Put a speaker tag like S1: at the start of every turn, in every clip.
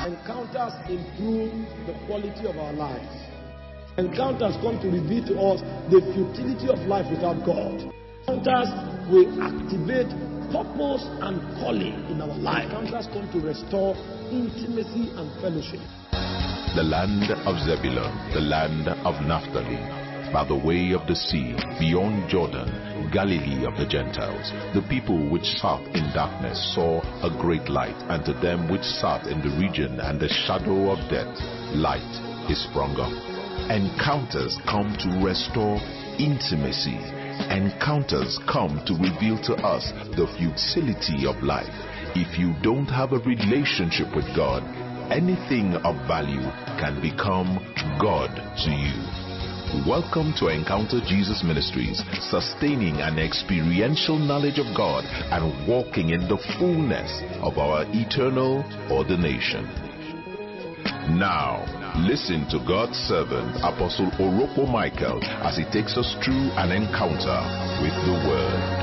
S1: Encounters improve the quality of our lives. Encounters come to reveal to us the futility of life without God. Encounters will activate purpose and calling in our life. Encounters come to restore intimacy and fellowship.
S2: The land of Zebulun, the land of Naphtali, by the way of the sea, beyond Jordan, Galilee of the Gentiles. The people which sat in darkness saw a great light, and to them which sat in the region and the shadow of death, light is sprung up. Encounters come to restore intimacy. Encounters come to reveal to us the futility of life. If you don't have a relationship with God, anything of value can become God to you. Welcome to Encounter Jesus Ministries, sustaining an experiential knowledge of God and walking in the fullness of our eternal ordination. Now, listen to God's servant, Apostle Oroko Michael, as he takes us through an encounter with the Word.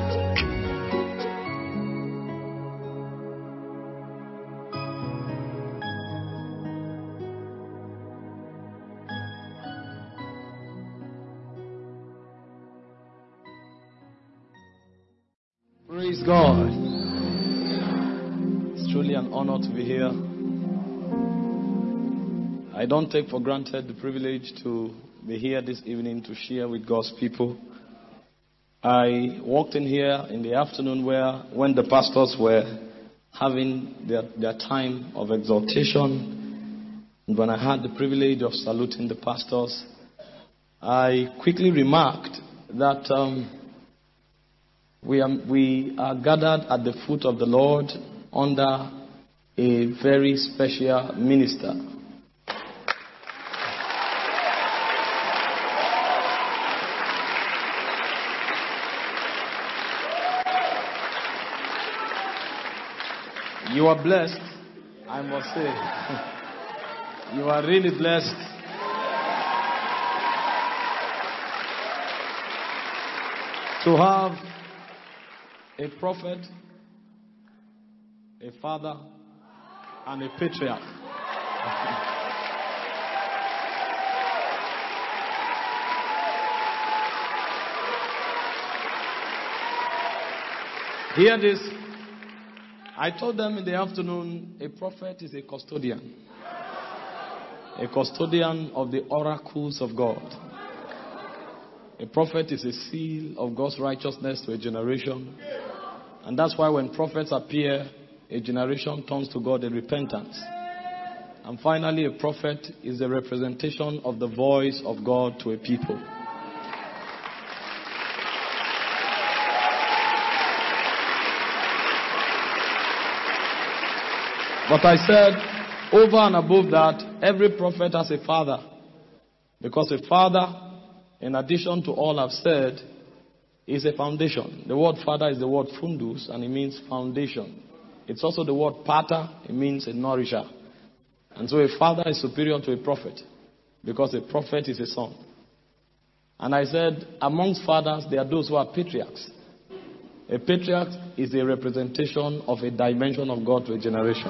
S1: Praise God. It's truly an honor to be here. I don't take for granted the privilege to be here this evening to share with God's people. I walked in here in the afternoon when the pastors were having their time of exaltation. And when I had the privilege of saluting the pastors, I quickly remarked that we are gathered at the foot of the Lord under a very special minister. You are blessed, I must say. You are really blessed. To have a prophet, a father, and a patriarch. Hear this. I told them in the afternoon, a prophet is a custodian. A custodian of the oracles of God. A prophet is a seal of God's righteousness to a generation. And that's why when prophets appear, a generation turns to God in repentance. And finally, a prophet is a representation of the voice of God to a people. But I said, over and above that, every prophet has a father. Because a father, in addition to all I've said, is a foundation. The word father is the word fundus, and it means foundation. It's also the word pater, it means a nourisher. And so a father is superior to a prophet, because a prophet is a son. And I said, amongst fathers, there are those who are patriarchs. A patriarch is a representation of a dimension of God to a generation.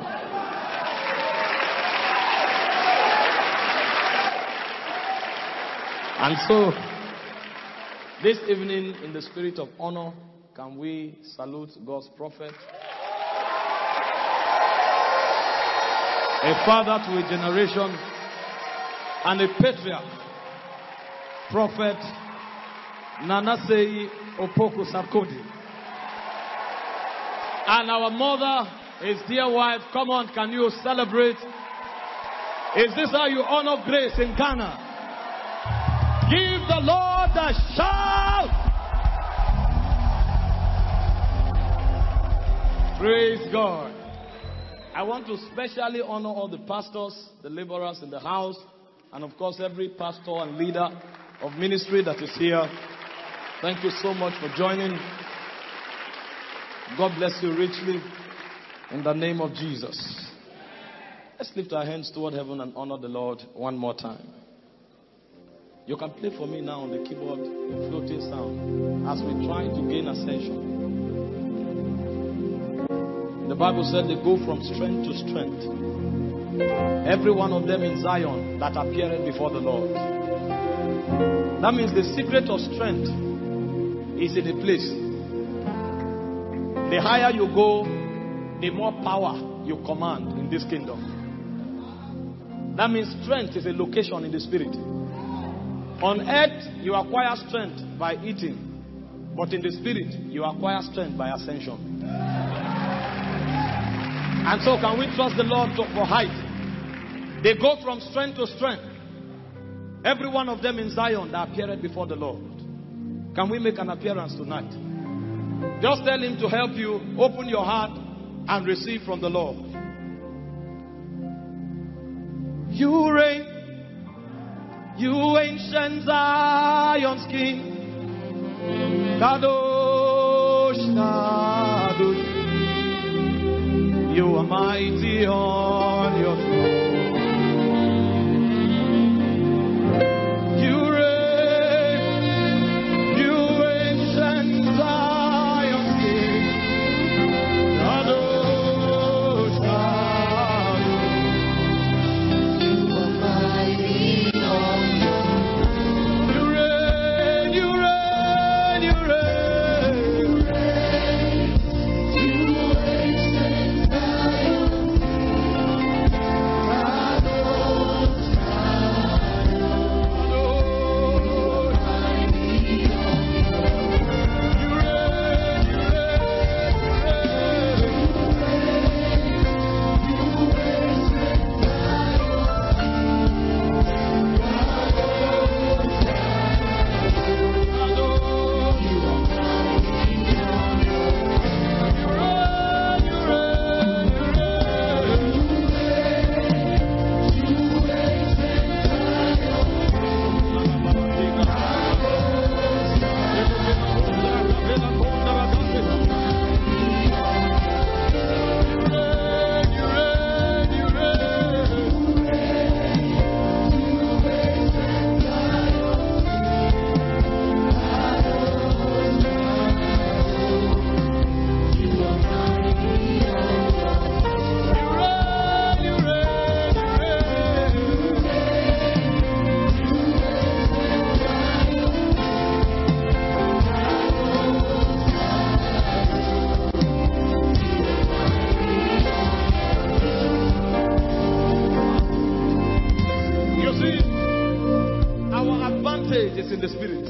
S1: And so, this evening, in the spirit of honor, can we salute God's prophet? A father to a generation and a patriarch, Prophet Nanasei Opoku Sarkodie. And our mother, his dear wife, come on, can you celebrate? Is this how you honor grace in Ghana? Give the Lord a shout! Praise God. I want to specially honor all the pastors, the laborers in the house, and of course every pastor and leader of ministry that is here. Thank you so much for joining. God bless you richly in the name of Jesus. Let's lift our hands toward heaven and honor the Lord one more time. You can play for me now on the keyboard, a floating sound, as we try to gain ascension. The Bible said they go from strength to strength. Every one of them in Zion that appeared before the Lord. That means the secret of strength is in a place. The higher you go, the more power you command in this kingdom. That means strength is a location in the spirit. On earth, you acquire strength by eating. But in the spirit, you acquire strength by ascension. And so can we trust the Lord for height? They go from strength to strength. Every one of them in Zion that appeared before the Lord. Can we make an appearance tonight? Just tell him to help you. Open your heart and receive from the Lord. You reign. You ancient Zion's King. Kadosh, Kadosh. You are mighty on your throne. You reign, you ancient Zion's King. Kadosh, Kadosh. You are mighty on your throne. You reign, you reign, you reign. You ancient Zion's is in the spirit.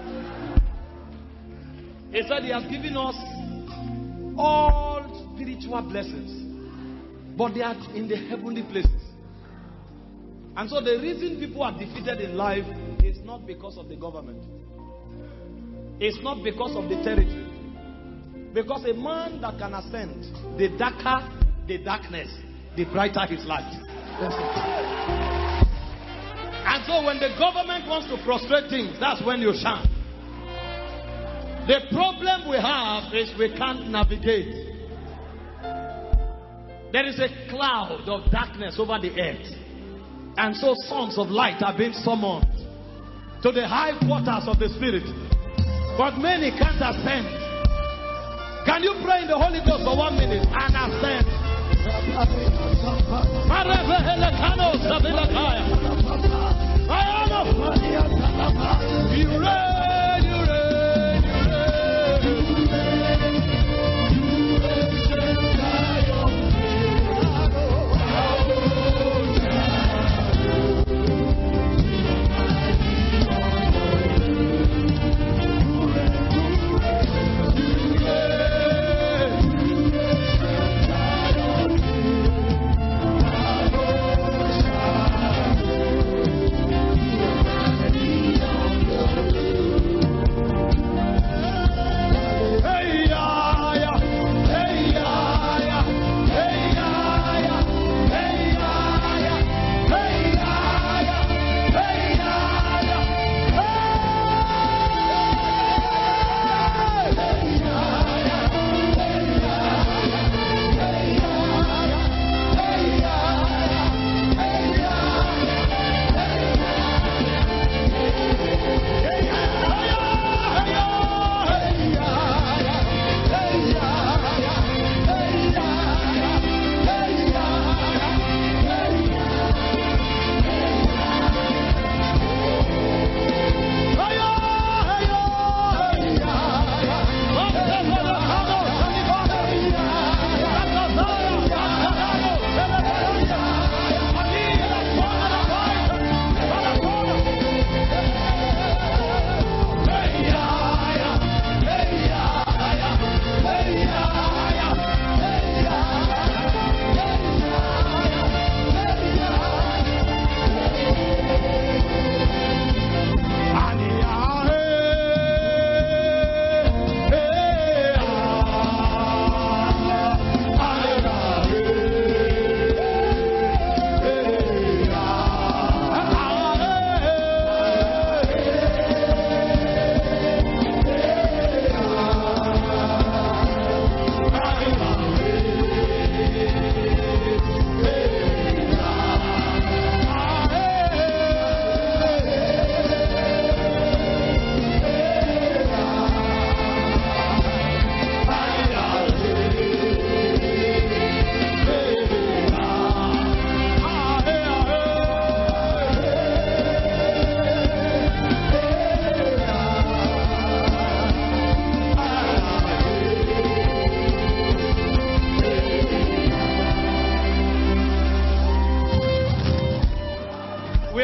S1: He said he has given us all spiritual blessings, but they are in the heavenly places. And so the reason people are defeated in life is not because of the government. It's not because of the territory. Because a man that can ascend, the darker the darkness, the brighter his light. And so when the government wants to frustrate things, that's when you shine. The problem we have is we can't navigate. There is a cloud of darkness over the earth. And so sons of light are being summoned to the high quarters of the spirit. But many can't ascend. Can you pray in the Holy Ghost for 1 minute and ascend? You reign, you reign, you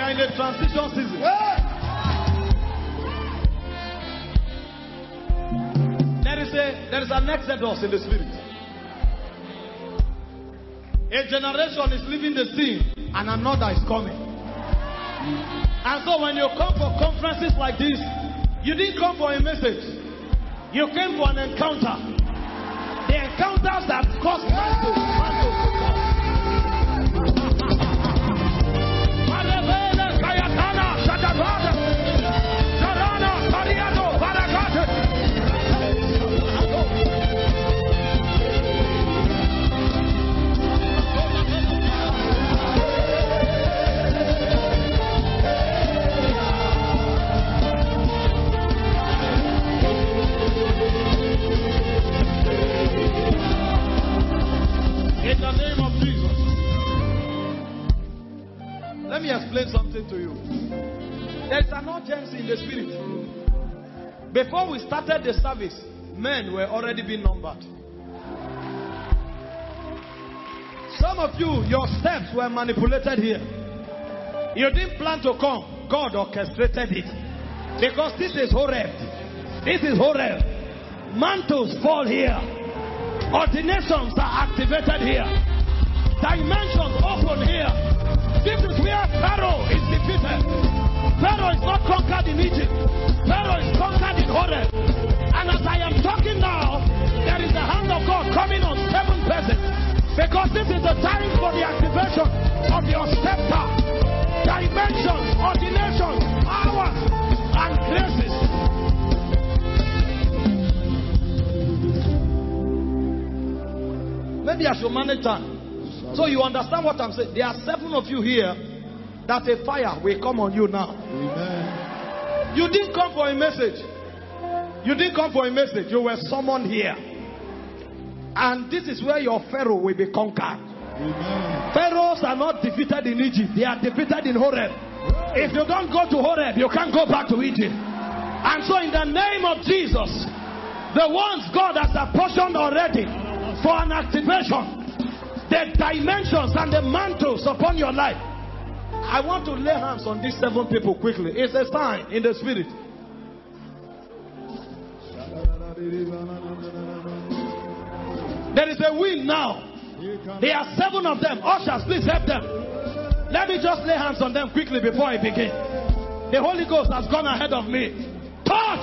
S1: are in a transition season. There is an exodus in the spirit. A generation is leaving the scene and another is coming. And so when you come for conferences like this, you didn't come for a message. You came for an encounter. The encounters that cause mantle to come. In the name of Jesus. Let me explain something to you. There is an urgency in the spirit. Before we started the service, men were already being numbered. Some of you, your steps were manipulated here. You didn't plan to come. God orchestrated it. Because this is Horeb. This is Horeb. Mantles fall here. Ordinations are activated here. Dimensions open here. This is where Pharaoh is defeated. Pharaoh is not conquered in Egypt. Pharaoh is conquered in Horeb. And as I am talking now, there is the hand of God coming on 7 persons. Because this is the time for the activation of your scepter. Dimensions, ordinations, powers, and graces. Maybe I should manage time. So you understand what I'm saying? There are 7 of you here that a fire will come on you now. Amen. You didn't come for a message. You didn't come for a message. You were summoned here. And this is where your Pharaoh will be conquered. Amen. Pharaohs are not defeated in Egypt. They are defeated in Horeb. If you don't go to Horeb, you can't go back to Egypt. And so in the name of Jesus, the ones God has apportioned already for an activation, the dimensions and the mantles upon your life. I want to lay hands on these 7 people quickly. It's a sign in the spirit. There is a wind now. There are 7 of them. Ushers, please help them. Let me just lay hands on them quickly before I begin. The Holy Ghost has gone ahead of me. Touch!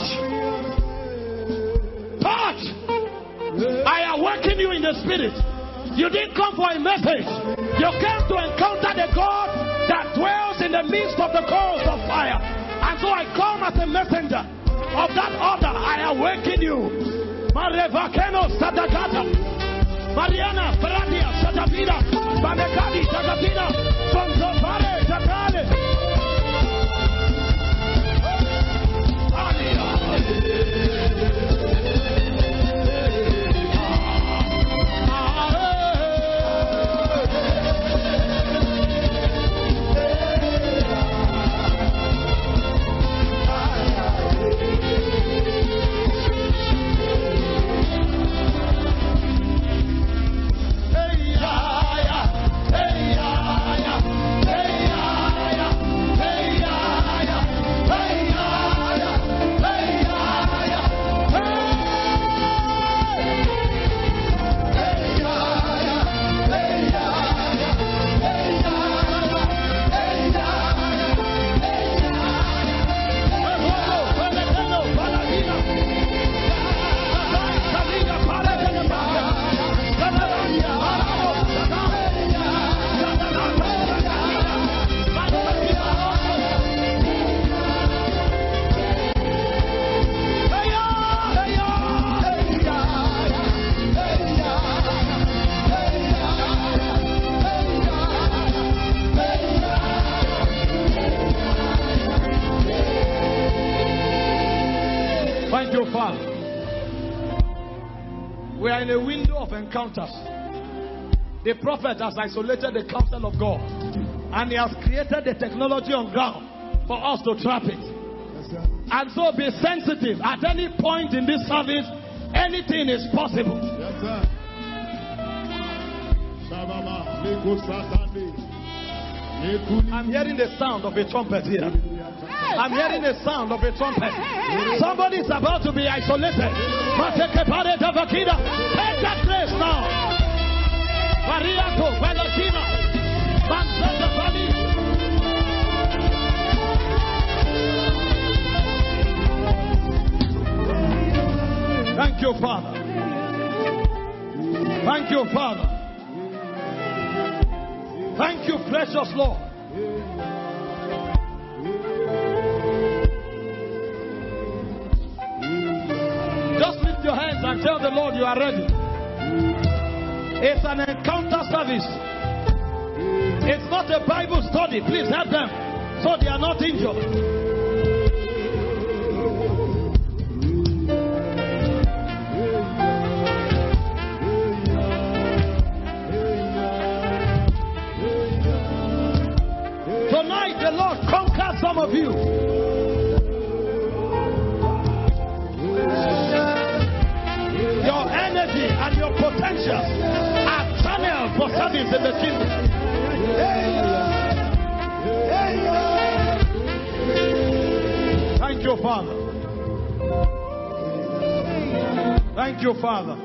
S1: Touch! I awaken you in the spirit. You didn't come for a message. You came to encounter the God that dwells in the midst of the coals of fire. And so I come as a messenger of that order. I awaken you. Marevakeno Sadagata. Mariana Feradia Sadavina. Banekadi Sadavina. Sonzopare Takale. We are in a window of encounters. The prophet has isolated the counsel of God, and he has created the technology on ground for us to trap it. And so be sensitive. At any point in this service, anything is possible. Yes, sir. I'm hearing the sound of a trumpet here. I'm hearing the sound of a trumpet. Somebody is about to be isolated. Take that place now. Mariato, Valentina, Manzetta Valley. Thank you, Father. Thank you, Father. Thank you, precious Lord. Just lift your hands and tell the Lord you are ready. It's an encounter service. It's not a Bible study. Please help them so they are not injured. Tonight the Lord conquers some of you. Your energy and your potentials are channeled for service in the kingdom. Thank you, Father. Thank you, Father.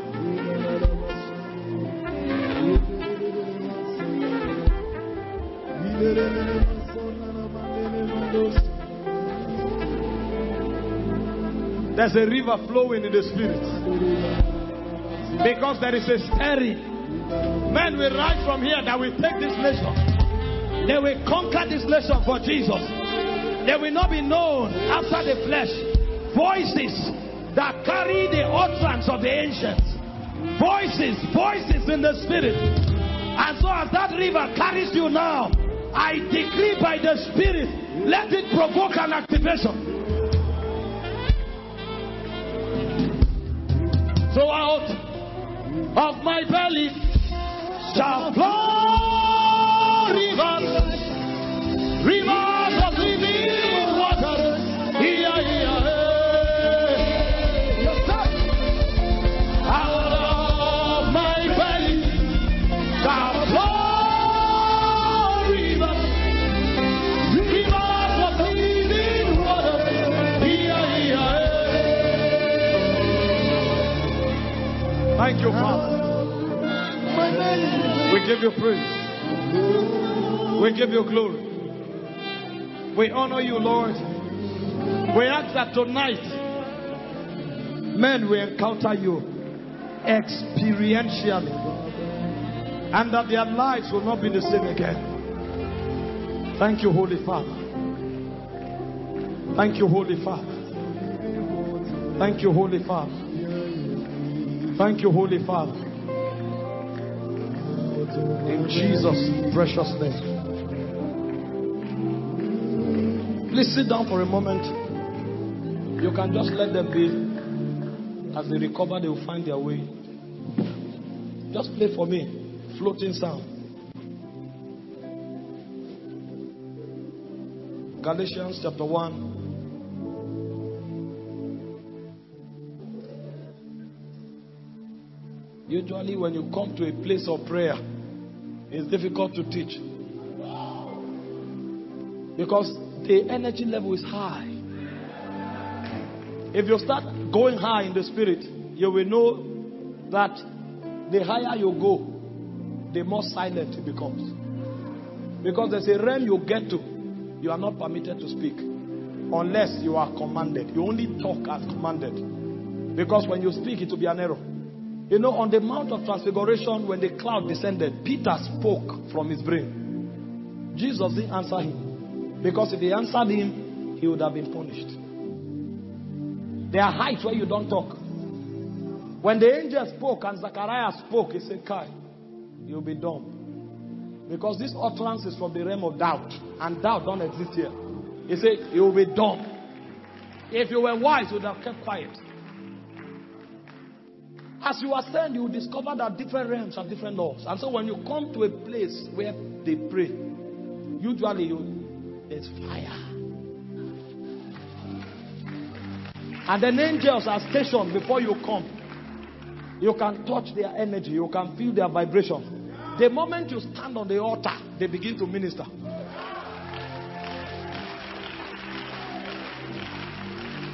S1: There's a river flowing in the spirit. Because there is a stirring. Men will rise from here that will take this nation. They will conquer this nation for Jesus. They will not be known after the flesh. Voices that carry the utterance of the ancients. Voices in the spirit. And so as that river carries you now, I decree by the Spirit, let it provoke an activation. So out of my belly shall flow rivers of living water. Out of my belly shall flow. Thank you, Father. We give you praise. We give you glory. We honor you, Lord. We ask that tonight men will encounter you experientially and that their lives will not be the same again. Thank you, Holy Father. Thank you, Holy Father. Thank you, Holy Father. Thank you, Holy Father. In Jesus' precious name. Please sit down for a moment. You can just let them be. As they recover, they will find their way. Just play for me. Floating sound. Galatians chapter 1. Usually when you come to a place of prayer, it's difficult to teach. Because the energy level is high. If you start going high in the spirit, you will know that the higher you go, the more silent it becomes. Because there's a realm you get to, you are not permitted to speak. Unless you are commanded. You only talk as commanded. Because when you speak, it will be an error. You know, on the Mount of Transfiguration, when the cloud descended, Peter spoke from his brain. Jesus didn't answer him. Because if he answered him, he would have been punished. There are heights where you don't talk. When the angel spoke and Zachariah spoke, he said, Kai, you'll be dumb. Because this utterance is from the realm of doubt. And doubt don't exist here. He said, you'll be dumb. If you were wise, you would have kept quiet. As you ascend, you will discover that different realms have different laws. And so when you come to a place where they pray, usually there's fire. And then angels are stationed before you come. You can touch their energy. You can feel their vibration. The moment you stand on the altar, they begin to minister.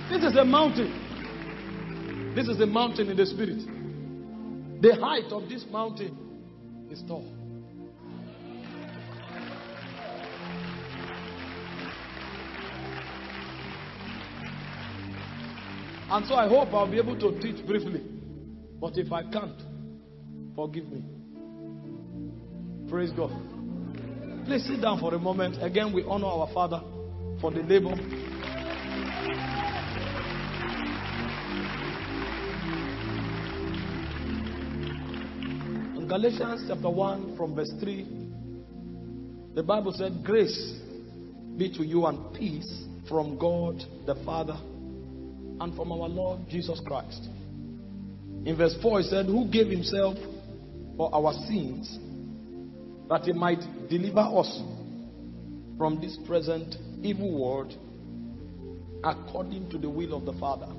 S1: This is a mountain. This is a mountain in the spirit. The height of this mountain is tall. And so I hope I'll be able to teach briefly. But if I can't, forgive me. Praise God. Please sit down for a moment. Again, we honor our Father for the labor. In Galatians chapter 1 from verse 3, the Bible said, grace be to you and peace from God the Father and from our Lord Jesus Christ. In verse 4 it said, who gave himself for our sins, that he might deliver us from this present evil world, according to the will of the Father.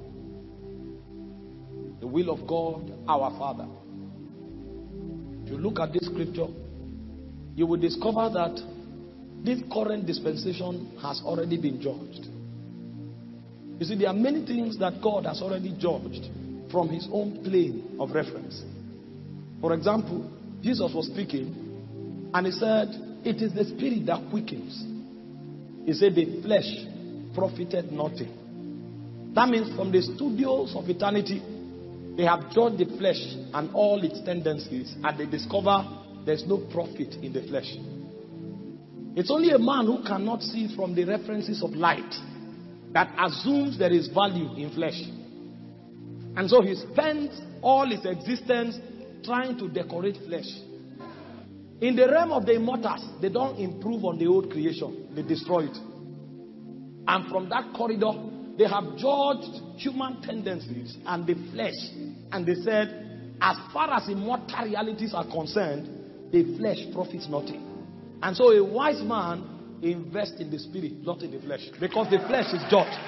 S1: The will of God, our Father. If you look at this scripture, you will discover that this current dispensation has already been judged. You see, there are many things that God has already judged from his own plane of reference. For example, Jesus was speaking and he said, it is the spirit that quickens. He said the flesh profited nothing. That means from the studios of eternity, they have judged the flesh and all its tendencies, and they discover there's no profit in the flesh. It's only a man who cannot see from the references of light that assumes there is value in flesh. And so he spends all his existence trying to decorate flesh. In the realm of the immortals, they don't improve on the old creation. They destroy it. And from that corridor, they have judged human tendencies and the flesh. And they said, as far as immortal realities are concerned, the flesh profits nothing. And so a wise man invests in the spirit, not in the flesh. Because the flesh is judged.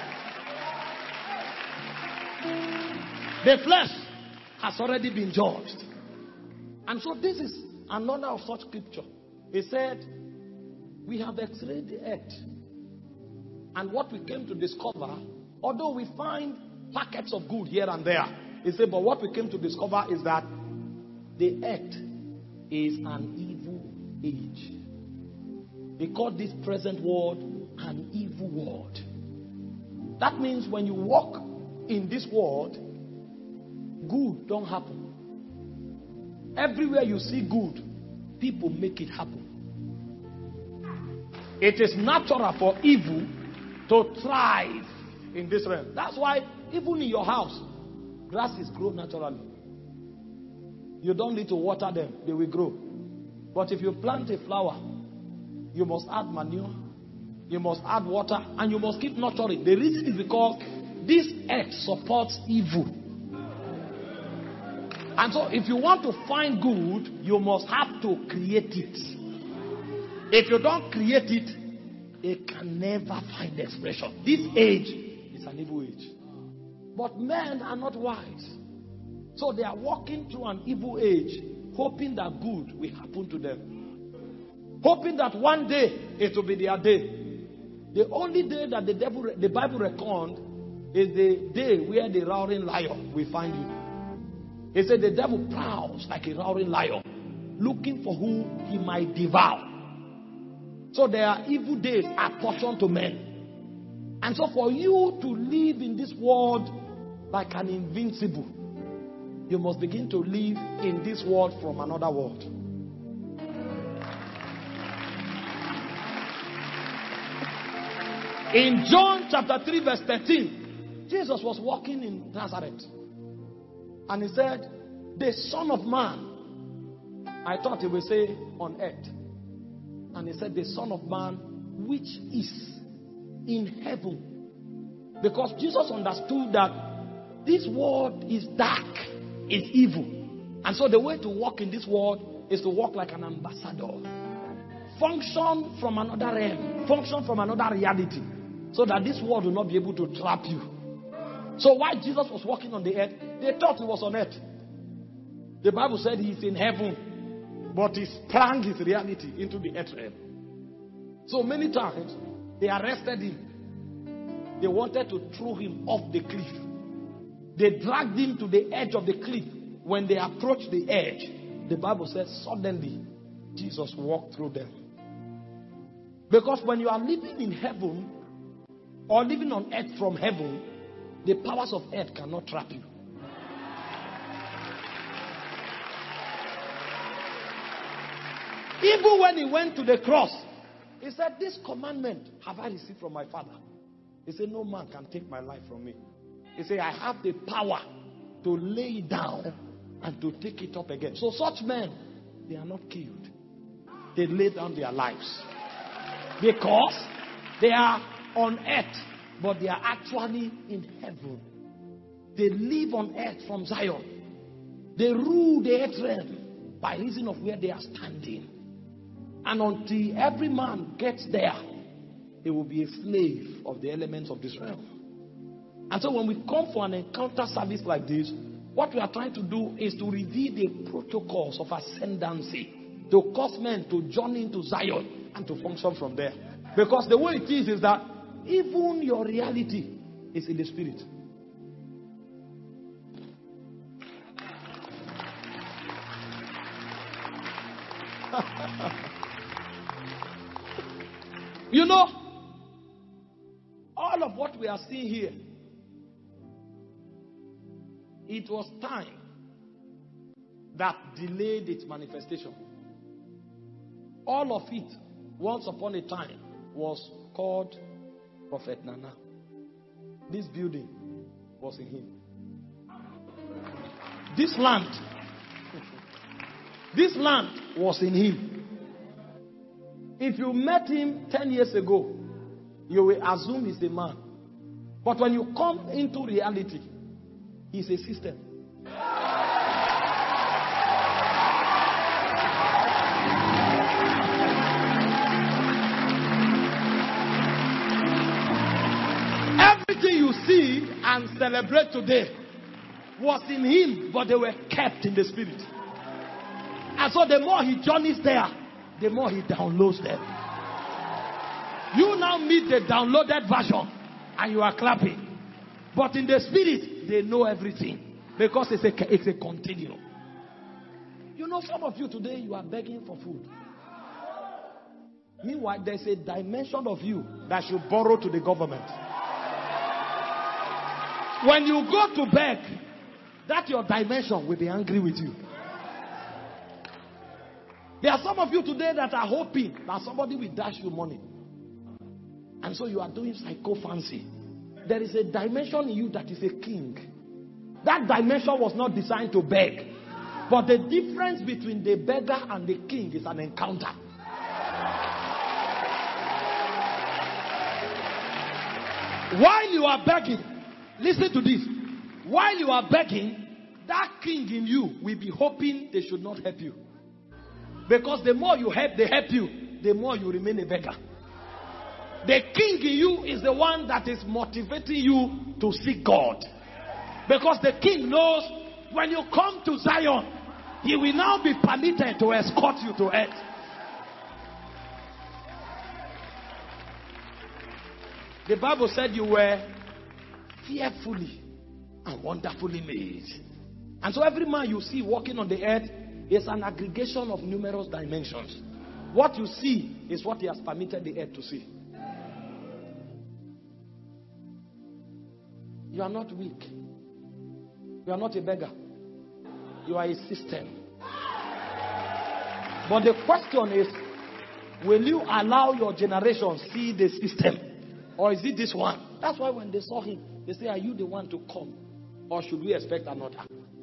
S1: The flesh has already been judged. And so this is another of such scripture. He said, we have x-rayed the earth. And what we came to discover, although we find packets of good here and there, he said, but what we came to discover is that the earth is an evil age. They call this present world an evil world. That means when you walk in this world, good don't happen. Everywhere you see good, people make it happen. It is natural for evil to thrive in this realm. That's why even in your house, grasses grow naturally. You don't need to water them, they will grow. But if you plant a flower, you must add manure, you must add water, and you must keep nurturing. The reason is because this earth supports evil. And so if you want to find good, you must have to create it. If you don't create it, it can never find expression. This age is an evil age. But men are not wise. So they are walking through an evil age, hoping that good will happen to them. Hoping that one day it will be their day. The only day that the Bible reckons is the day where the roaring lion will find you. It said the devil prowls like a roaring lion, looking for who he might devour. So there are evil days apportioned to men. And so for you to live in this world like an invincible, you must begin to live in this world from another world. In John chapter 3 verse 13, Jesus was walking in Nazareth. And he said, the Son of Man, I thought he would say on earth. And he said, the Son of Man, which is in heaven. Because Jesus understood that this world is dark, is evil. And so the way to walk in this world is to walk like an ambassador. Function from another realm, function from another reality, so that this world will not be able to trap you. So while Jesus was walking on the earth, they thought he was on earth. The Bible said he's in heaven, but he sprang his reality into the earth realm. So many times, they arrested him. They wanted to throw him off the cliff. They dragged him to the edge of the cliff. When they approached the edge, the Bible says suddenly Jesus walked through them. Because when you are living in heaven or living on earth from heaven, the powers of earth cannot trap you. Even when he went to the cross, he said, this commandment have I received from my Father. He said, no man can take my life from me. He said, I have the power to lay it down and to take it up again. So such men, they are not killed. They lay down their lives. Because they are on earth, but they are actually in heaven. They live on earth from Zion. They rule the earth realm by reason of where they are standing. And until every man gets there, he will be a slave of the elements of this realm. And so when we come for an encounter service like this, what we are trying to do is to reveal the protocols of ascendancy, to cause men to journey into Zion and to function from there. Because the way it is that even your reality is in the spirit. You know, all of what we are seeing here, it was time that delayed its manifestation. All of it, once upon a time, was called Prophet Nana. This building was in him. This land was in him. If you met him 10 years ago, you will assume he's a man. But when you come into reality, he's a system. Everything you see and celebrate today was in him, but they were kept in the spirit. And so the more he journeys there, the more he downloads them. You now meet the downloaded version and you are clapping. But in the spirit, they know everything. Because it's a continuum. You know, some of you today, you are begging for food. Meanwhile, there's a dimension of you that should borrow to the government. When you go to beg, that your dimension will be angry with you. There are some of you today that are hoping that somebody will dash you money. And so you are doing psychophancy. There is a dimension in you that is a king. That dimension was not designed to beg. But the difference between the beggar and the king is an encounter. While you are begging, listen to this. While you are begging, that king in you will be hoping they should not help you. Because the more you help, they help you, the more you remain a beggar. The king in you is the one that is motivating you to seek God. Because the king knows when you come to Zion, he will now be permitted to escort you to earth. The Bible said you were fearfully and wonderfully made. And so every man you see walking on the earth is an aggregation of numerous dimensions. What you see is what he has permitted the earth to see. You are not weak. You are not a beggar. You are a system. But the question is, will you allow your generation see the system? Or is it this one? That's why when they saw him, they say, are you the one to come? Or should we expect another?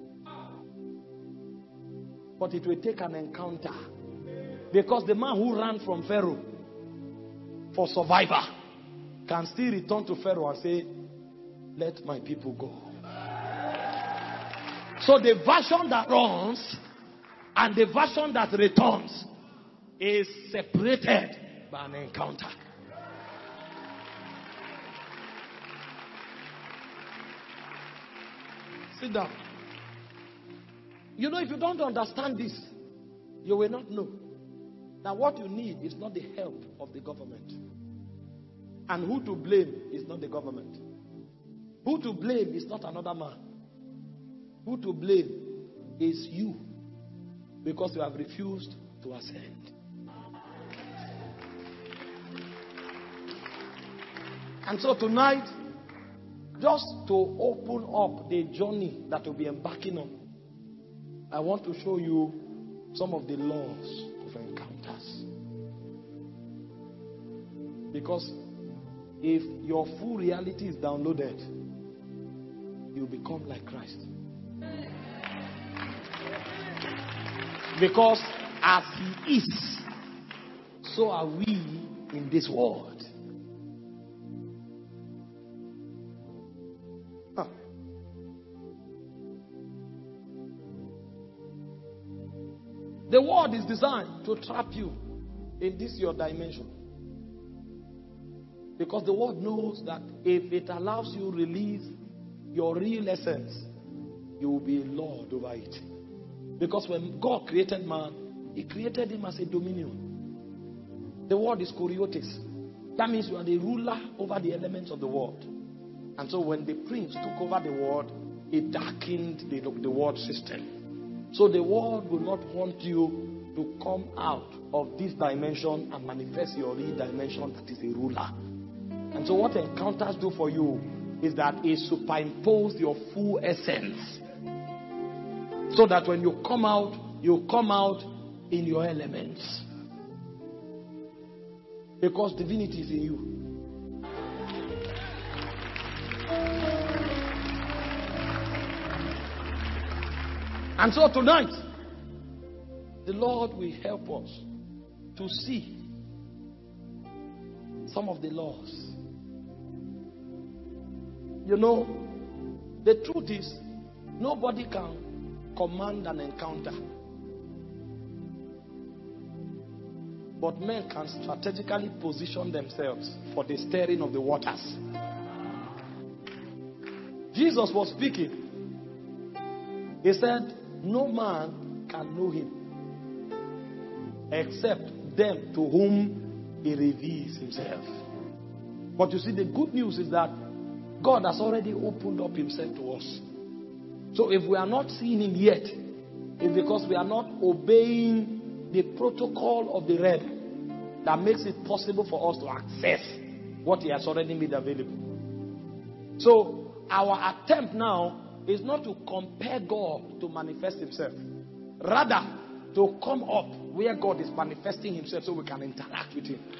S1: But it will take an encounter. Because the man who ran from Pharaoh for survival can still return to Pharaoh and say, let my people go. So the version that runs and the version that returns is separated by an encounter. Sit down. You know, if you don't understand this, you will not know that what you need is not the help of the government. And who to blame is not the government. Who to blame is not another man. Who to blame is you, because you have refused to ascend. And so tonight, just to open up the journey that we'll be embarking on, I want to show you some of the laws of encounters. Because if your full reality is downloaded, you become like Christ. Because as he is, so are we in this world. The world is designed to trap you in this your dimension. Because the world knows that if it allows you release your real essence, you will be a lord over it. Because when God created man, he created him as a dominion. The word is kuriotes. That means you are the ruler over the elements of the world. And so when the prince took over the world, it darkened the world system. So the world will not want you to come out of this dimension and manifest your real dimension that is a ruler. And so what encounters do for you is that it superimposes your full essence. So that when you come out in your elements. Because divinity is in you. And so tonight, the Lord will help us to see some of the laws. You know, the truth is, nobody can command an encounter. But men can strategically position themselves for the stirring of the waters. Jesus was speaking. He said, no man can know him except them to whom he reveals himself. But you see, the good news is that God has already opened up himself to us. So if we are not seeing him yet, it's because we are not obeying the protocol of the realm that makes it possible for us to access what he has already made available. So our attempt now is not to compare God to manifest himself. Rather, to come up where God is manifesting himself so we can interact with him.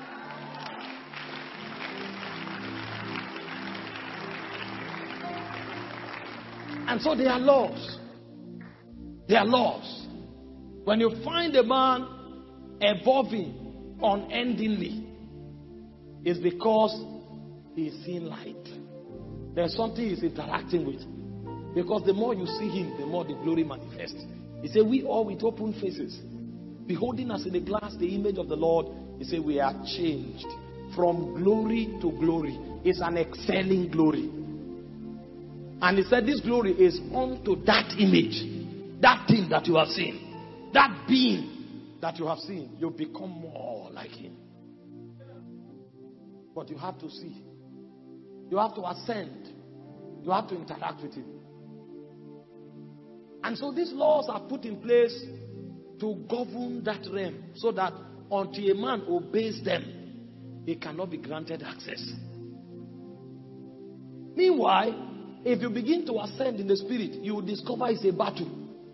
S1: And so there are laws. There are laws. When you find a man evolving unendingly, it's because he's seeing light. There's something he's interacting with. Because the more you see him, the more the glory manifests. He said, we all with open faces, beholding as in a glass the image of the Lord, he said, we are changed from glory to glory. It's an excelling glory. And he said, this glory is unto that image, that thing that you have seen, that being that you have seen. You become more like him. But you have to see. You have to ascend. You have to interact with him. And so these laws are put in place to govern that realm, so that until a man obeys them, he cannot be granted access. Meanwhile, if you begin to ascend in the spirit, you will discover it's a battle.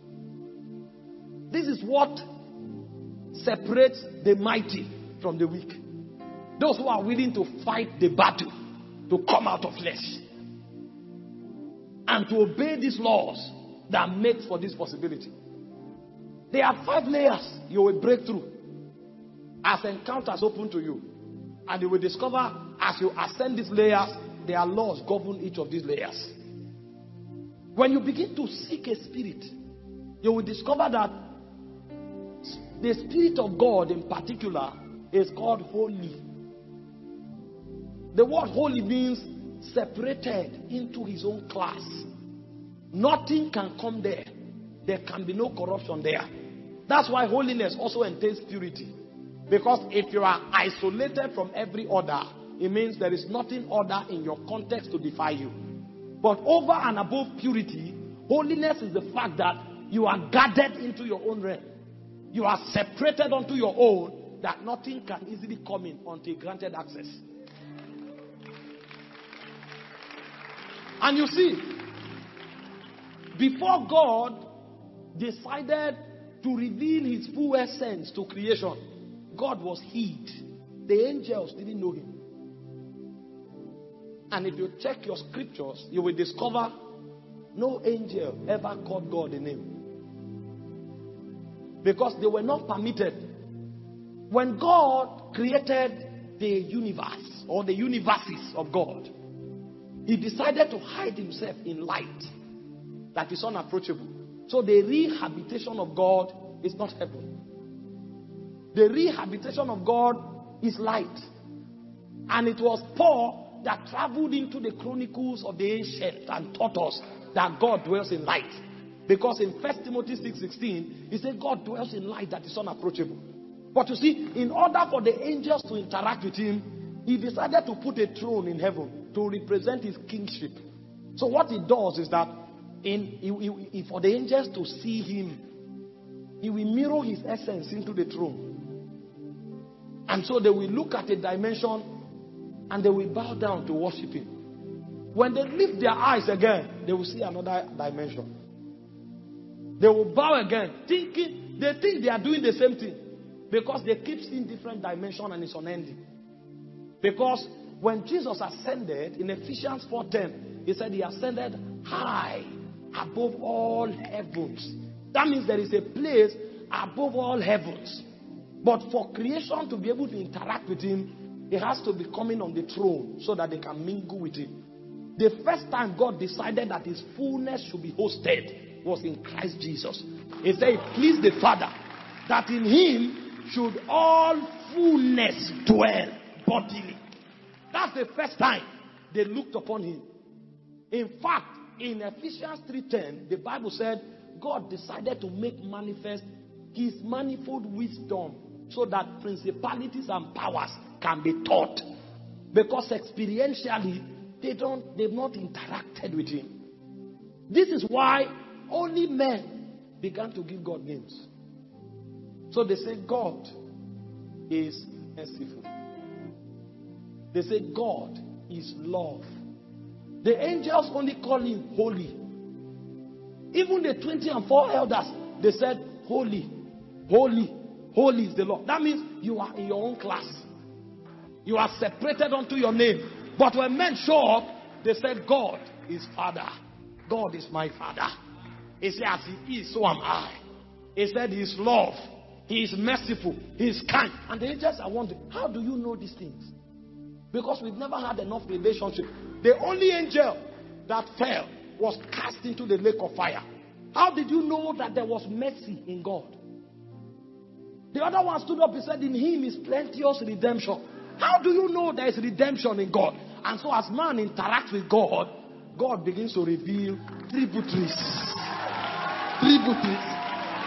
S1: This is what separates the mighty from the weak. Those who are willing to fight the battle, to come out of flesh, and to obey these laws that make for this possibility. There are 5 layers you will break through as encounters open to you. And you will discover as you ascend these layers, there are laws govern each of these layers. When you begin to seek a spirit, you will discover that the Spirit of God in particular is called holy. The word holy means separated into his own class. Nothing can come there. There can be no corruption there. That's why holiness also entails purity. Because if you are isolated from every other, it means there is nothing other in your context to defy you. But over and above purity, holiness is the fact that you are guarded into your own realm. You are separated unto your own, that nothing can easily come in until granted access. And you see, before God decided to reveal his full essence to creation, God was hid. The angels didn't know him. And if you check your scriptures, you will discover no angel ever called God a name. Because they were not permitted. When God created the universe, or the universes of God, he decided to hide himself in light that is unapproachable. So the real habitation of God is not heaven. The real habitation of God is light. And it was Paul that traveled into the chronicles of the ancient and taught us that God dwells in light. Because in 1 Timothy 6:16, he said God dwells in light that is unapproachable. But you see, in order for the angels to interact with him, he decided to put a throne in heaven to represent his kingship. So what he does is that for the angels to see him, he will mirror his essence into the throne. And so they will look at a dimension and they will bow down to worship him. When they lift their eyes again, they will see another dimension. They will bow again, they think they are doing the same thing. Because they keep seeing different dimensions and it's unending. Because when Jesus ascended in Ephesians 4:10, he said he ascended high above all heavens. That means there is a place above all heavens. But for creation to be able to interact with him, it has to be coming on the throne so that they can mingle with him. The first time God decided that his fullness should be hosted was in Christ Jesus. He said it pleased the Father that in him should all fullness dwell bodily. That's the first time they looked upon him. In fact, in Ephesians 3:10, the Bible said God decided to make manifest his manifold wisdom so that principalities and powers can be taught. Because experientially, they've not interacted with him. This is why only men began to give God names. So they say God is merciful. They say God is love. The angels only call him holy. Even the 24 elders, they said holy, holy, holy is the Lord. That means you are in your own class. You are separated unto your name. But when men show up, they said God is Father. God is my Father. He said as he is, so am I. He said he is love. He is merciful. He is kind. And the angels are wondering, how do you know these things? Because we've never had enough relationship. The only angel that fell was cast into the lake of fire. How did you know that there was mercy in God? The other one stood up and said, in him is plenteous redemption. How do you know there is redemption in God? And so as man interacts with God, God begins to reveal tributaries. Tributaries.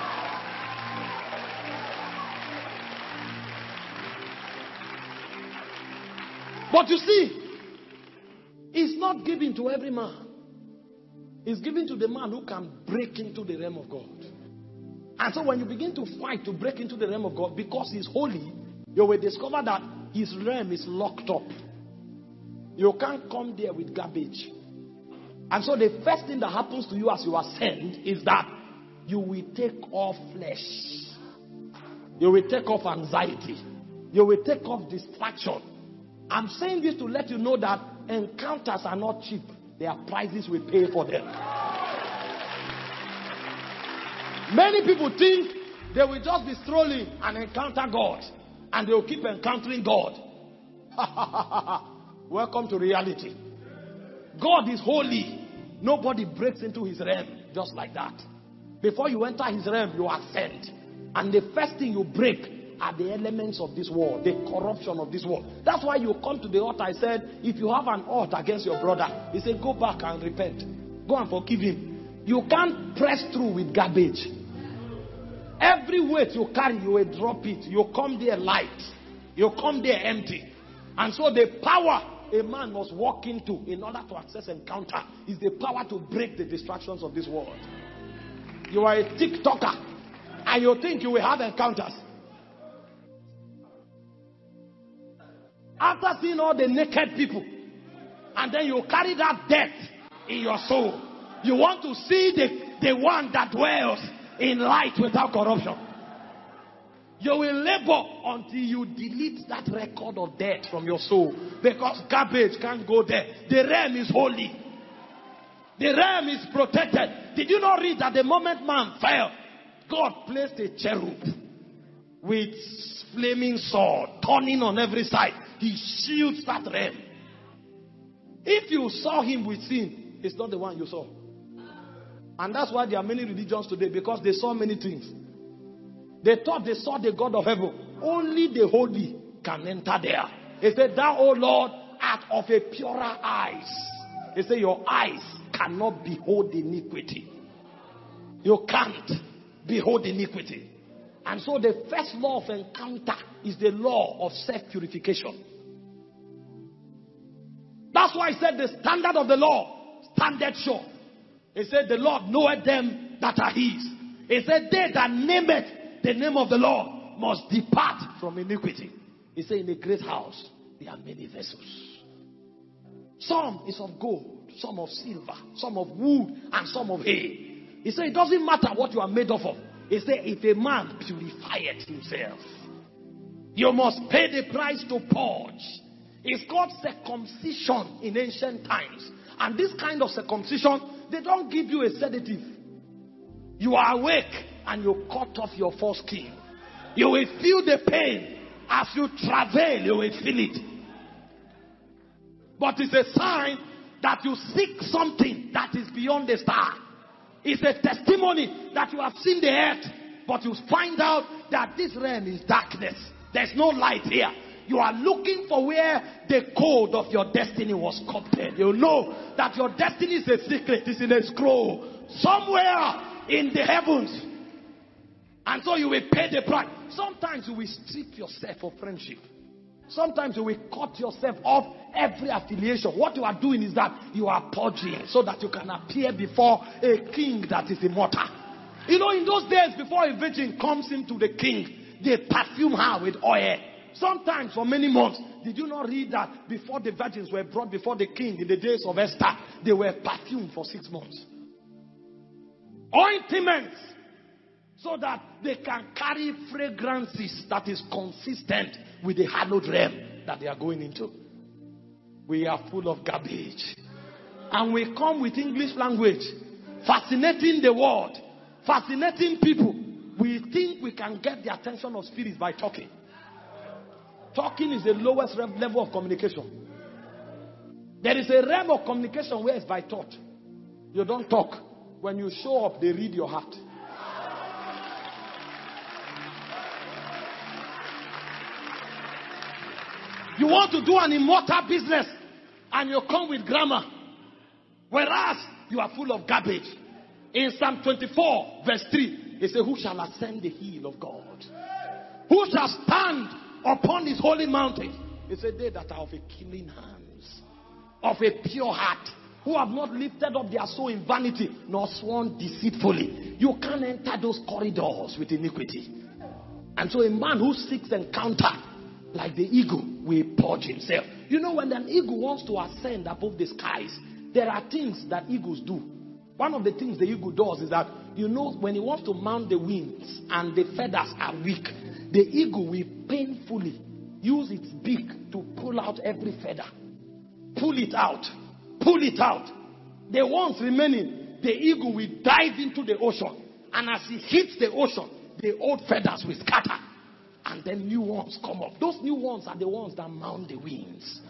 S1: But you see, it's not given to every man. It's given to the man who can break into the realm of God. And so when you begin to fight to break into the realm of God, because he's holy, you will discover that his realm is locked up. You can't come there with garbage. And so the first thing that happens to you as you ascend is that you will take off flesh. You will take off anxiety. You will take off distraction. I'm saying this to let you know that encounters are not cheap. There are prices we pay for them. Many people think they will just be strolling and encounter God. And they will keep encountering God. Welcome to reality. God is holy. Nobody breaks into his realm just like that. Before you enter his realm, you ascend. And the first thing you break are the elements of this world, the corruption of this world. That's why you come to the altar. I said, if you have an ought against your brother, he said, go back and repent. Go and forgive him. You can't press through with garbage. Every weight you carry, you will drop it. You come there light. You come there empty. And so the power a man must walk into in order to access encounter is the power to break the distractions of this world. You are a TikToker and you think you will have encounters. After seeing all the naked people, and then you carry that death in your soul, you want to see the one that dwells in light without corruption. You will labor until you delete that record of death from your soul, because garbage can't go there. The realm is holy. The realm is protected. Did you not read that the moment man fell, God placed a cherub with flaming sword turning on every side? He shields that realm. If you saw him with sin, it's not the one you saw. And that's why there are many religions today, because they saw many things. They thought they saw the God of heaven. Only the holy can enter there. He said, thou, O Lord, art of a purer eyes. He said, your eyes cannot behold iniquity. You can't behold iniquity. And so the first law of encounter is the law of self-purification. That's why he said the standard of the law standeth sure. He said the Lord knoweth them that are his. He said they that nameth the name of the Lord must depart from iniquity. He said in a great house there are many vessels. Some is of gold, some of silver, some of wood, and some of hay. He said it doesn't matter what you are made of. He said if a man purifieth himself, you must pay the price to purge. It's called circumcision in ancient times. And this kind of circumcision, they don't give you a sedative. You are awake and you cut off your foreskin. You will feel the pain. As you travail, you will feel it. But it's a sign that you seek something that is beyond the star. It's a testimony that you have seen the earth, but you find out that this realm is darkness. There's no light here. You are looking for where the code of your destiny was copied. You know that your destiny is a secret. It's in a scroll somewhere in the heavens. And so you will pay the price. Sometimes you will strip yourself of friendship. Sometimes you will cut yourself off every affiliation. What you are doing is that you are purging so that you can appear before a king that is immortal. You know, in those days before a virgin comes into the king, they perfume her with oil. Sometimes for many months. Did you not read that before the virgins were brought before the king in the days of Esther, they were perfumed for 6 months? Ointments, so that they can carry fragrances that is consistent with the hallowed realm that they are going into. We are full of garbage. And we come with English language, fascinating the world, fascinating people. We think we can get the attention of spirits by talking. Talking is the lowest level of communication. There is a realm of communication where it's by thought. You don't talk. When you show up, they read your heart. You want to do an immortal business and you come with grammar, whereas you are full of garbage. In Psalm 24 verse 3, it says, who shall ascend the hill of God? Who shall stand upon his holy mountain? It said, they that are of a clean hands, of a pure heart, who have not lifted up their soul in vanity, nor sworn deceitfully. You can't enter those corridors with iniquity. And so a man who seeks encounter like the eagle will purge himself. You know, when an eagle wants to ascend above the skies, there are things that eagles do. One of the things the eagle does is that, you know, when he wants to mount the wings and the feathers are weak, the eagle will painfully use its beak to pull out every feather. Pull it out. Pull it out. The ones remaining, the eagle will dive into the ocean. And as he hits the ocean, the old feathers will scatter. And then new ones come up. Those new ones are the ones that mount the wings.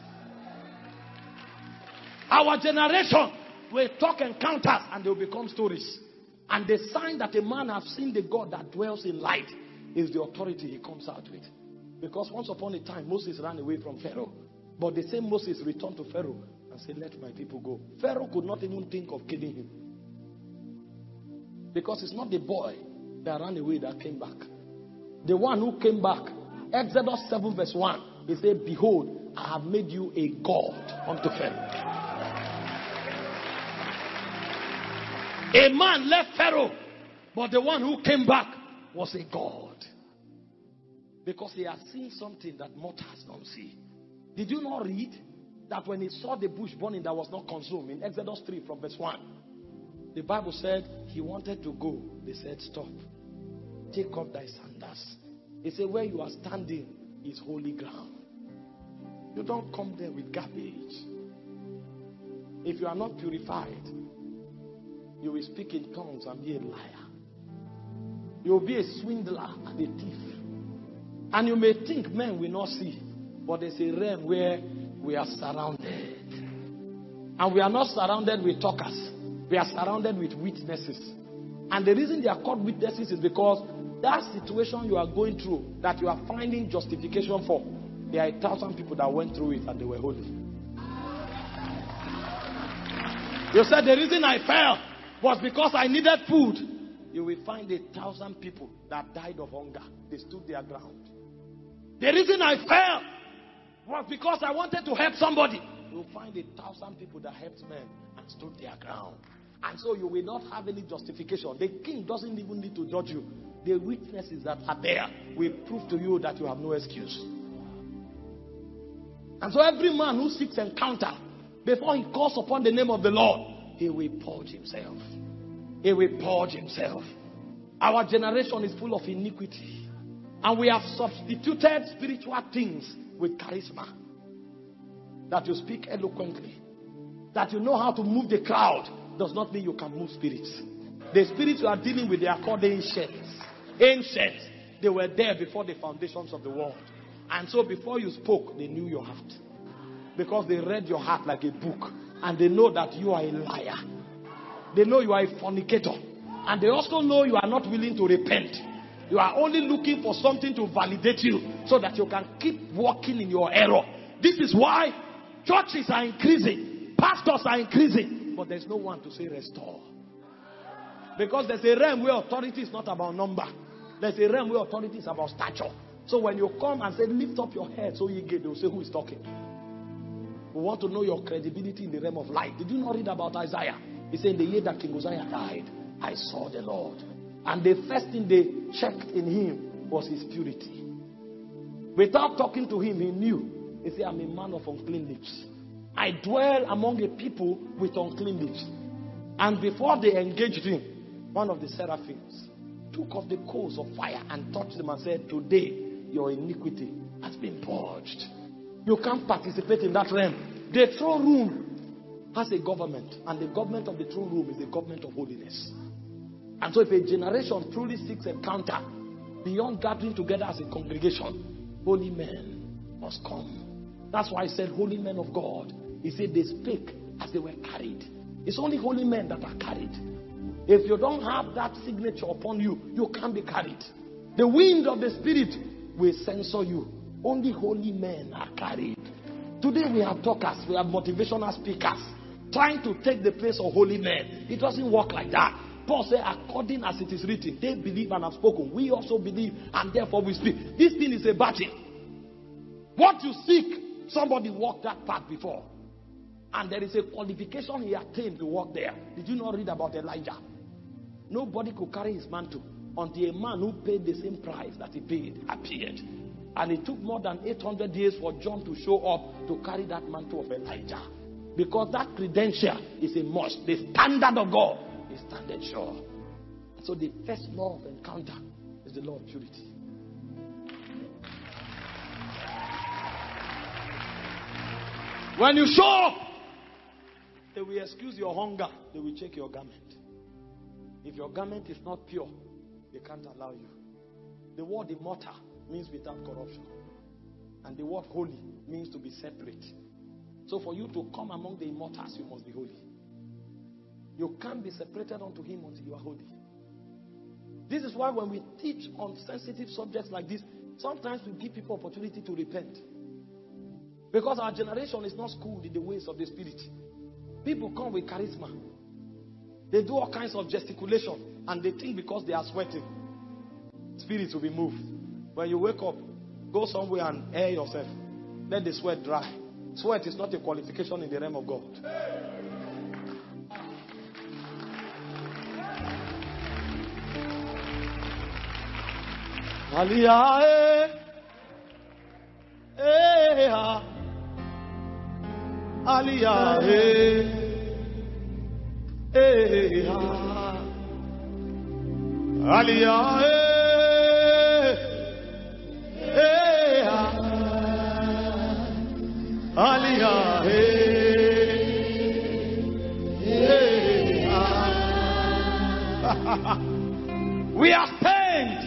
S1: Our generation will talk encounters and they will become stories. And the sign that a man has seen the God that dwells in light is the authority he comes out with. Because once upon a time, Moses ran away from Pharaoh. But the same Moses returned to Pharaoh and said, let my people go. Pharaoh could not even think of killing him. Because it's not the boy that ran away that came back. The one who came back, Exodus 7 verse 1, He said, behold, I have made you a God unto Pharaoh. A man left Pharaoh, but the one who came back was a God. Because he had seen something that mortals don't see. Did you not read that when he saw the bush burning that was not consumed in Exodus 3 from verse 1? The Bible said he wanted to go. They said, stop. Take up thy sandals. He said, where you are standing is holy ground. You don't come there with garbage. If you are not purified, you will speak in tongues and be a liar. You will be a swindler and a thief. And you may think men will not see, but there's a realm where we are surrounded. And we are not surrounded with talkers. We are surrounded with witnesses. And the reason they are called witnesses is because that situation you are going through, that you are finding justification for, there are 1,000 people that went through it and they were holy. You said the reason I fell was because I needed food. You will find 1,000 people that died of hunger. They stood their ground. The reason I fell was because I wanted to help somebody. You will find 1,000 people that helped men and stood their ground. And so you will not have any justification. The king doesn't even need to judge you. The witnesses that are there will prove to you that you have no excuse. And so every man who seeks encounter, before he calls upon the name of the Lord, he will purge himself. He will purge himself. Our generation is full of iniquity. And we have substituted spiritual things with charisma. That you speak eloquently. That you know how to move the crowd does not mean you can move spirits. The spirits you are dealing with, they are called ancients. Ancients. They were there before the foundations of the world. And so before you spoke, they knew your heart. Because they read your heart like a book. And they know that you are a liar. They know you are a fornicator. And they also know you are not willing to repent. You are only looking for something to validate you so that you can keep walking in your error. This is why churches are increasing. Pastors are increasing. But there's no one to say restore. Because there's a realm where authority is not about number. There's a realm where authority is about stature. So when you come and say, lift up your head so ye get, they'll say, who is talking? We want to know your credibility in the realm of light. Did you not read about Isaiah? He said, in the year that King Uzziah died, I saw the Lord. And the first thing they checked in him was his purity. Without talking to him, he knew. He said, I'm a man of unclean lips. I dwell among a people with unclean lips. And before they engaged him, one of the seraphims took off the coals of fire and touched them and said, today your iniquity has been purged. You can't participate in that realm. The throne room has a government. And the government of the throne room is the government of holiness. And so if a generation truly seeks encounter beyond gathering together as a congregation, holy men must come. That's why I said holy men of God. He said they spake as they were carried. It's only holy men that are carried. If you don't have that signature upon you, you can't be carried. The wind of the Spirit will censor you. Only holy men are carried. Today we have talkers, we have motivational speakers trying to take the place of holy men. It doesn't work like that. Paul said, according as it is written, they believe and have spoken. We also believe and therefore we speak. This thing is a battle. What you seek, somebody walked that path before. And there is a qualification he attained to walk there. Did you not read about Elijah? Nobody could carry his mantle until a man who paid the same price that he paid appeared. And it took more than 800 years for John to show up to carry that mantle of Elijah. Because that credential is a must. The standard of God is standard sure. So the first law of encounter is the law of purity. When you show up, they will excuse your hunger. They will check your garment. If your garment is not pure, they can't allow you. The word immortal means without corruption. And the word holy means to be separate. So for you to come among the immortals, you must be holy. You can't be separated unto him until you are holy. This is why when we teach on sensitive subjects like this, sometimes we give people opportunity to repent. Because our generation is not schooled in the ways of the Spirit. People come with charisma. They do all kinds of gesticulation. And they think because they are sweating, spirits will be moved. When you wake up, go somewhere and air yourself. Let the sweat dry. Sweat is not a qualification in the realm of God. Aliyah, Aliyah, Aliyah, Aliyah, we are stained.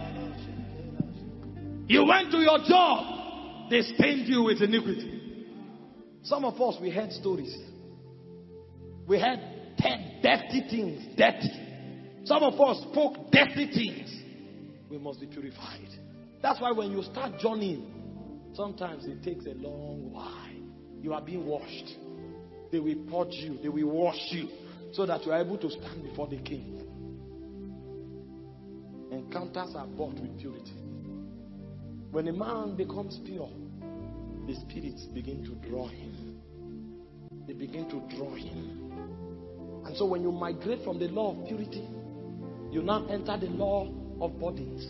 S1: You went to your job, they stained you with iniquity. Some of us, we heard stories. We heard 10 dirty things, dirty. Some of us spoke dirty things. We must be purified. That's why when you start journeying, sometimes it takes a long while. You are being washed. They will purge you. They will wash you so that you are able to stand before the King. Encounters are bought with purity. When a man becomes pure, the spirits begin to draw him. They begin to draw him. And so when you migrate from the law of purity, you now enter the law of bodies.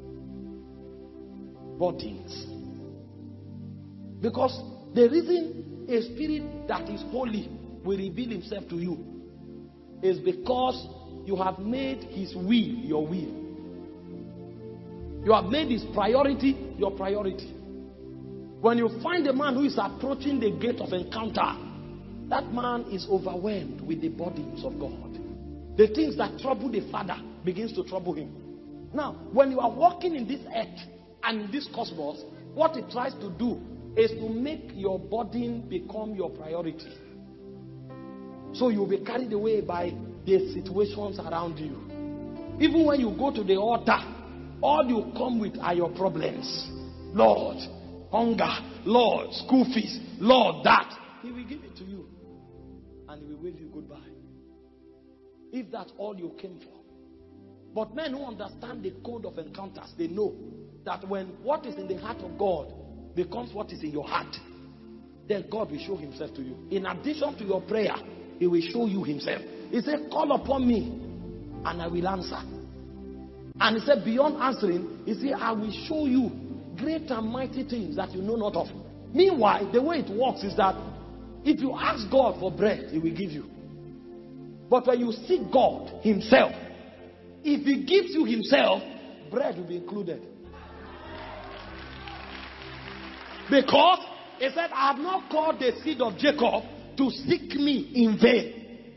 S1: Bodies. Because the reason a spirit that is holy will reveal himself to you is because you have made his will your will. You have made his priority your priority. When you find a man who is approaching the gate of encounter, that man is overwhelmed with the burdens of God. The things that trouble the Father begins to trouble him. Now, when you are walking in this earth and in this cosmos, what it tries to do is to make your burden become your priority. So you'll be carried away by the situations around you. Even when you go to the altar, all you come with are your problems. Lord, hunger. Lord, school fees. Lord, that. He will give it to you. And he will wave you goodbye. If that's all you came for. But men who understand the code of encounters, they know that when what is in the heart of God becomes what is in your heart, then God will show himself to you. In addition to your prayer, he will show you himself. He said, call upon me and I will answer. And he said, beyond answering, he said, I will show you great and mighty things that you know not of. Meanwhile, the way it works is that if you ask God for bread, he will give you. But when you seek God himself, if he gives you himself, bread will be included. Because he said, I have not called the seed of Jacob to seek me in vain.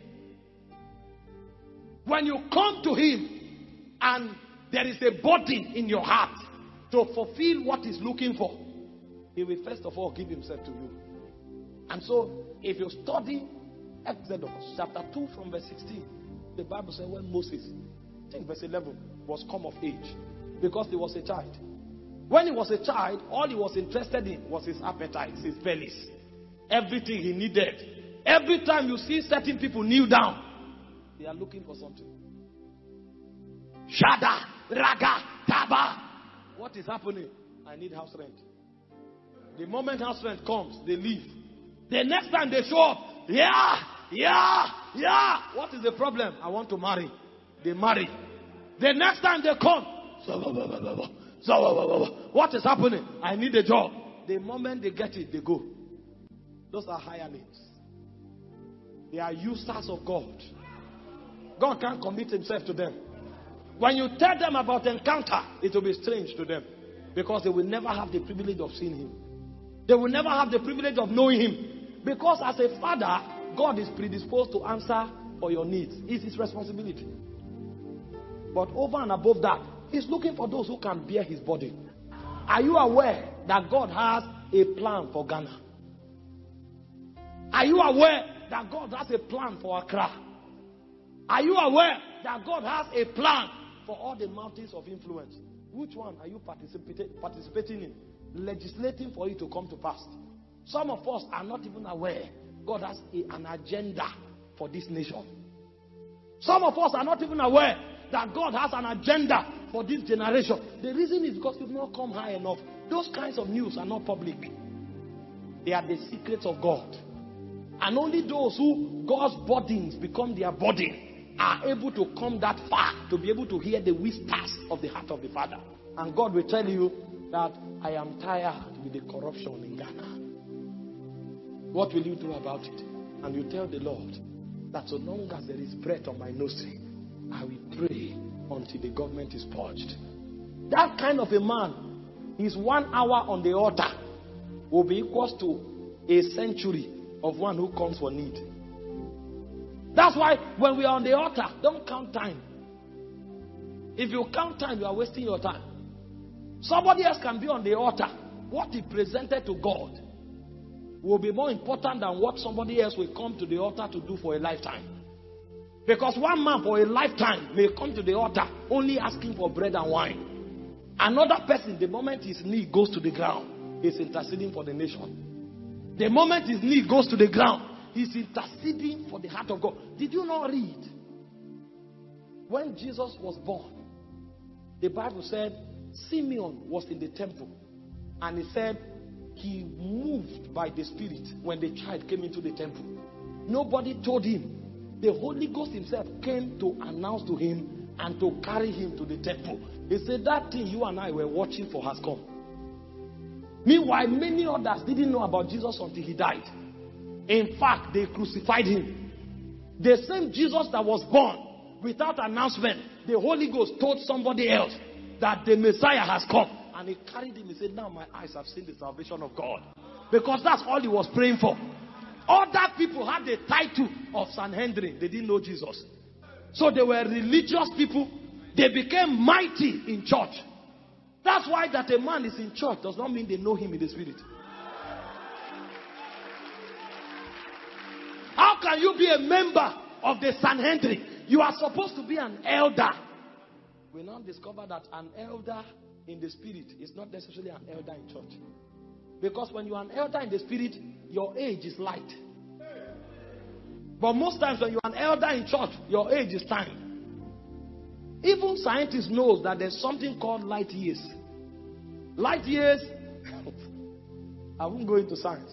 S1: When you come to him and there is a burden in your heart to fulfill what he's looking for, he will first of all give himself to you. And so, if you study Exodus chapter 2 from verse 16, the Bible says when Moses, I think verse 11, was come of age, because he was a child. When he was a child, all he was interested in was his appetites, his bellies, everything he needed. Every time you see certain people kneel down, they are looking for something. Shada, raga, taba. What is happening? I need house rent. The moment house rent comes, they leave. The next time they show up, yeah. What is the problem? I want to marry. They marry. The next time they come, what is happening? I need a job. The moment they get it, they go. Those are hirelings. They are users of God. God can't commit himself to them. When you tell them about encounter, it will be strange to them. Because they will never have the privilege of seeing him. They will never have the privilege of knowing him. Because as a father, God is predisposed to answer for your needs. It's his responsibility. But over and above that, he's looking for those who can bear his body. Are you aware that God has a plan for Ghana? Are you aware that God has a plan for Accra? Are you aware that God has a plan for all the mountains of influence? Which one are you participating in? Legislating for it to come to pass. Some of us are not even aware God has an agenda for this nation. Some of us are not even aware that God has an agenda for this generation. The reason is because you've not come high enough. Those kinds of news are not public. They are the secrets of God. And only those who God's burdens become their burden are able to come that far to be able to hear the whispers of the heart of the Father. And God will tell you that I am tired with the corruption in Ghana. What will you do about it? And you tell the Lord that so long as there is breath on my nostril, I will pray until the government is purged. That kind of a man, his 1 hour on the altar will be equal to a century of one who comes for need. That's why when we are on the altar, don't count time. If you count time, you are wasting your time. Somebody else can be on the altar. What he presented to God will be more important than what somebody else will come to the altar to do for a lifetime. Because one man for a lifetime may come to the altar only asking for bread and wine. Another person, the moment his knee goes to the ground, is interceding for the nation. The moment his knee goes to the ground, he's interceding for the heart of God. Did you not read? When Jesus was born, the Bible said Simeon was in the temple. And he said he moved by the Spirit when the child came into the temple. Nobody told him. The Holy Ghost himself came to announce to him and to carry him to the temple. He said that thing you and I were watching for has come. Meanwhile, many others didn't know about Jesus until he died. In fact, they crucified him. The same Jesus that was born without announcement, the Holy Ghost told somebody else that the Messiah has come. And he carried him. He said, now my eyes have seen the salvation of God. Because that's all he was praying for. Other people had the title of Sanhedrin. They didn't know Jesus. So they were religious people. They became mighty in church. That's why that a man is in church does not mean they know him in the spirit. How can you be a member of the Sanhedrin? You are supposed to be an elder. We now discover that an elder in the spirit is not necessarily an elder in church. Because when you are an elder in the spirit, your age is light. But most times when you are an elder in church, your age is time. Even scientists know that there's something called light years. Light years, I won't go into science.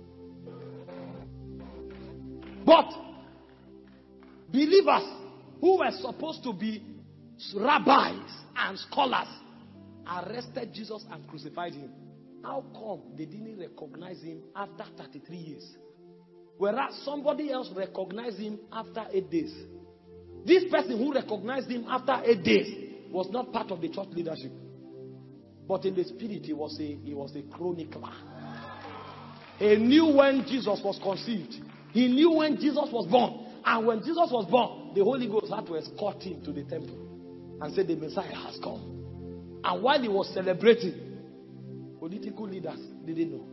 S1: But believers who were supposed to be rabbis and scholars arrested Jesus and crucified him. How come they didn't recognize him after 33 years? Whereas somebody else recognized him after 8 days. This person who recognized him after 8 days was not part of the church leadership. But in the spirit, he was a chronicler. He knew when Jesus was conceived. He knew when Jesus was born. And when Jesus was born, the Holy Ghost had to escort him to the temple and say the Messiah has come. And while he was celebrating, political leaders didn't know.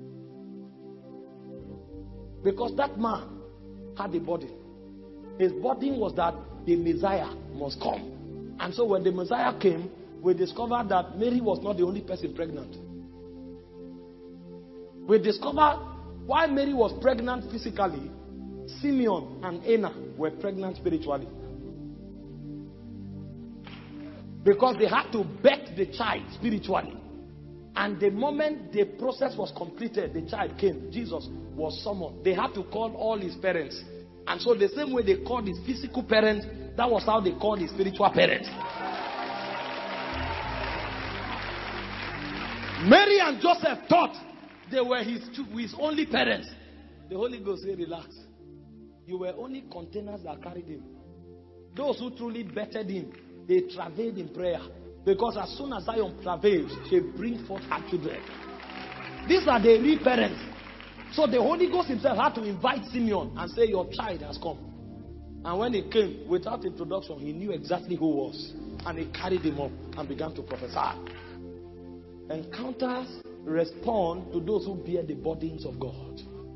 S1: Because that man had a burden. His burden was that the Messiah must come. And so when the Messiah came, we discovered that Mary was not the only person pregnant. We discovered while Mary was pregnant physically, Simeon and Anna were pregnant spiritually. Because they had to birth the child spiritually. And the moment the process was completed, the child came. Jesus was summoned. They had to call all his parents. And so the same way they called his physical parents, that was how they called his spiritual parents. Mary and Joseph thought they were his only parents. The Holy Ghost said, relax. You were only containers that carried him. Those who truly bettered him, they travailed in prayer. Because as soon as Zion travails, she brings forth her children. These are the real parents. So the Holy Ghost himself had to invite Simeon and say, your child has come. And when he came, without introduction, he knew exactly who was. And he carried him up and began to prophesy. Encounters respond to those who bear the burdens of God.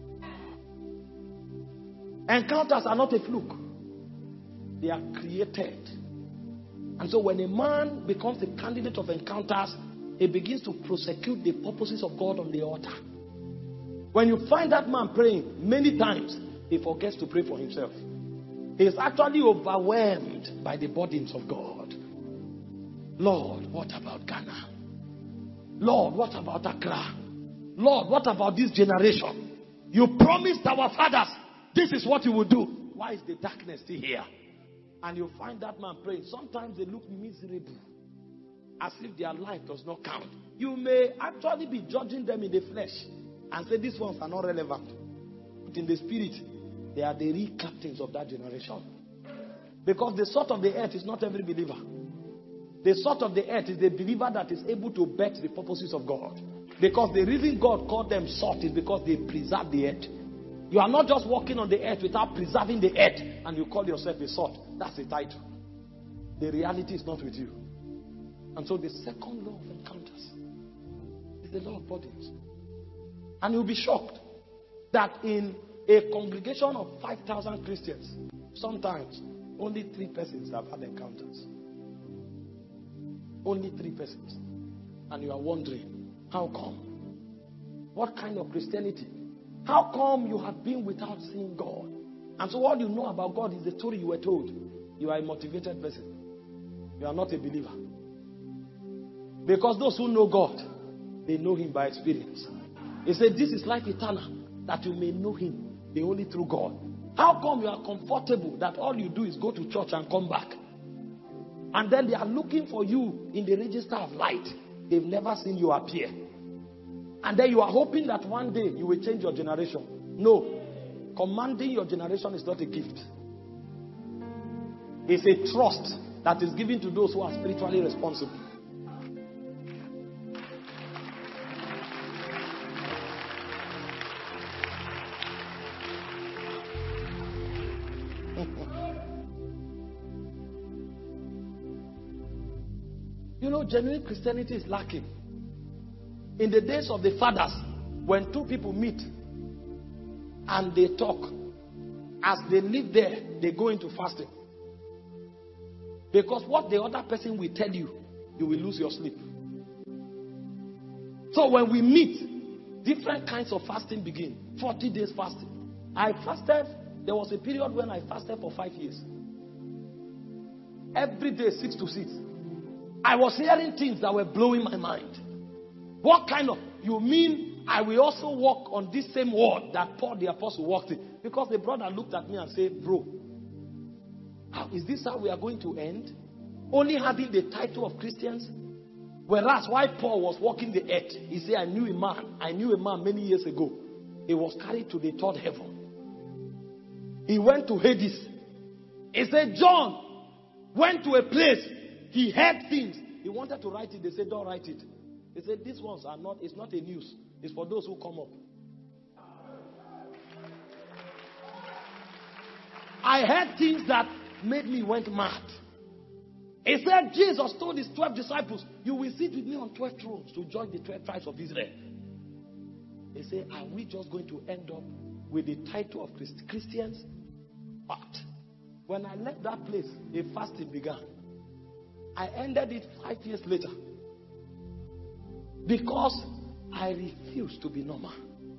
S1: Encounters are not a fluke. They are created. And so when a man becomes the candidate of encounters, he begins to prosecute the purposes of God on the altar. When you find that man praying, many times he forgets to pray for himself. He is actually overwhelmed by the burdens of God. Lord, what about Ghana? Lord, what about Accra? Lord, what about this generation? You promised our fathers, this is what you will do. Why is the darkness still here? And you find that man praying. Sometimes they look miserable, as if their life does not count. You may actually be judging them in the flesh and say these ones are not relevant. But in the spirit, they are the real captains of that generation. Because the salt of the earth is not every believer. The salt of the earth is the believer that is able to bet the purposes of God. Because the reason God called them salt is because they preserve the earth. You are not just walking on the earth without preserving the earth and you call yourself a salt. That's a title. The reality is not with you. And so the second law of encounters is the law of bodies. And you'll be shocked that in a congregation of 5,000 Christians, sometimes only 3 persons have had encounters. Only 3 persons. And you are wondering, how come? What kind of Christianity? How come you have been without seeing God? And so all you know about God is the story you were told. You are a motivated person. You are not a believer. Because those who know God, they know Him by experience. He said, this is life eternal, that you may know Him, the only true God. How come you are comfortable that all you do is go to church and come back? And then they are looking for you in the register of light. They've never seen you appear. And then you are hoping that one day you will change your generation. No. Commanding your generation is not a gift. It's a trust that is given to those who are spiritually responsible. You know, genuine Christianity is lacking. In the days of the fathers, when 2 people meet and they talk, as they live there, they go into fasting. Because what the other person will tell you, you will lose your sleep. So when we meet, different kinds of fasting begin. 40 days fasting. I fasted, there was a period when I fasted for 5 years. Every day, 6 to 6. I was hearing things that were blowing my mind. What kind of, you mean I will also walk on this same word that Paul the apostle walked in? Because the brother looked at me and said, bro, is this how we are going to end? Only having the title of Christians? Whereas while Paul was walking the earth, he said, I knew a man many years ago. He was carried to the 3rd heaven. He went to Hades. He said, John went to a place. He heard things. He wanted to write it. They said, don't write it. He said, these ones are not, it's not a news. It's for those who come up. I heard things that made me went mad. He said, Jesus told his 12 disciples, you will sit with me on 12 thrones to judge the 12 tribes of Israel. They said, are we just going to end up with the title of Christians? But when I left that place, a fasting began. I ended it 5 years later. Because I refused to be normal.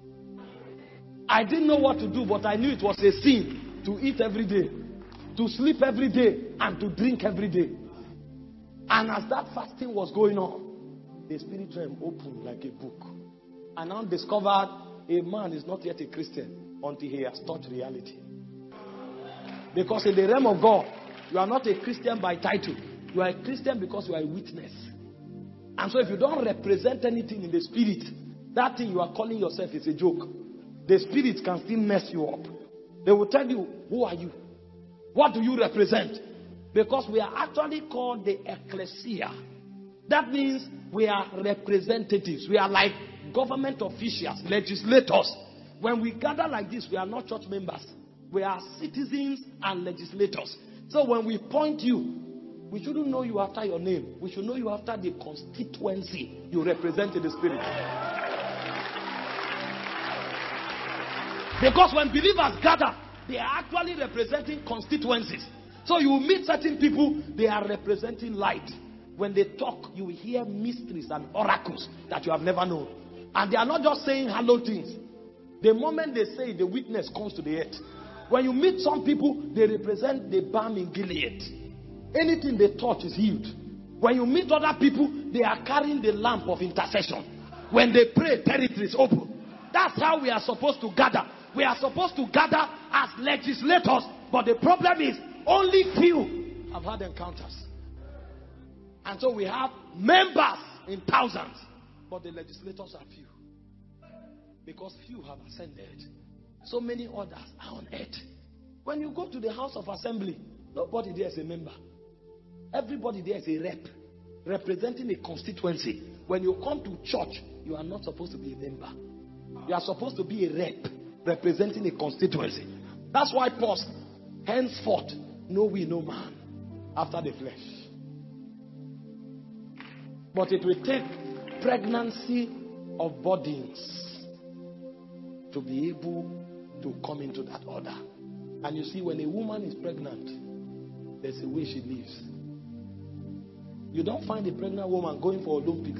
S1: I didn't know what to do, but I knew it was a sin to eat every day, to sleep every day, and to drink every day. And as that fasting was going on, the spirit realm opened like a book. And I discovered a man is not yet a Christian until he has touched reality. Because in the realm of God, you are not a Christian by title. You are a Christian because you are a witness. And so if you don't represent anything in the spirit, that thing you are calling yourself is a joke. The spirit can still mess you up. They will tell you, who are you? What do you represent? Because we are actually called the ecclesia. That means we are representatives. We are like government officials, legislators. When we gather like this, we are not church members. We are citizens and legislators. So when we point you, we shouldn't know you after your name. We should know you after the constituency you represent in the spirit. Because when believers gather, they are actually representing constituencies. So you will meet certain people, they are representing light. When they talk, you will hear mysteries and oracles that you have never known. And they are not just saying hello things. The moment they say, the witness comes to the earth. When you meet some people, they represent the balm in Gilead. Anything they touch is healed. When you meet other people, they are carrying the lamp of intercession. When they pray, territories open. That's how we are supposed to gather. We are supposed to gather as legislators. But the problem is, only few have had encounters. And so we have members in thousands. But the legislators are few. Because few have ascended. So many others are on earth. When you go to the house of assembly, nobody there is a member. Everybody there is a rep. Representing a constituency. When you come to church, you are not supposed to be a member. You are supposed to be a rep. Representing a constituency. That's why Paul said, henceforth, know we no man after the flesh. But it will take pregnancy of bodies to be able to come into that order. And you see, when a woman is pregnant, there's a way she lives. You don't find a pregnant woman going for Olympics.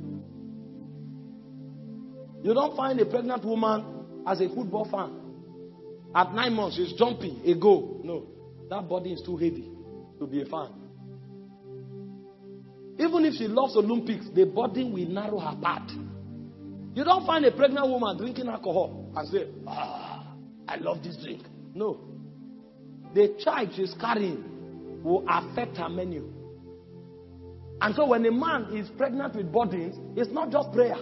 S1: You don't find a pregnant woman as a football fan. At 9 months, she's jumping a goal. No, that body is too heavy to be a fan. Even if she loves Olympics, the body will narrow her path. You don't find a pregnant woman drinking alcohol and say, I love this drink. No. The child she's carrying will affect her menu. And so when a man is pregnant with bodies, it's not just prayer.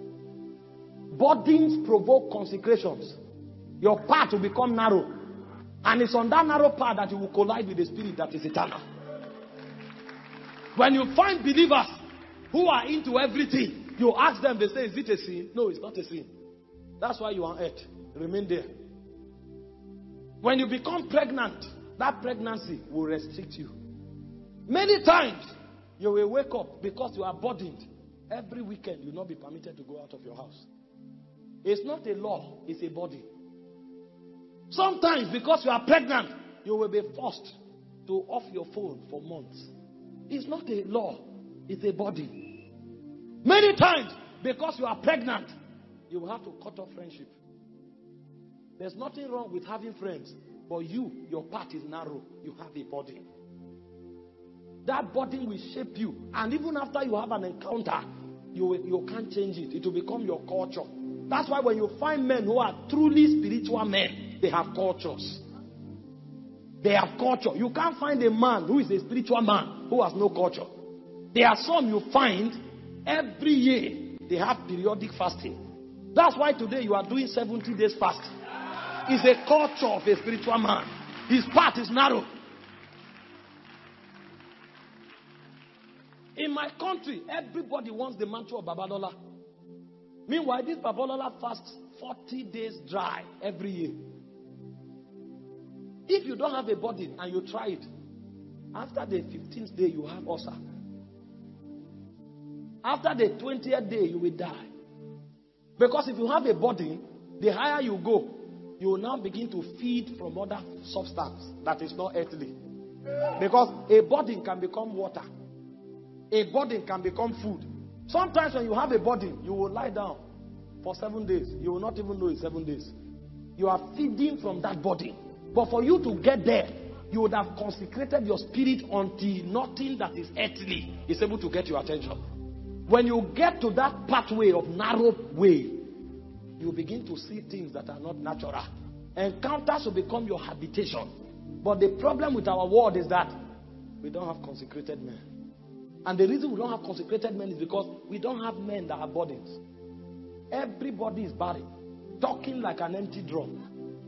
S1: Bodies provoke consecrations. Your path will become narrow. And it's on that narrow path that you will collide with the spirit that is eternal. When you find believers who are into everything, you ask them, they say, is it a sin? No, it's not a sin. That's why you are on earth. Remain there. When you become pregnant, that pregnancy will restrict you. Many times, you will wake up because you are burdened. Every weekend, you will not be permitted to go out of your house. It's not a law, it's a body. Sometimes, because you are pregnant, you will be forced to off your phone for months. It's not a law, it's a body. Many times, because you are pregnant, you will have to cut off friendship. There's nothing wrong with having friends, but your path is narrow. You have a body. That body will shape you. And even after you have an encounter, you can't change it. It will become your culture. That's why when you find men who are truly spiritual men, they have cultures. They have culture. You can't find a man who is a spiritual man who has no culture. There are some you find every year they have periodic fasting. That's why today you are doing 70 days fast. It's a culture of a spiritual man. His path is narrow. In my country, everybody wants the mantle of Babalola. Meanwhile, this Babalola fasts 40 days dry every year. If you don't have a body and you try it, after the 15th day, you have ulcer. After the 20th day, you will die. Because if you have a body, the higher you go, you will now begin to feed from other substance that is not earthly. Because a body can become water. A body can become food. Sometimes when you have a body, you will lie down for 7 days. You will not even know it's 7 days. You are feeding from that body. But for you to get there, you would have consecrated your spirit until nothing that is earthly is able to get your attention. When you get to that pathway of narrow way, you begin to see things that are not natural. Encounters will become your habitation. But the problem with our world is that we don't have consecrated men. And the reason we don't have consecrated men is because we don't have men that have bodies. Everybody is barren, talking like an empty drum.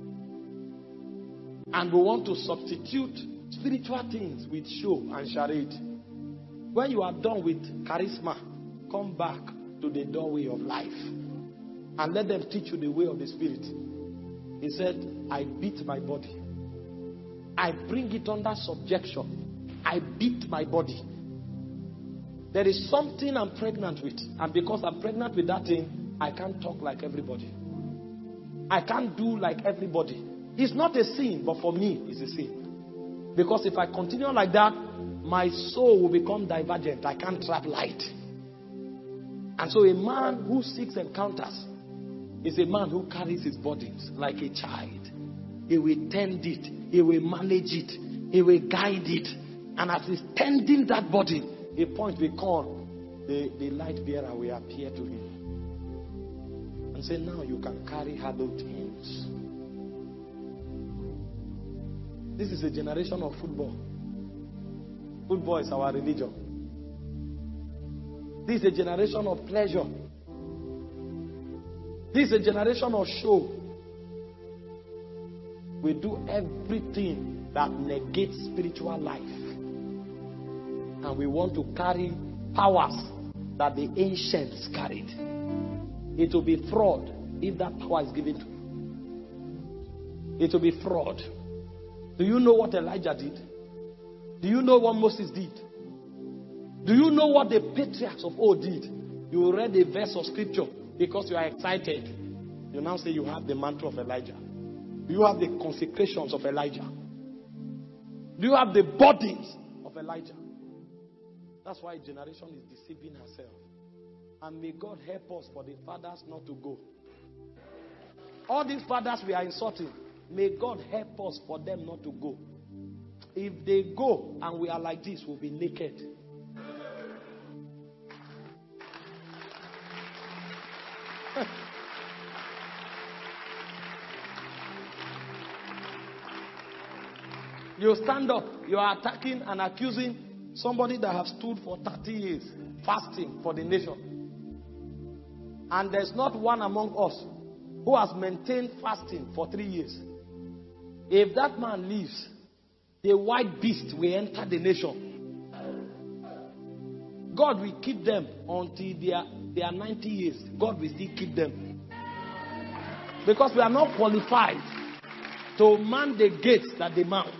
S1: And we want to substitute spiritual things with show and charade. When you are done with charisma, come back to the doorway of life and let them teach you the way of the Spirit. He said, I beat my body. I bring it under subjection. I beat my body. There is something I'm pregnant with. And because I'm pregnant with that thing, I can't talk like everybody. I can't do like everybody. It's not a sin, but for me, it's a sin. Because if I continue like that, my soul will become divergent. I can't trap light. And so a man who seeks encounters is a man who carries his burdens like a child. He will tend it. He will manage it. He will guide it. And as he's tending that burden, a point will come, the light bearer will appear to him. and say, now you can carry hallowed things. This is a generation of football. Football is our religion. This is a generation of pleasure. This is a generation of show. We do everything that negates spiritual life. And we want to carry powers that the ancients carried. It will be fraud if that power is given to you. It will be fraud. Do you know what Elijah did? Do you know what Moses did? Do you know what the patriarchs of old did? You read a verse of scripture because you are excited. You now say you have the mantle of Elijah. Do you have the consecrations of Elijah? Do you have the burdens of Elijah? That's why a generation is deceiving herself. And may God help us for the fathers not to go. All these fathers we are insulting, may God help us for them not to go. If they go and we are like this, we'll be naked. You stand up, you are attacking and accusing somebody that has stood for 30 years fasting for the nation. And there's not one among us who has maintained fasting for 3 years. If that man leaves, the white beast will enter the nation. God will keep them until they are 90 years. God will still keep them. Because we are not qualified to man the gates that they mount.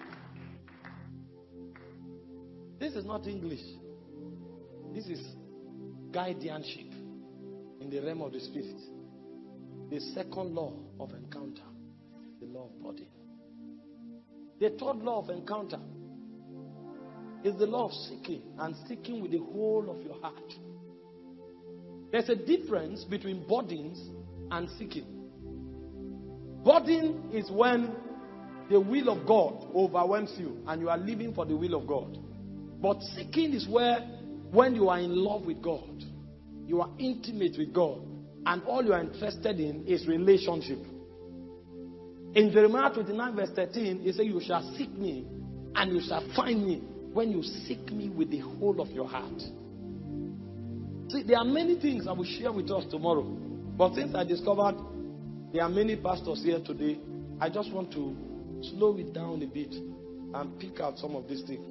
S1: This is not English. This is guardianship in the realm of the spirit. The second law of encounter, the law of body. The third law of encounter is the law of seeking, and seeking with the whole of your heart. There's a difference between burdens and seeking. Burden is when the will of God overwhelms you and you are living for the will of God. But seeking is when you are in love with God, you are intimate with God, and all you are interested in is relationship. In Jeremiah 29 verse 13, he says, you shall seek me and you shall find me when you seek me with the whole of your heart. See, there are many things I will share with us tomorrow. But since I discovered there are many pastors here today, I just want to slow it down a bit and pick out some of these things.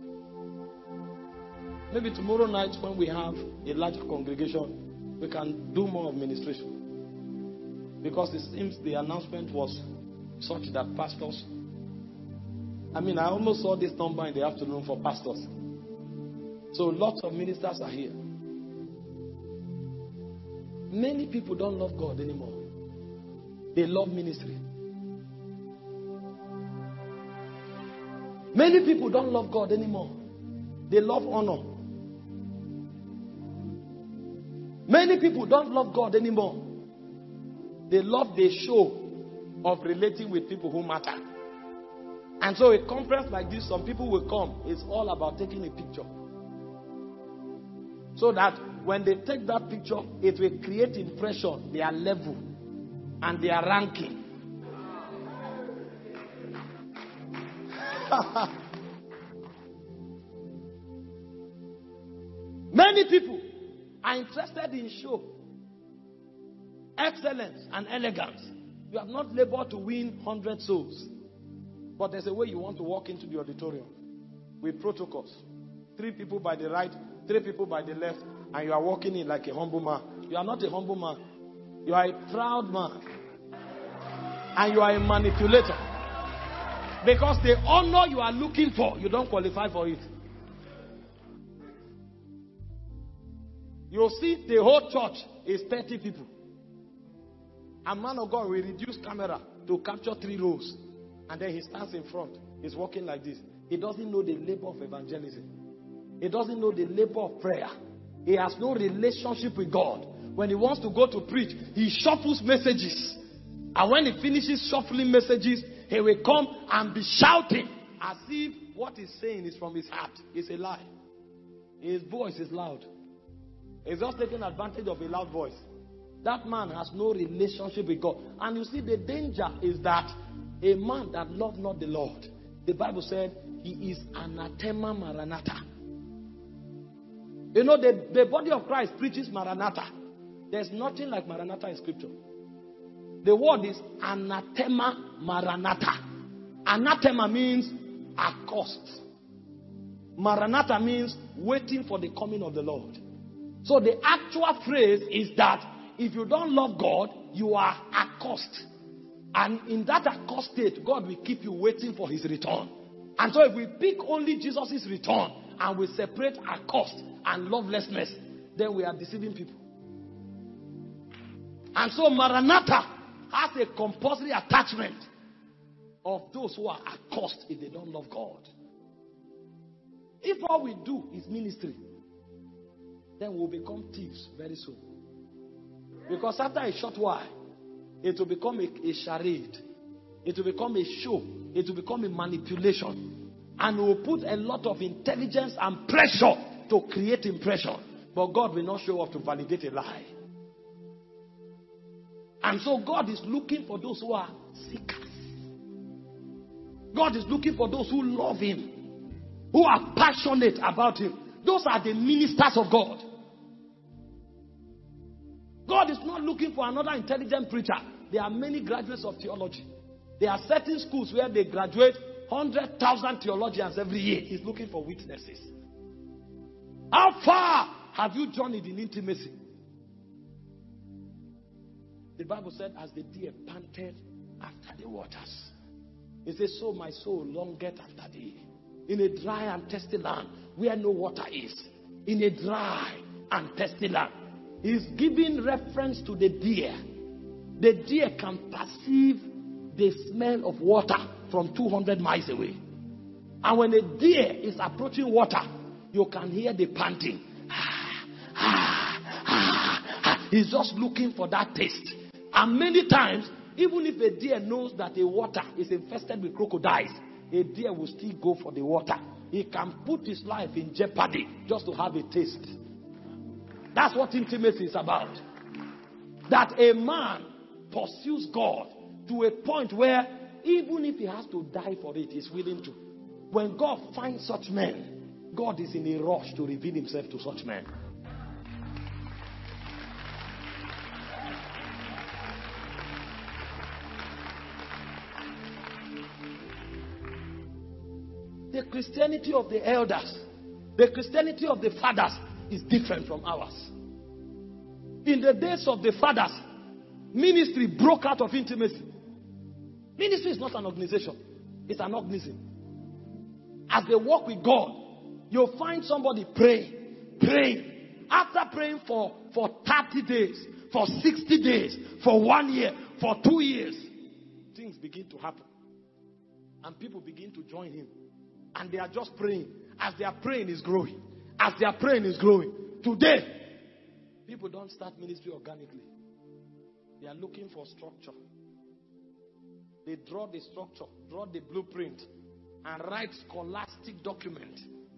S1: Maybe tomorrow night when we have a larger congregation, we can do more of ministration. Because it seems the announcement was such that pastors... I almost saw this number in the afternoon for pastors. So lots of ministers are here. Many people don't love God anymore. They love ministry. Many people don't love God anymore. They love honor. Many people don't love God anymore. They love the show of relating with people who matter. And so a conference like this, some people will come. It's all about taking a picture. So that when they take that picture, it will create impression, their level and their ranking. Many people are interested in show, excellence, and elegance. You have not labored to win 100 souls. But there's a way you want to walk into the auditorium with protocols. 3 people by the right, 3 people by the left, and you are walking in like a humble man. You are not a humble man. You are a proud man. And you are a manipulator. Because the honor you are looking for, you don't qualify for it. You'll see the whole church is 30 people. A man of God will reduce camera to capture 3 rows. And then he stands in front. He's walking like this. He doesn't know the labor of evangelism. He doesn't know the labor of prayer. He has no relationship with God. When he wants to go to preach, he shuffles messages. And when he finishes shuffling messages, he will come and be shouting as if what he's saying is from his heart. It's a lie. His voice is loud. He's just taking advantage of a loud voice. that man has no relationship with God. And you see, the danger is that a man that loved not the Lord, the Bible said, he is anathema maranatha. You know, the body of Christ preaches Maranatha. There's nothing like Maranatha in Scripture. The word is anathema maranatha. Anathema means accost. Maranatha means waiting for the coming of the Lord. So the actual phrase is that if you don't love God, you are accost. And in that accost state, God will keep you waiting for his return. And so if we pick only Jesus' return and we separate accost and lovelessness, then we are deceiving people. And so Maranatha has a compulsory attachment of those who are accursed if they don't love God. If all we do is ministry, then we'll become thieves very soon. Because after a short while, it will become a charade. It will become a show. It will become a manipulation. And we will put a lot of intelligence and pressure to create impression. But God will not show up to validate a lie. And so God is looking for those who are seekers. God is looking for those who love him, who are passionate about him. Those are the ministers of God. God is not looking for another intelligent preacher. There are many graduates of theology. There are certain schools where they graduate 100,000 theologians every year. He's looking for witnesses. How far have you journeyed in intimacy? The Bible said, as the deer panted after the waters. It says, so my soul longeth after thee. In a dry and thirsty land where no water is. In a dry and thirsty land. He's giving reference to the deer. The deer can perceive the smell of water from 200 miles away. And when a deer is approaching water, you can hear the panting. He's just looking for that taste. And many times, even if a deer knows that the water is infested with crocodiles, a deer will still go for the water. He can put his life in jeopardy just to have a taste. That's what intimacy is about. That a man pursues God to a point where even if he has to die for it, he's willing to. When God finds such men, God is in a rush to reveal himself to such men. The Christianity of the elders, the Christianity of the fathers is different from ours. In the days of the fathers, ministry broke out of intimacy. Ministry is not an organization. It's an organism. As they walk with God, you'll find somebody praying. After praying for 30 days, for 60 days, for 1 year, for 2 years, things begin to happen. And people begin to join him. And they are just praying. As they are praying, is growing. As they are praying, is growing. Today, people don't start ministry organically. They are looking for structure. They draw the structure, draw the blueprint, and write scholastic document.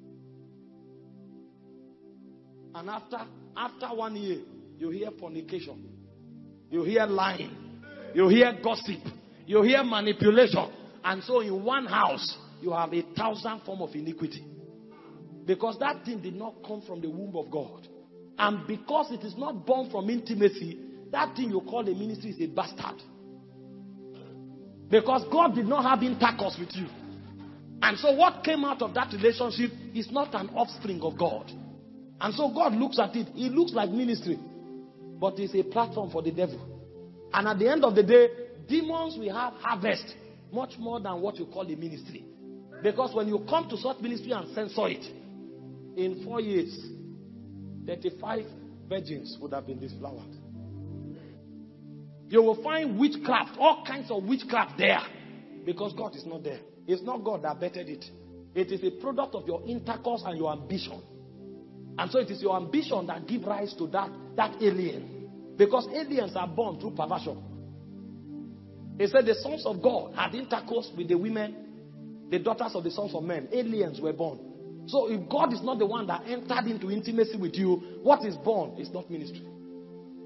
S1: And after 1 year, you hear fornication. You hear lying. You hear gossip. You hear manipulation. And so in one house, you have 1,000 forms of iniquity. Because that thing did not come from the womb of God. And because it is not born from intimacy, that thing you call a ministry is a bastard. Because God did not have intercourse with you. And so what came out of that relationship is not an offspring of God. And so God looks at it. It looks like ministry. But it's a platform for the devil. And at the end of the day, demons will have harvest much more than what you call a ministry. Because when you come to such ministry and censor it, in 4 years, 35 virgins would have been disflowered. You will find witchcraft, all kinds of witchcraft there. Because God is not there. It's not God that bettered it. It is a product of your intercourse and your ambition. And so it is your ambition that gives rise to that alien. Because aliens are born through perversion. It said the sons of God had intercourse with the women, the daughters of the sons of men. Aliens were born. So if God is not the one that entered into intimacy with you, what is born is not ministry.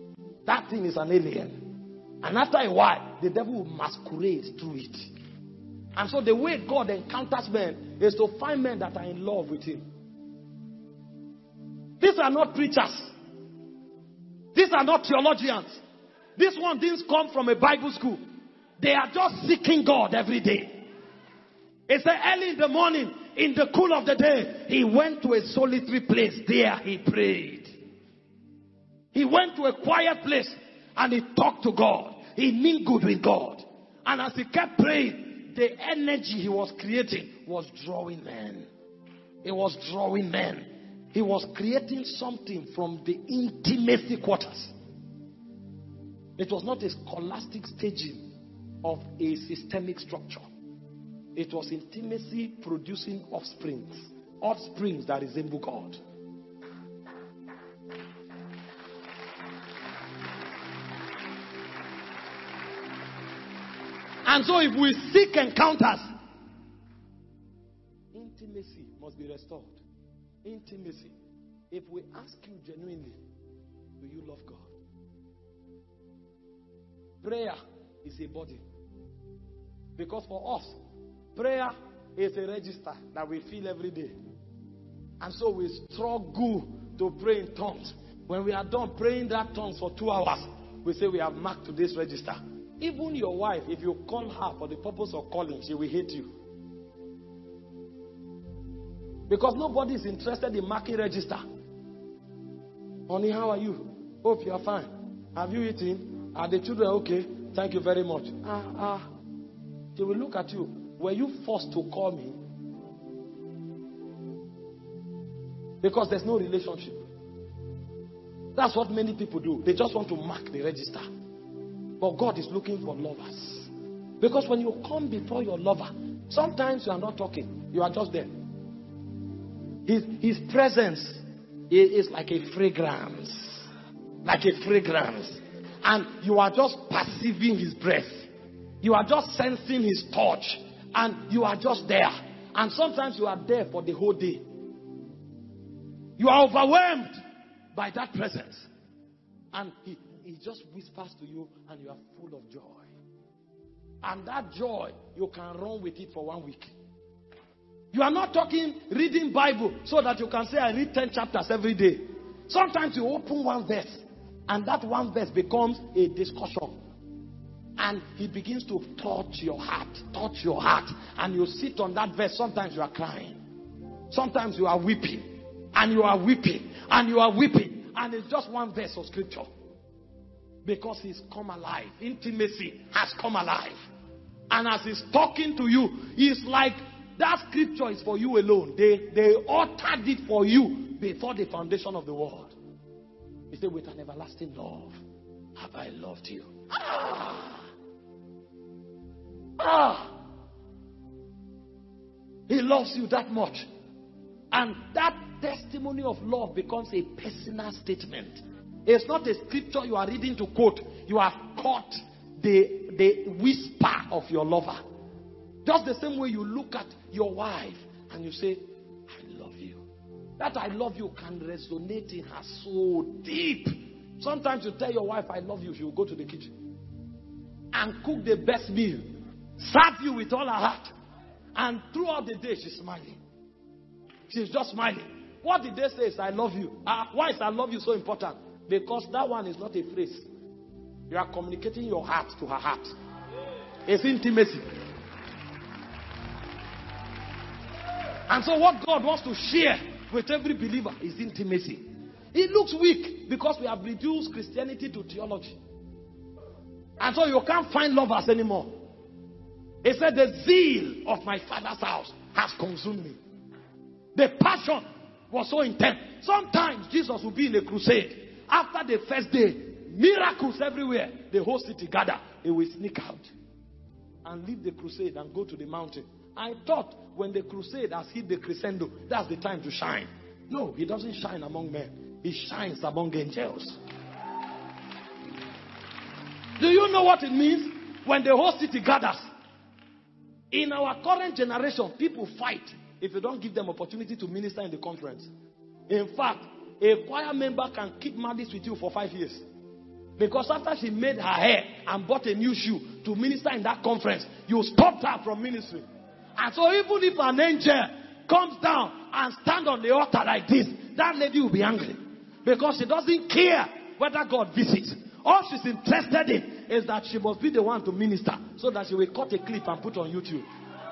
S1: That thing is an alien. And after a while, the devil will masquerade through it. And so the way God encounters men is to find men that are in love with him. These are not preachers. These are not theologians. This one didn't come from a Bible school. They are just seeking God every day. It's early in the morning, in the cool of the day, he went to a solitary place. There he prayed. He went to a quiet place and he talked to God. He mingled with God. And as he kept praying, the energy he was creating was drawing men. It was drawing men. He was creating something from the intimacy quarters. It was not a scholastic staging of a systemic structure. It was intimacy producing offsprings that resemble God. And so if we seek encounters, intimacy must be restored. Intimacy. If we ask you genuinely, do you love God? Prayer is a body. Because for us, prayer is a register that we fill every day. And so we struggle to pray in tongues. When we are done praying that tongues for 2 hours, we say we have marked today's register. Even your wife, if you call her for the purpose of calling, she will hate you. Because nobody is interested in marking register. Honey, how are you? Hope you are fine. Have you eaten? Are the children okay? Thank you very much. They will look at you. Were you forced to call me? Because there's no relationship. That's what many people do. They just want to mark the register. But God is looking for lovers. Because when you come before your lover, sometimes you are not talking. You are just there. His presence is like a fragrance. Like a fragrance. And you are just perceiving his breath. You are just sensing his touch. And you are just there. And sometimes you are there for the whole day. You are overwhelmed by that presence. And he just whispers to you and you are full of joy. And that joy, you can run with it for 1 week. You are not talking reading Bible so that you can say I read 10 chapters every day. Sometimes you open one verse and that one verse becomes a discussion. And he begins to touch your heart. And you sit on that verse. Sometimes you are crying. Sometimes you are weeping. And you are weeping. And you are weeping. And it's just one verse of scripture. Because he's come alive. Intimacy has come alive. And as he's talking to you, it's like that scripture is for you alone. They uttered it for you before the foundation of the world. He said, with an everlasting love have I loved you. He loves you that much. And that testimony of love becomes a personal statement. It's not a scripture you are reading to quote. You have caught the whisper of your lover. Just the same way you look at your wife and you say, I love you. That I love you can resonate in her soul deep. Sometimes you tell your wife, I love you. She will go to the kitchen and cook the best meal. Serve you with all her heart. And throughout the day, she's smiling. She's just smiling. What did they say is, I love you? Why is I love you so important? Because that one is not a phrase. You are communicating your heart to her heart. It's intimacy. And so what God wants to share with every believer is intimacy. It looks weak because we have reduced Christianity to theology. And so you can't find lovers anymore. He said, the zeal of my Father's house has consumed me. The passion was so intense. Sometimes Jesus will be in a crusade. After the first day, miracles everywhere. The whole city gather. He will sneak out and leave the crusade and go to the mountain. I thought when the crusade has hit the crescendo, that's the time to shine. No, he doesn't shine among men. He shines among angels. Do you know what it means when the whole city gathers? In our current generation, people fight if you don't give them opportunity to minister in the conference. In fact, a choir member can keep malice with you for 5 years. Because after she made her hair and bought a new shoe to minister in that conference, you stopped her from ministry. And so even if an angel comes down and stand on the altar like this, that lady will be angry. Because she doesn't care whether God visits. All she's interested in is that she must be the one to minister, so that she will cut a clip and put on YouTube.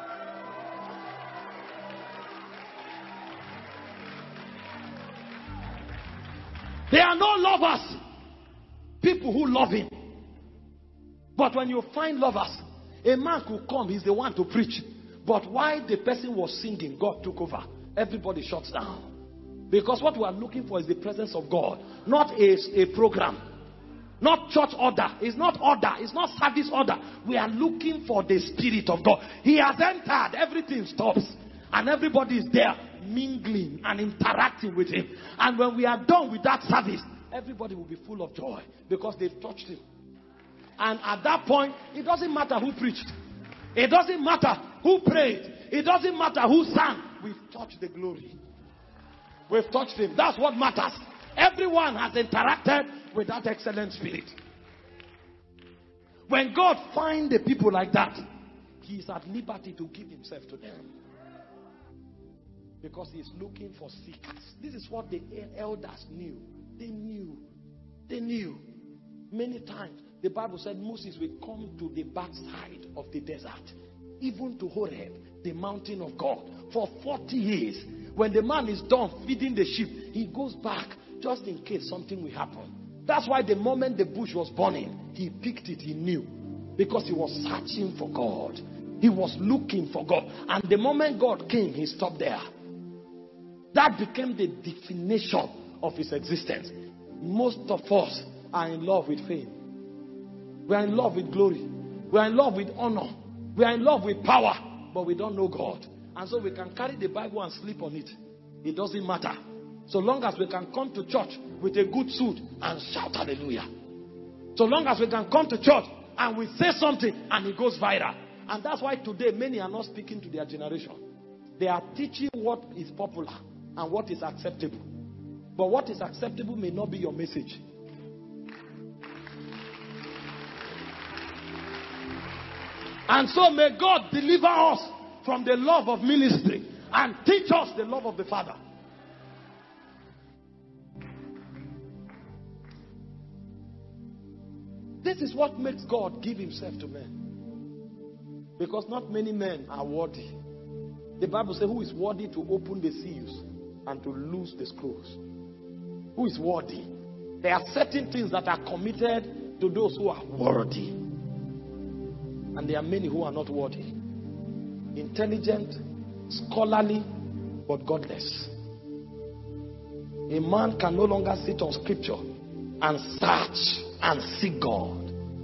S1: There are no lovers. People who love him. But when you find lovers, a man could come, he's the one to preach. But while the person was singing, God took over. Everybody shuts down. Because what we are looking for is the presence of God, not a program. Not church order. It's not order. It's not service order. We are looking for the Spirit of God. He has entered. Everything stops. And everybody is there mingling and interacting with him. And when we are done with that service, everybody will be full of joy because they've touched him. And at that point, it doesn't matter who preached. It doesn't matter who prayed. It doesn't matter who sang. We've touched the glory. We've touched him. That's what matters. Everyone has interacted with that excellent Spirit. When God finds the people like that, he is at liberty to give himself to them. Because he is looking for seekers. This is what the elders knew. They knew. They knew. Many times, the Bible said Moses will come to the backside of the desert. Even to Horeb, the mountain of God. For 40 years. When the man is done feeding the sheep, he goes back just in case something will happen. That's why the moment the bush was burning, he picked it, he knew. Because he was searching for God. He was looking for God. And the moment God came, he stopped there. That became the definition of his existence. Most of us are in love with fame. We are in love with glory. We are in love with honor. We are in love with power. But we don't know God. And so we can carry the Bible and sleep on it. It doesn't matter. So long as we can come to church with a good suit and shout hallelujah. So long as we can come to church and we say something and it goes viral. And that's why today many are not speaking to their generation. They are teaching what is popular and what is acceptable. But what is acceptable may not be your message. And so may God deliver us from the love of ministry and teach us the love of the Father. This is what makes God give himself to men. Because not many men are worthy. The Bible says, who is worthy to open the seals and to loose the scrolls? Who is worthy? There are certain things that are committed to those who are worthy. And there are many who are not worthy. Intelligent, scholarly, but godless. A man can no longer sit on scripture and search and seek God.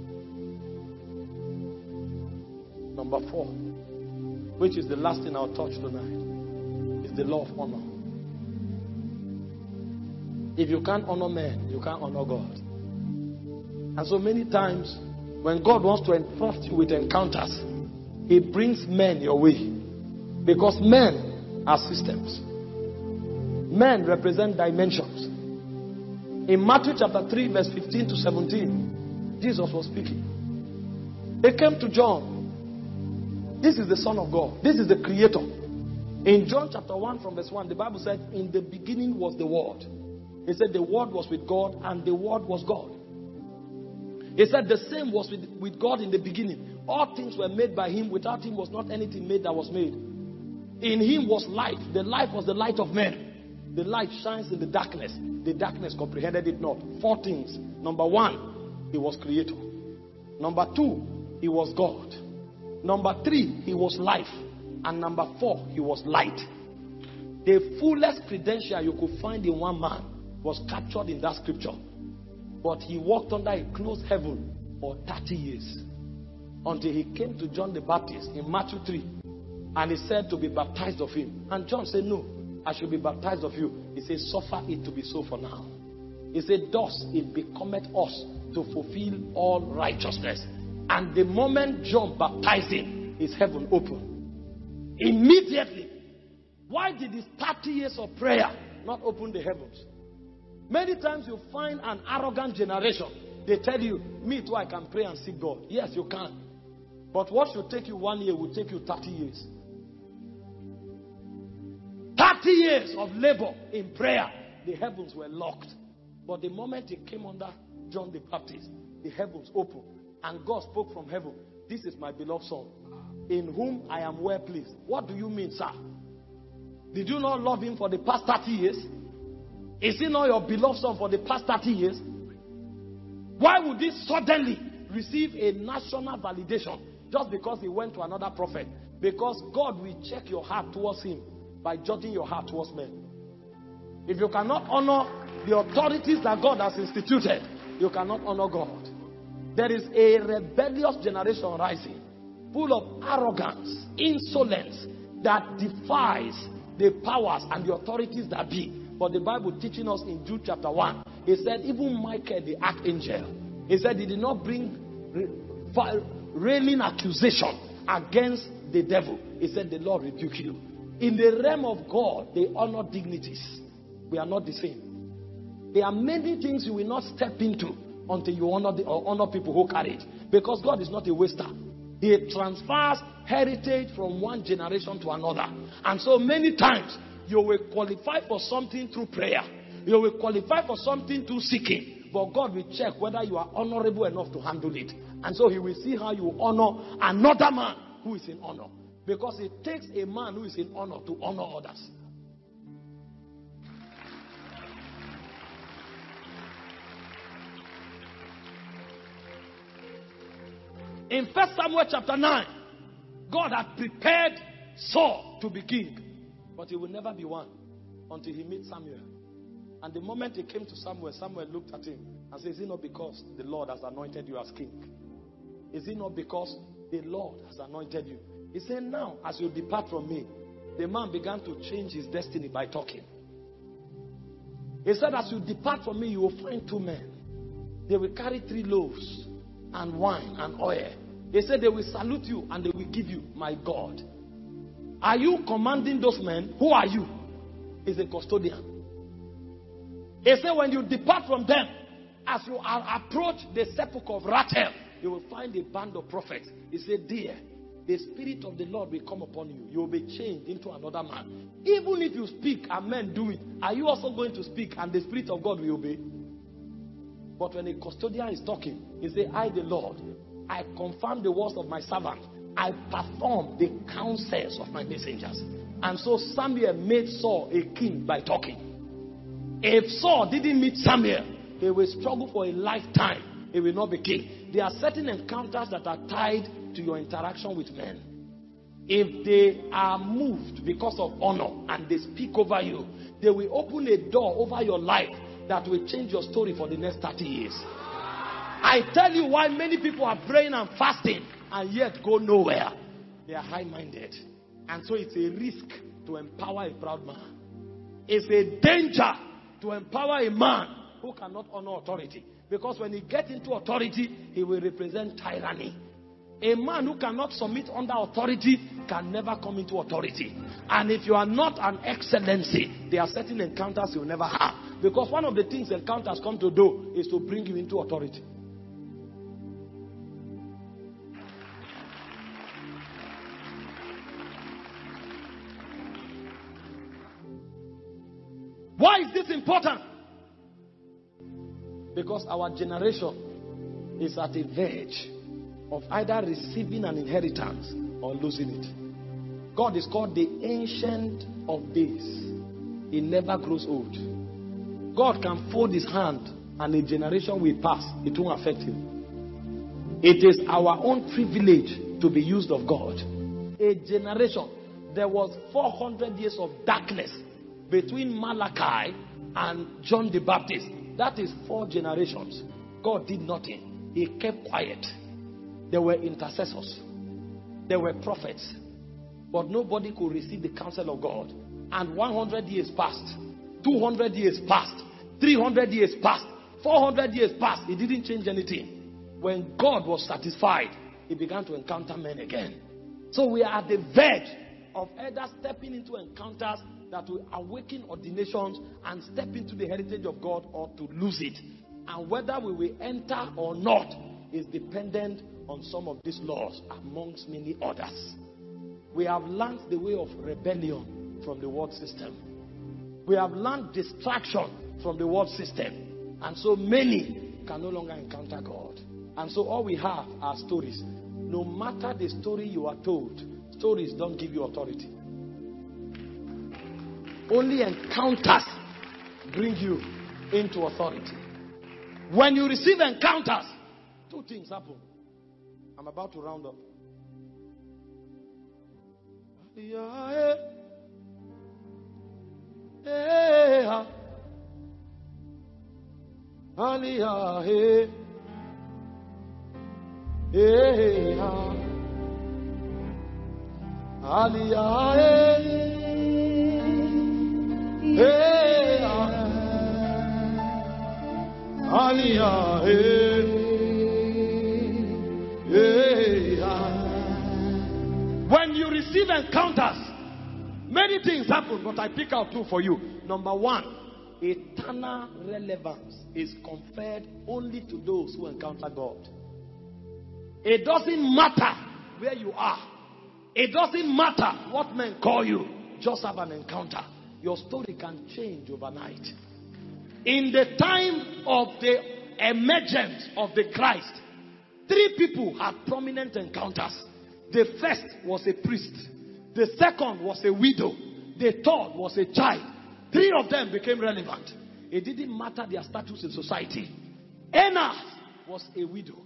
S1: Number 4, which is the last thing I'll touch tonight, is the law of honor. If you can't honor men, you can't honor God. And so many times, when God wants to entrust you with encounters, he brings men your way. Because men are systems. Men represent dimensions. In Matthew chapter 3 verse 15 to 17, Jesus was speaking. They came to John. This is the Son of God. This is the Creator. In John chapter 1 from verse 1, the Bible said, in the beginning was the Word. He said the Word was with God and the Word was God. He said the same was with God in the beginning. All things were made by him. Without him was not anything made that was made. In him was life. The life was the light of men. The light shines in the darkness. The darkness comprehended it not. 4 things. Number 1, he was creator. Number 2, he was God. Number 3, he was life. And number 4, he was light. The fullest credential you could find in one man was captured in that scripture. But he walked under a closed heaven for 30 years. Until he came to John the Baptist in Matthew 3. And he said to be baptized of him. And John said, no, I should be baptized of you. He said, suffer it to be so for now. He said, thus it becometh us to fulfill all righteousness. And the moment John baptized him, his heaven opened. Immediately. Why did his 30 years of prayer not open the heavens? Many times you find an arrogant generation They tell you, me too, I can pray and seek God. Yes, you can. But what should take you 1 year will take you 30 years. 30 years of labor in prayer. The heavens were locked. But the moment it came under John the Baptist, the heavens opened. And God spoke from heaven. This is my beloved son, in whom I am well pleased. What do you mean, sir? Did you not love him for the past 30 years? Is he not your beloved son for the past 30 years? Why would he suddenly receive a national validation just because he went to another prophet? Because God will check your heart towards him by judging your heart towards men. If you cannot honor the authorities that God has instituted, you cannot honor God. There is a rebellious generation rising, full of arrogance, insolence, that defies the powers and the authorities that be. But the Bible teaching us in Jude chapter 1, it said even Michael the archangel, he said he did not bring railing accusation against the devil. He said the Lord rebuke you. In the realm of God, they honor dignities. We are not the same. There are many things you will not step into until you honor people who carry it. Because God is not a waster. He transfers heritage from one generation to another. And so many times, you will qualify for something through prayer. You will qualify for something through seeking. But God will check whether you are honorable enough to handle it. And so he will see how you honor another man who is in honor. Because it takes a man who is in honor to honor others. In 1 Samuel chapter 9, God had prepared Saul to be king. But he will never be one until he meets Samuel. And the moment he came to Samuel, Samuel looked at him and said, is it not because the Lord has anointed you as king? Is it not because the Lord has anointed you? He said, now, as you depart from me, the man began to change his destiny by talking. He said, as you depart from me, you will find 2 men. They will carry 3 loaves and wine and oil. He said, they will salute you and they will give you my God. Are you commanding those men? Who are you? He's a custodian. He said, when you depart from them, as you approach the sepulchre of Rachel, you will find a band of prophets. He said, dear, the Spirit of the Lord will come upon you. You will be changed into another man. Even if you speak and men do it, are you also going to speak and the Spirit of God will obey? But when a custodian is talking, he said, I, the Lord, I confirm the words of my servant. I perform the counsels of my messengers. And so Samuel made Saul a king by talking. If Saul didn't meet Samuel, he will struggle for a lifetime. He will not be king. There are certain encounters that are tied to your interaction with men. If they are moved because of honor and they speak over you, they will open a door over your life that will change your story for the next 30 years. I tell you why many people are praying and fasting and yet go nowhere. They are high-minded. And so it's a risk to empower a proud man. It's a danger to empower a man who cannot honor authority. Because when he gets into authority, he will represent tyranny. A man who cannot submit under authority can never come into authority. And if you are not an excellency, there are certain encounters you will never have. Because one of the things encounters come to do is to bring you into authority. Why is this important? Because our generation is at a verge of either receiving an inheritance or losing it. God is called the Ancient of Days. He never grows old. God can fold his hand and a generation will pass. It won't affect him. It is our own privilege to be used of God. A generation. There was 400 years of darkness between Malachi and John the Baptist. That is 4 generations. God did nothing. He kept quiet. There were intercessors. There were prophets. But nobody could receive the counsel of God. And 100 years passed. 200 years passed. 300 years passed. 400 years passed. He didn't change anything. When God was satisfied, he began to encounter men again. So we are at the verge of either stepping into encounters that will awaken ordinations and step into the heritage of God, or to lose it. And whether we will enter or not is dependent on some of these laws, amongst many others. We have learned the way of rebellion from the world system. We have learned distraction from the world system. And so many can no longer encounter God. And so all we have are stories. No matter the story you are told, stories don't give you authority. Only encounters bring you into authority. When you receive encounters, two things happen. I'm about to round up. When you receive encounters, many things happen, but I pick out two for you. Number one, eternal relevance is conferred only to those who encounter God. It doesn't matter where you are. It doesn't matter what men call you. Just have an encounter. Your story can change overnight. In the time of the emergence of the Christ, 3 people had prominent encounters. The first was a priest. The second was a widow. The third was a child. 3 of them became relevant. It didn't matter their status in society. Anna was a widow,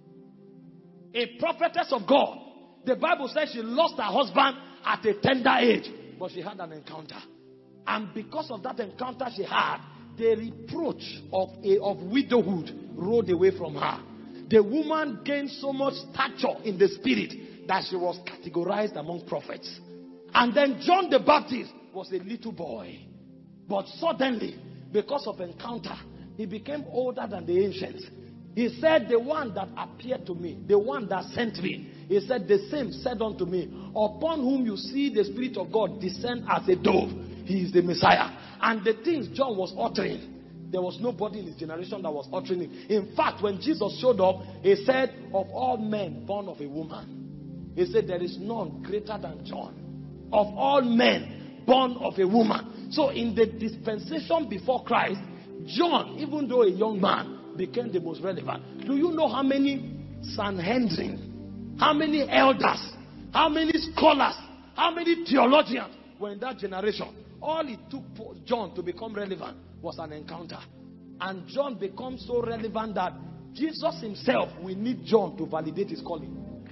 S1: a prophetess of God. The Bible says she lost her husband at a tender age, but she had an encounter. And because of that encounter she had, the reproach of widowhood rolled away from her. The woman gained so much stature in the spirit that she was categorized among prophets. And then John the Baptist was a little boy. But suddenly, because of encounter, he became older than the ancients. He said, the one that appeared to me, the one that sent me, he said, the same said unto me, upon whom you see the Spirit of God descend as a dove, he is the Messiah. And the things John was uttering, there was nobody in his generation that was uttering it. In fact, when Jesus showed up, he said, of all men born of a woman, he said, there is none greater than John. Of all men born of a woman. So in the dispensation before Christ, John, even though a young man, became the most relevant. Do you know how many Sanhedrin, how many elders, how many scholars, how many theologians were in that generation? All it took for John to become relevant was an encounter. And John becomes so relevant that Jesus himself will need John to validate his calling.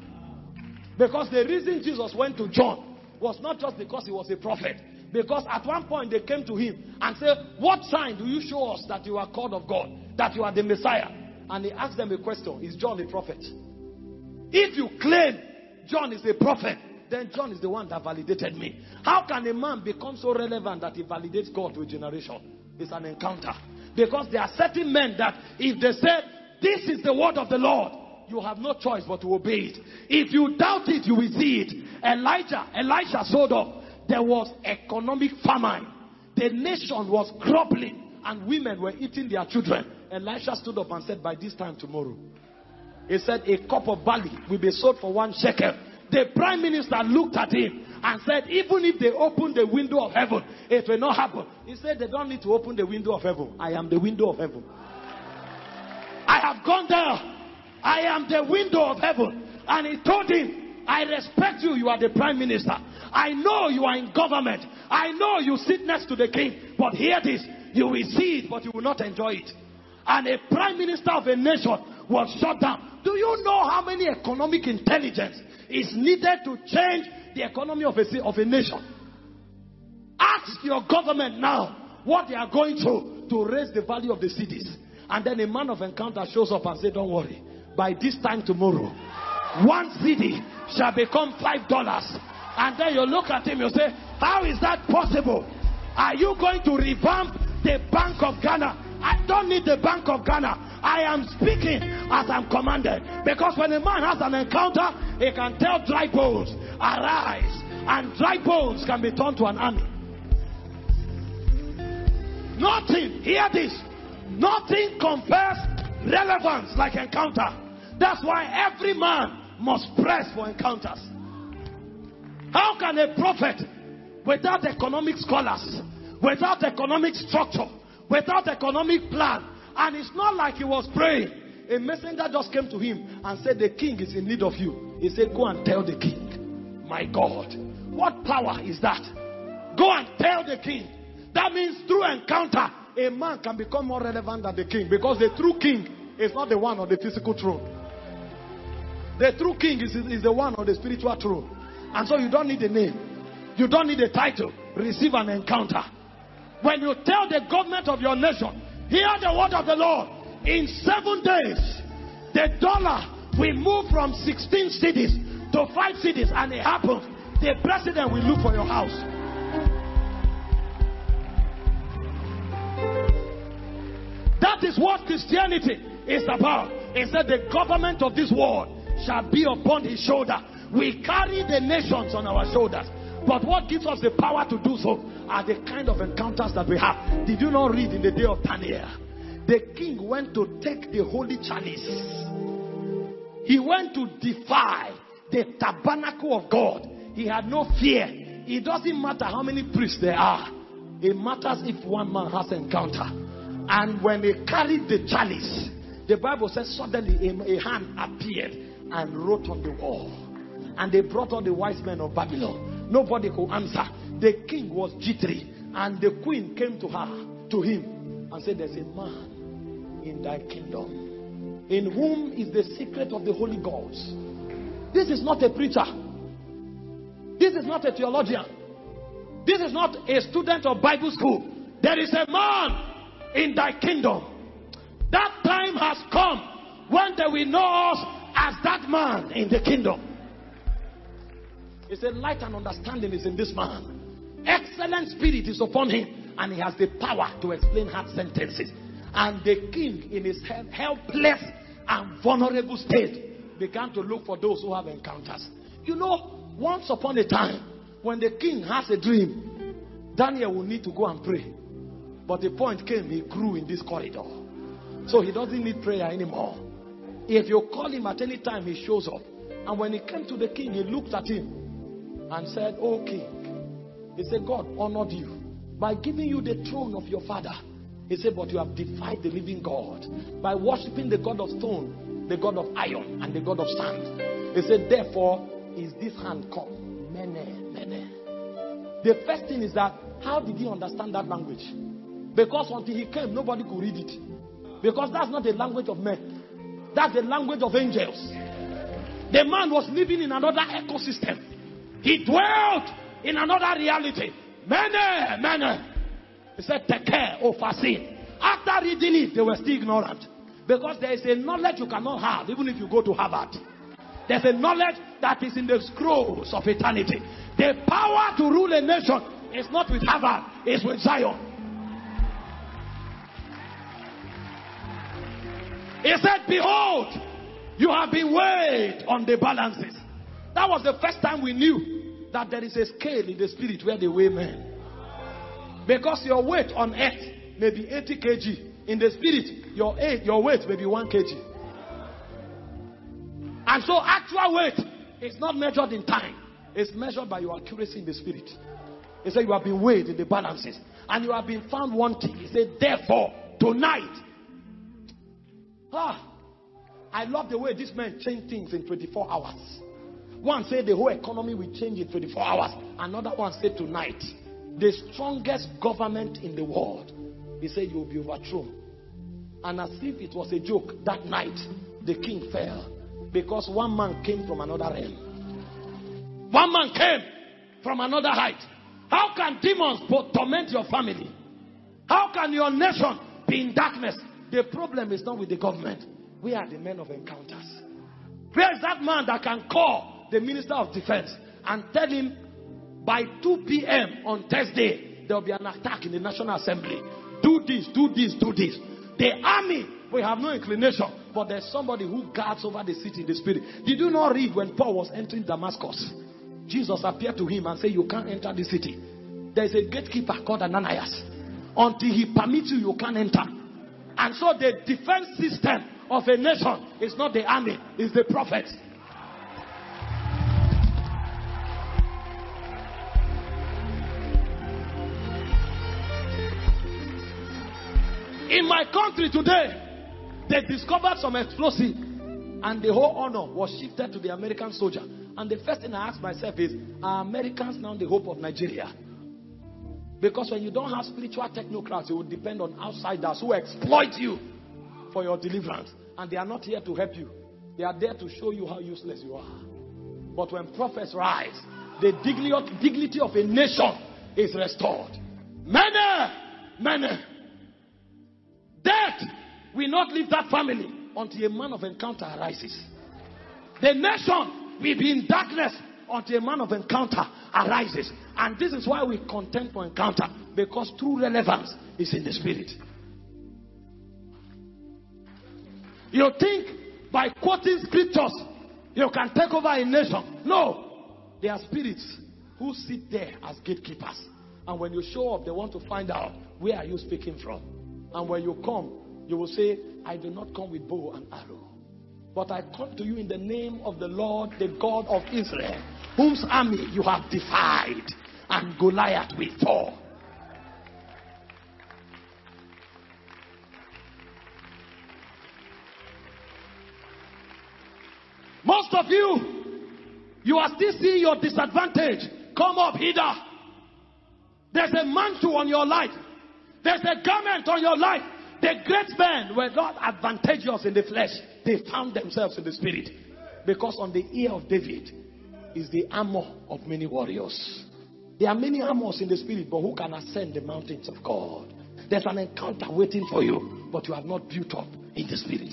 S1: Because the reason Jesus went to John was not just because he was a prophet. Because at one point they came to him and said, what sign do you show us that you are called of God, that you are the Messiah? And he asked them a question, is John a prophet? If you claim John is a prophet, then John is the one that validated me. How can a man become so relevant that he validates God to a generation? It's an encounter. Because there are certain men that if they say, this is the word of the Lord, you have no choice but to obey it. If you doubt it, you will see it. Elijah showed up. There was economic famine. The nation was groveling and women were eating their children. Elisha stood up and said, by this time tomorrow, he said, a cup of barley will be sold for 1 shekel. The prime minister looked at him and said, even if they open the window of heaven, it will not happen. He said, they don't need to open the window of heaven. I am the window of heaven. I have gone there. I am the window of heaven. And he told him, I respect you. You are the prime minister. I know you are in government. I know you sit next to the king. But hear this. You will see it, but you will not enjoy it. And a prime minister of a nation was shut down. Do you know how many economic intelligence is needed to change the economy of a nation? Ask your government now what they are going through to raise the value of the cities. And then a man of encounter shows up and says, don't worry. By this time tomorrow, 1 cedi shall become $5. And then you look at him, you say, how is that possible? Are you going to revamp the Bank of Ghana? I don't need the Bank of Ghana. I am speaking as I'm commanded. Because when a man has an encounter, he can tell dry bones, arise. And dry bones can be turned to an army. Nothing, hear this,
S3: Nothing confers relevance like encounter. That's why every man must press for encounters. How can a prophet, without economic scholars, without economic structure, without economic plan, and it's not like he was praying, a messenger just came to him and said, the king is in need of you. He said, go and tell the king. My God, what power is that? Go and tell the king. That means through encounter, a man can become more relevant than the king, because the true king is not the one on the physical throne. The true king is the one on the spiritual throne. And so you don't need a name. You don't need a title. Receive an encounter. When you tell the government of your nation, hear the word of the Lord. In 7 days, the dollar will move from 16 cities to 5 cities, and it happens. The president will look for your house. That is what Christianity is about. It said the government of this world shall be upon his shoulder. We carry the nations on our shoulders. But what gives us the power to do so are the kind of encounters that we have. Did you not read in the day of Daniel? The king went to take the holy chalice. He went to defy the tabernacle of God. He had no fear. It doesn't matter how many priests there are. It matters if one man has encounter. And when they carried the chalice, the Bible says suddenly a hand appeared and wrote on the wall. And they brought all the wise men of Babylon. Nobody could answer. The king was jittery. And the queen came to him, and said, there's a man in thy kingdom, in whom is the secret of the Holy Ghost. This is not a preacher. This is not a theologian. This is not a student of Bible school. There is a man in thy kingdom. That time has come when they will know us as that man in the kingdom. He said, light and understanding is in this man. Excellent spirit is upon him, and he has the power to explain hard sentences. And the king, in his helpless and vulnerable state, began to look for those who have encounters. You know, once upon a time, when the king has a dream, Daniel will need to go and pray. But the point came, he grew in this corridor. So he doesn't need prayer anymore. If you call him at any time, he shows up. And when he came to the king, he looked at him and said, "Oh king," he said, "God honored you by giving you the throne of your father." He said, "But you have defied the living God by worshiping the God of stone, the God of iron, and the God of sand." He said, "Therefore is this hand come." Mene, mene. The first thing is that, how did he understand that language? Because until he came, nobody could read it. Because that's not the language of men. That's the language of angels. The man was living in another ecosystem. He dwelt in another reality. Mene, mene. He said, take care, oversee. After reading it, they were still ignorant. Because there is a knowledge you cannot have, even if you go to Harvard. There's a knowledge that is in the scrolls of eternity. The power to rule a nation is not with Harvard, it's with Zion. He said, behold, you have been weighed on the balances. That was the first time we knew that there is a scale in the spirit where they weigh men. Because your weight on earth may be 80 kg. In the spirit, your weight may be 1 kg. And so actual weight is not measured in time. It's measured by your accuracy in the spirit. He said you have been weighed in the balances. And you have been found wanting. He said, therefore, tonight. I love the way this man changed things in 24 hours. One said the whole economy will change in 24 hours. Another one said tonight. The strongest government in the world. He said you will be overthrown. And as if it was a joke, that night the king fell. Because one man came from another realm. One man came from another height. How can demons torment your family? How can your nation be in darkness? The problem is not with the government. We are the men of encounters. Where is that man that can call the Minister of Defense and tell him by 2 p.m. on Thursday there will be an attack in the National Assembly? Do this, do this, do this. The army will have no inclination, but there's somebody who guards over the city in the spirit. Did you not read when Paul was entering Damascus? Jesus appeared to him and said, you can't enter the city. There's a gatekeeper called Ananias. Until he permits you, you can't enter. And so the defense system of a nation is not the army, it's the prophets. In my country today, they discovered some explosive and the whole honor was shifted to the American soldier. And the first thing I ask myself is, are Americans now the hope of Nigeria? Because when you don't have spiritual technocrats, you will depend on outsiders who exploit you for your deliverance. And they are not here to help you. They are there to show you how useless you are. But when prophets rise, the dignity of a nation is restored. Many. Death will not leave that family until a man of encounter arises. The nation will be in darkness until a man of encounter arises. And this is why we contend for encounter, because true relevance is in the spirit. You think by quoting scriptures you can take over a nation? No. There are spirits who sit there as gatekeepers. And when you show up, they want to find out, where are you speaking from? And when you come, you will say, I do not come with bow and arrow, but I come to you in the name of the Lord, the God of Israel, whose army you have defied, and Goliath will fall. Most of you are still seeing your disadvantage. Come up hither. There's a mantle on your life. There's a garment on your life. The great men were not advantageous in the flesh. They found themselves in the spirit. Because on the ear of David is the armor of many warriors. There are many armors in the spirit, but who can ascend the mountains of God? There's an encounter waiting for you, but you have not built up in the spirit.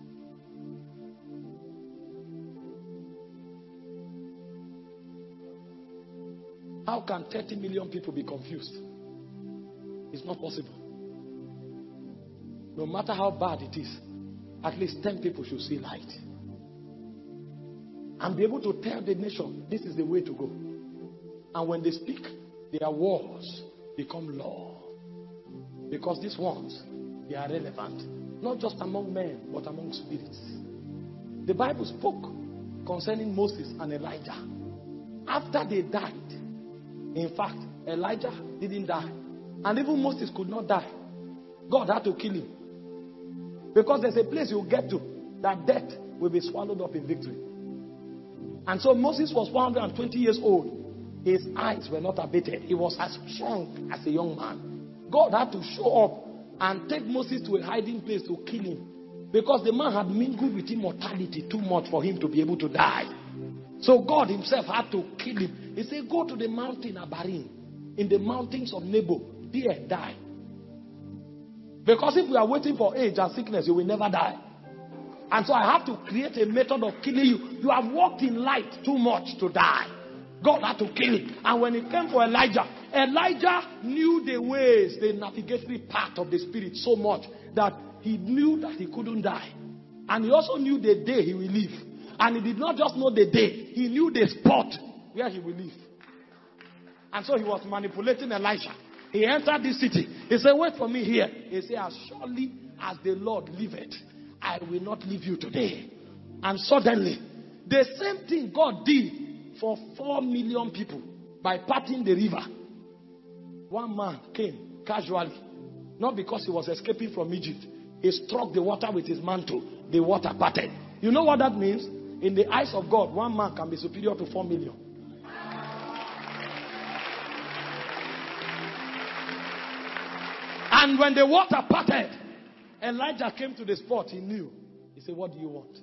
S3: How can 30 million people be confused? It's not possible. No matter how bad it is, at least 10 people should see light. And be able to tell the nation, this is the way to go. And when they speak, their words become law. Because these ones, they are relevant. Not just among men, but among spirits. The Bible spoke concerning Moses and Elijah. After they died, in fact, Elijah didn't die. And even Moses could not die. God had to kill him. Because there's a place you'll get to that death will be swallowed up in victory. And so Moses was 120 years old. His eyes were not abated. He was as strong as a young man. God had to show up and take Moses to a hiding place to kill him. Because the man had mingled with immortality too much for him to be able to die. So God himself had to kill him. He said, go to the mountain Abarim, in the mountains of Nebo. There, die. Because if we are waiting for age and sickness, you will never die. And so I have to create a method of killing you. You have walked in light too much to die. God had to kill him. And when it came for Elijah, Elijah knew the ways, the navigatory path of the spirit so much that he knew that he couldn't die. And he also knew the day he will live. And he did not just know the day, he knew the spot where he will live. And so he was manipulating Elijah. He entered this city. He said, wait for me here. He said, as surely as the Lord liveth, I will not leave you today. And suddenly, the same thing God did for 4 million people by parting the river. One man came casually, not because he was escaping from Egypt. He struck the water with his mantle. The water parted. You know what that means? In the eyes of God, one man can be superior to 4 million. And when the water parted, Elijah came to the spot. He knew. He said, what do you want?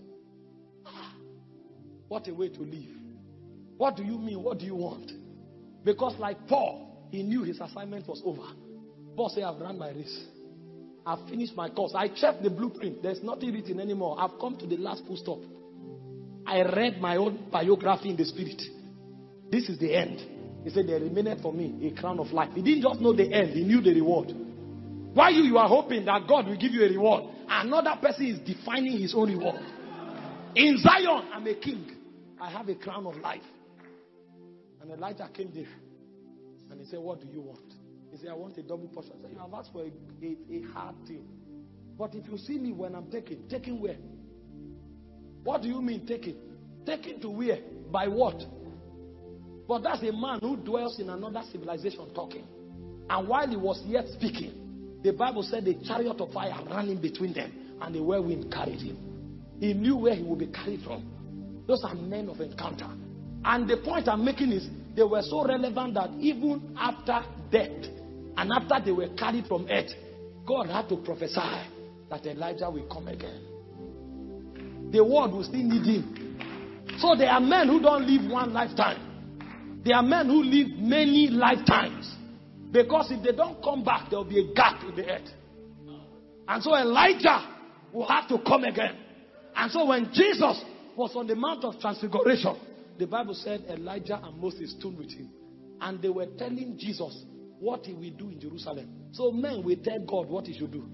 S3: What a way to live. What do you mean? What do you want? Because like Paul, he knew his assignment was over. Paul said, I've run my race. I've finished my course. I checked the blueprint. There's nothing written anymore. I've come to the last full stop. I read my own biography in the spirit. This is the end. He said, there remaineth for me a crown of life. He didn't just know the end. He knew the reward. Why you are hoping that God will give you a reward, another person is defining his own reward. In Zion, I'm a king. I have a crown of life. And Elijah came there. And he said, what do you want? He said, I want a double portion. I said, you have asked for a hard thing. But if you see me when I'm taken where? What do you mean taken? Taken to where? By what? But that's a man who dwells in another civilization talking. And while he was yet speaking, the Bible said the chariot of fire ran in between them and the whirlwind carried him. He knew where he would be carried from. Those are men of encounter. And the point I'm making is they were so relevant that even after death and after they were carried from earth, God had to prophesy that Elijah will come again. The world will still need him. So there are men who don't live one lifetime. There are men who live many lifetimes. Because if they don't come back, there will be a gap in the earth. And so Elijah will have to come again. And so when Jesus was on the Mount of Transfiguration, the Bible said Elijah and Moses stood with him. And they were telling Jesus what he will do in Jerusalem. So men will tell God what he should do.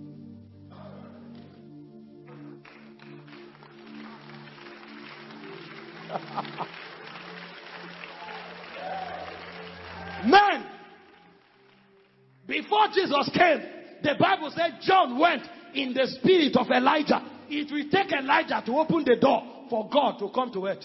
S3: Men, before Jesus came, the Bible said John went in the spirit of Elijah. It will take Elijah to open the door for God to come to earth.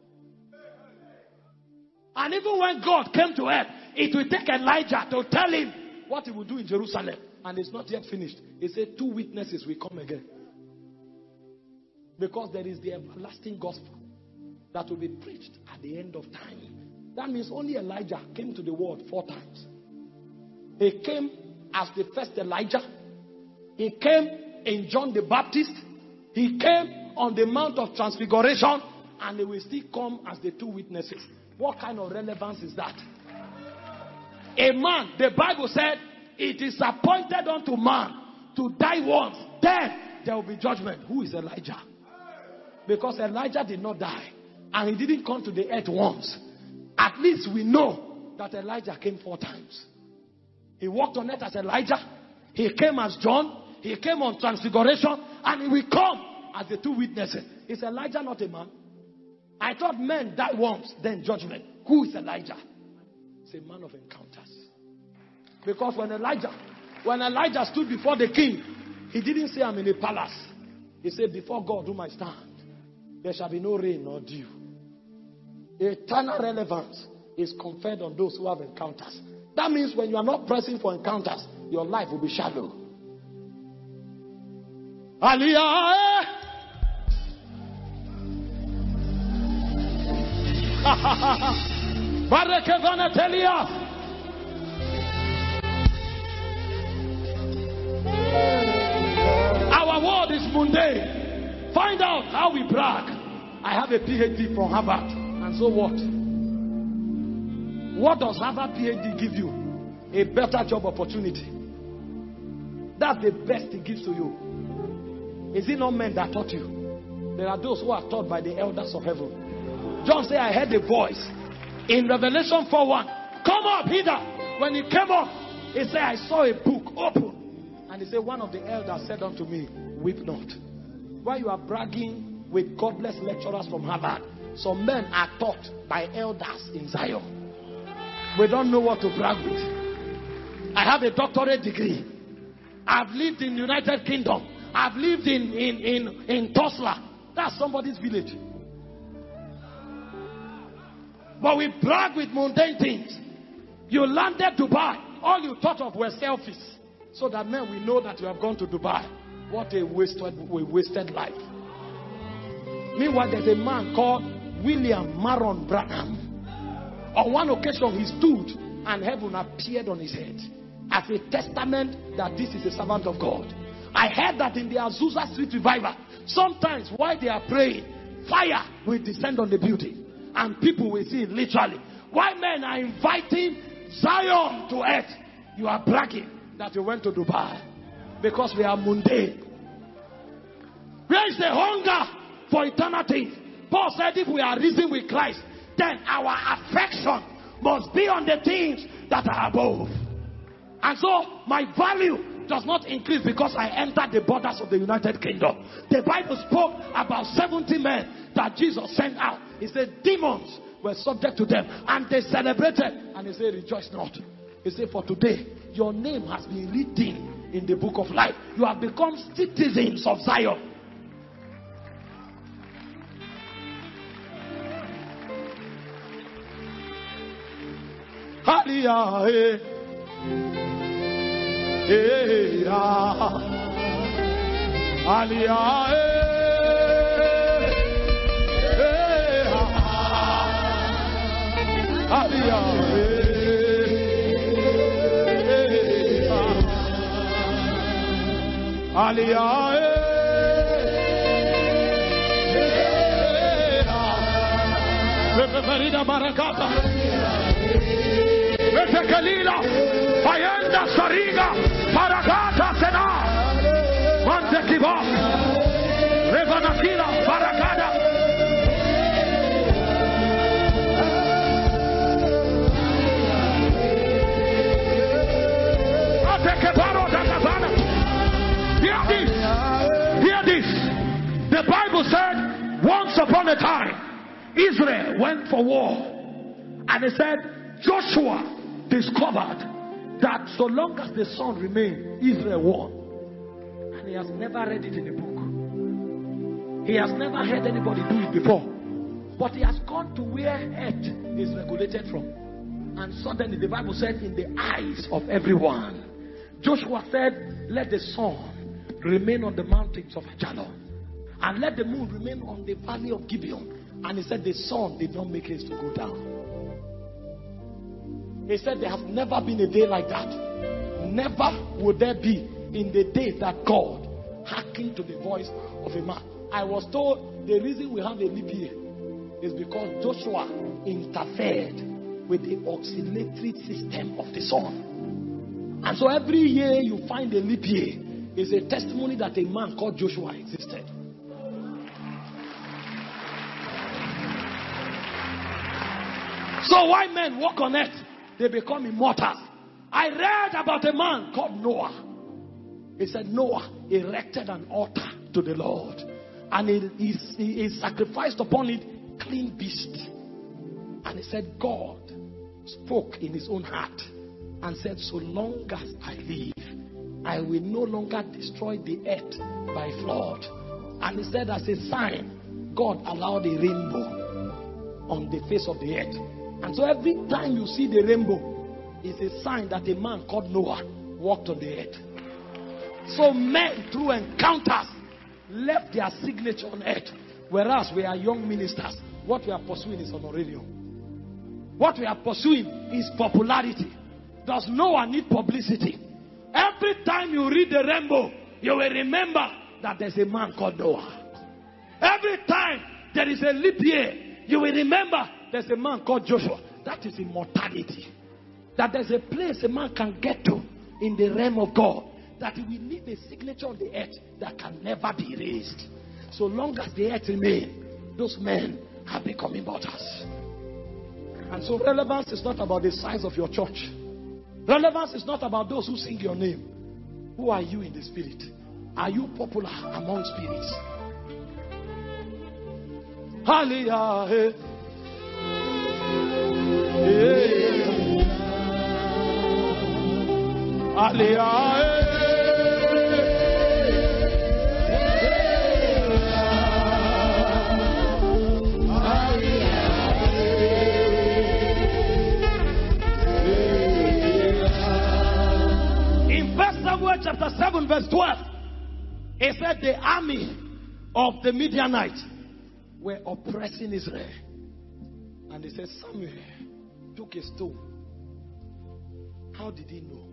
S3: And even when God came to earth, it will take Elijah to tell him what he will do in Jerusalem. And it's not yet finished. He said 2 witnesses will come again. Because there is the everlasting gospel that will be preached at the end of time. That means only Elijah came to the world 4 times. He came as the first Elijah. He came in John the Baptist. He came on the Mount of Transfiguration. And he will still come as the 2 witnesses. What kind of relevance is that? A man, the Bible said, it is appointed unto man to die once. Then there will be judgment. Who is Elijah? Because Elijah did not die. And he didn't come to the earth once. At least we know that Elijah came 4 times. He walked on earth as Elijah. He came as John. He came on Transfiguration. And he will come as the 2 witnesses. Is Elijah not a man? I thought men die once, then judgment. Who is Elijah? He's a man of encounters. Because when Elijah stood before the king, he didn't say, I'm in a palace. He said, before God whom I stand, there shall be no rain nor dew. Eternal relevance is conferred on those who have encounters. That means when you are not pressing for encounters, your life will be shallow. Aliyah. Our world is mundane. Find out how we brag. I have a PhD from Harvard. And so what? What does Harvard PhD give you? A better job opportunity. That's the best it gives to you. Is it not men that taught you? There are those who are taught by the elders of heaven. John said, I heard a voice in Revelation 4:1. Come up hither. When he came up, he said, I saw a book open. And he said, one of the elders said unto me, weep not. While you are bragging with godless lecturers from Harvard, some men are taught by elders in Zion. We don't know what to brag with. I have a doctorate degree. I've lived in the United Kingdom. I've lived in Tulsa. That's somebody's village. But we brag with mundane things. You landed Dubai. All you thought of were selfies. So that men will know that you have gone to Dubai. What a wasted life. Meanwhile, there's a man called William Maron Branham. On one occasion, he stood and heaven appeared on his head as a testament that this is a servant of God. I heard that in the Azusa Street revival, sometimes while they are praying, fire will descend on the building. And people will see it literally. Why men are inviting Zion to earth? You are bragging that you went to Dubai. Because we are mundane. Where is the hunger for eternity? Paul said if we are risen with Christ, then our affection must be on the things that are above. And so my value does not increase because I entered the borders of the United Kingdom. The Bible spoke about 70 men that Jesus sent out. He said demons were subject to them and they celebrated. And he said rejoice not. He said for today your name has been written in the book of life. You have become citizens of Zion. Hallelujah. Kalila, Fayenda Sariga, Paragata Sena, Mantekiba, Revanakila, Paragada. Hear this. The Bible said, once upon a time, Israel went for war. And it said, Joshua discovered that so long as the sun remained, Israel won. And he has never read it in a book. He has never heard anybody do it before. But he has gone to where earth is regulated from. And suddenly the Bible said, in the eyes of everyone, Joshua said, let the sun remain on the mountains of Ajalon, and let the moon remain on the valley of Gibeon. And he said the sun did not make haste to go down. He said there has never been a day like that. Never would there be in the day that God hearkened to the voice of a man. I was told the reason we have a leap year is because Joshua interfered with the oscillatory system of the sun. And so every year you find a leap year is a testimony that a man called Joshua existed. So why men walk on earth? They become immortals. I read about a man called Noah. He said Noah erected an altar to the Lord, and he sacrificed upon it clean beasts. And he said God spoke in his own heart and said, so long as I live, I will no longer destroy the earth by flood. And he said, as a sign, God allowed a rainbow on the face of the earth. And so every time you see the rainbow, it's a sign that a man called Noah walked on the earth. So men, through encounters, left their signature on earth. Whereas we are young ministers, what we are pursuing is honorarium. What we are pursuing is popularity. Does Noah need publicity? Every time you read the rainbow, you will remember that there's a man called Noah. Every time there is a leap year, you will remember there's a man called Joshua. That is immortality. That there's a place a man can get to in the realm of God, that he will leave a signature on the earth that can never be erased. So long as the earth remains, those men have become immortals. And so relevance is not about the size of your church. Relevance is not about those who sing your name. Who are you in the spirit? Are you popular among spirits? Hallelujah. Hallelujah. Chapter 7 verse 12, it said the army of the Midianites were oppressing Israel, and they said Samuel took a stone. How did he know?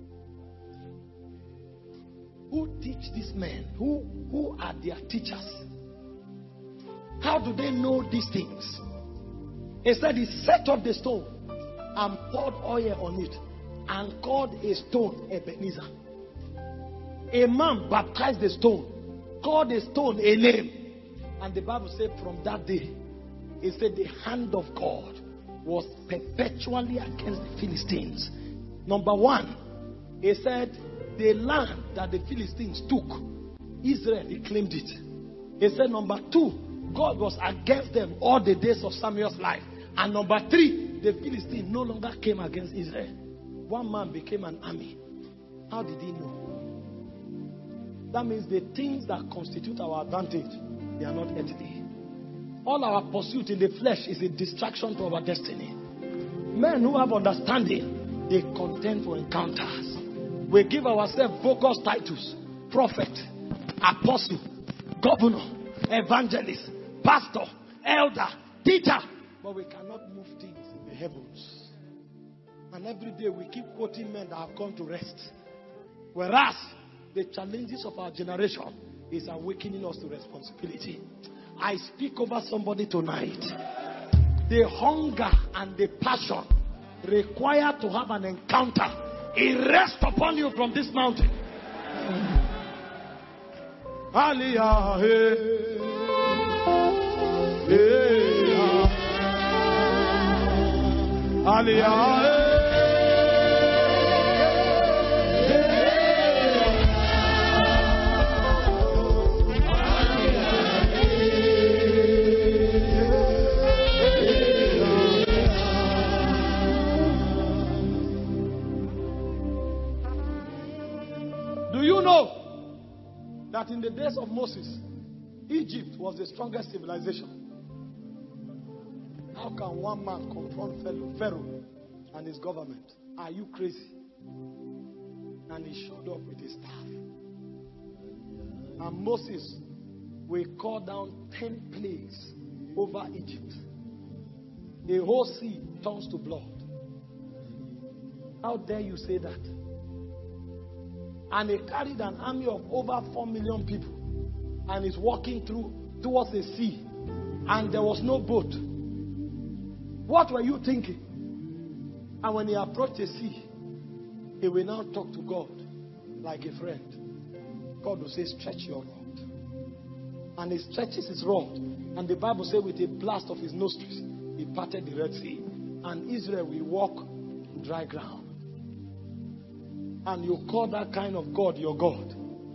S3: Who teach these men? Who are their teachers? How do they know these things? He said he set up the stone and poured oil on it and called a stone Ebenezer. A man baptized the stone, called the stone a name. And the Bible said from that day, it said the hand of God was perpetually against the Philistines. Number one, it said the land that the Philistines took, Israel claimed it. It said number two, God was against them all the days of Samuel's life. And number three, the Philistines no longer came against Israel. One man became an army. How did he know? That means the things that constitute our advantage, they are not earthly. All our pursuit in the flesh is a distraction to our destiny. Men who have understanding, they contend for encounters. We give ourselves bogus titles: prophet, apostle, governor, evangelist, pastor, elder, teacher. But we cannot move things in the heavens. And every day we keep quoting men that have gone to rest. Whereas the challenges of our generation is awakening us to responsibility. I speak over somebody tonight. The hunger and the passion required to have an encounter, it rests upon you from this mountain. Aliyah, Aliyah. Do you know that in the days of Moses, Egypt was the strongest civilization? How can one man confront Pharaoh and his government? Are you crazy? And he showed up with his staff. And Moses will call down 10 plagues over Egypt. The whole sea turns to blood. How dare you say that? And he carried an army of over 4 million people and is walking towards the sea, and there was no boat. What were you thinking? And when he approached the sea, he will now talk to God like a friend. God will say, stretch your rod. And he stretches his rod, and the Bible says with a blast of his nostrils, he parted the Red Sea, and Israel will walk on dry ground. And you call that kind of God your God.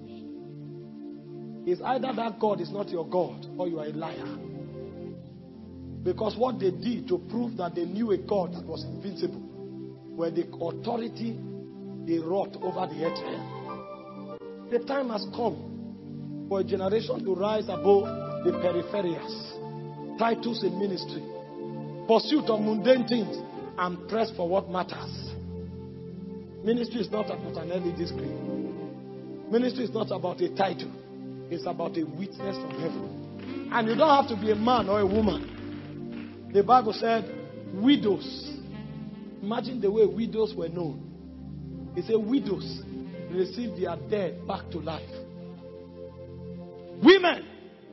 S3: It's either that God is not your God or you are a liar. Because what they did to prove that they knew a God that was invincible were the authority they wrought over the earth realm. The time has come for a generation to rise above the peripherals, titles in ministry, pursuit of mundane things, and press for what matters. Ministry is not about an LED screen. Ministry is not about a title. It's about a witness from heaven. And you don't have to be a man or a woman. The Bible said, widows. Imagine the way widows were known. It said widows received their dead back to life. Women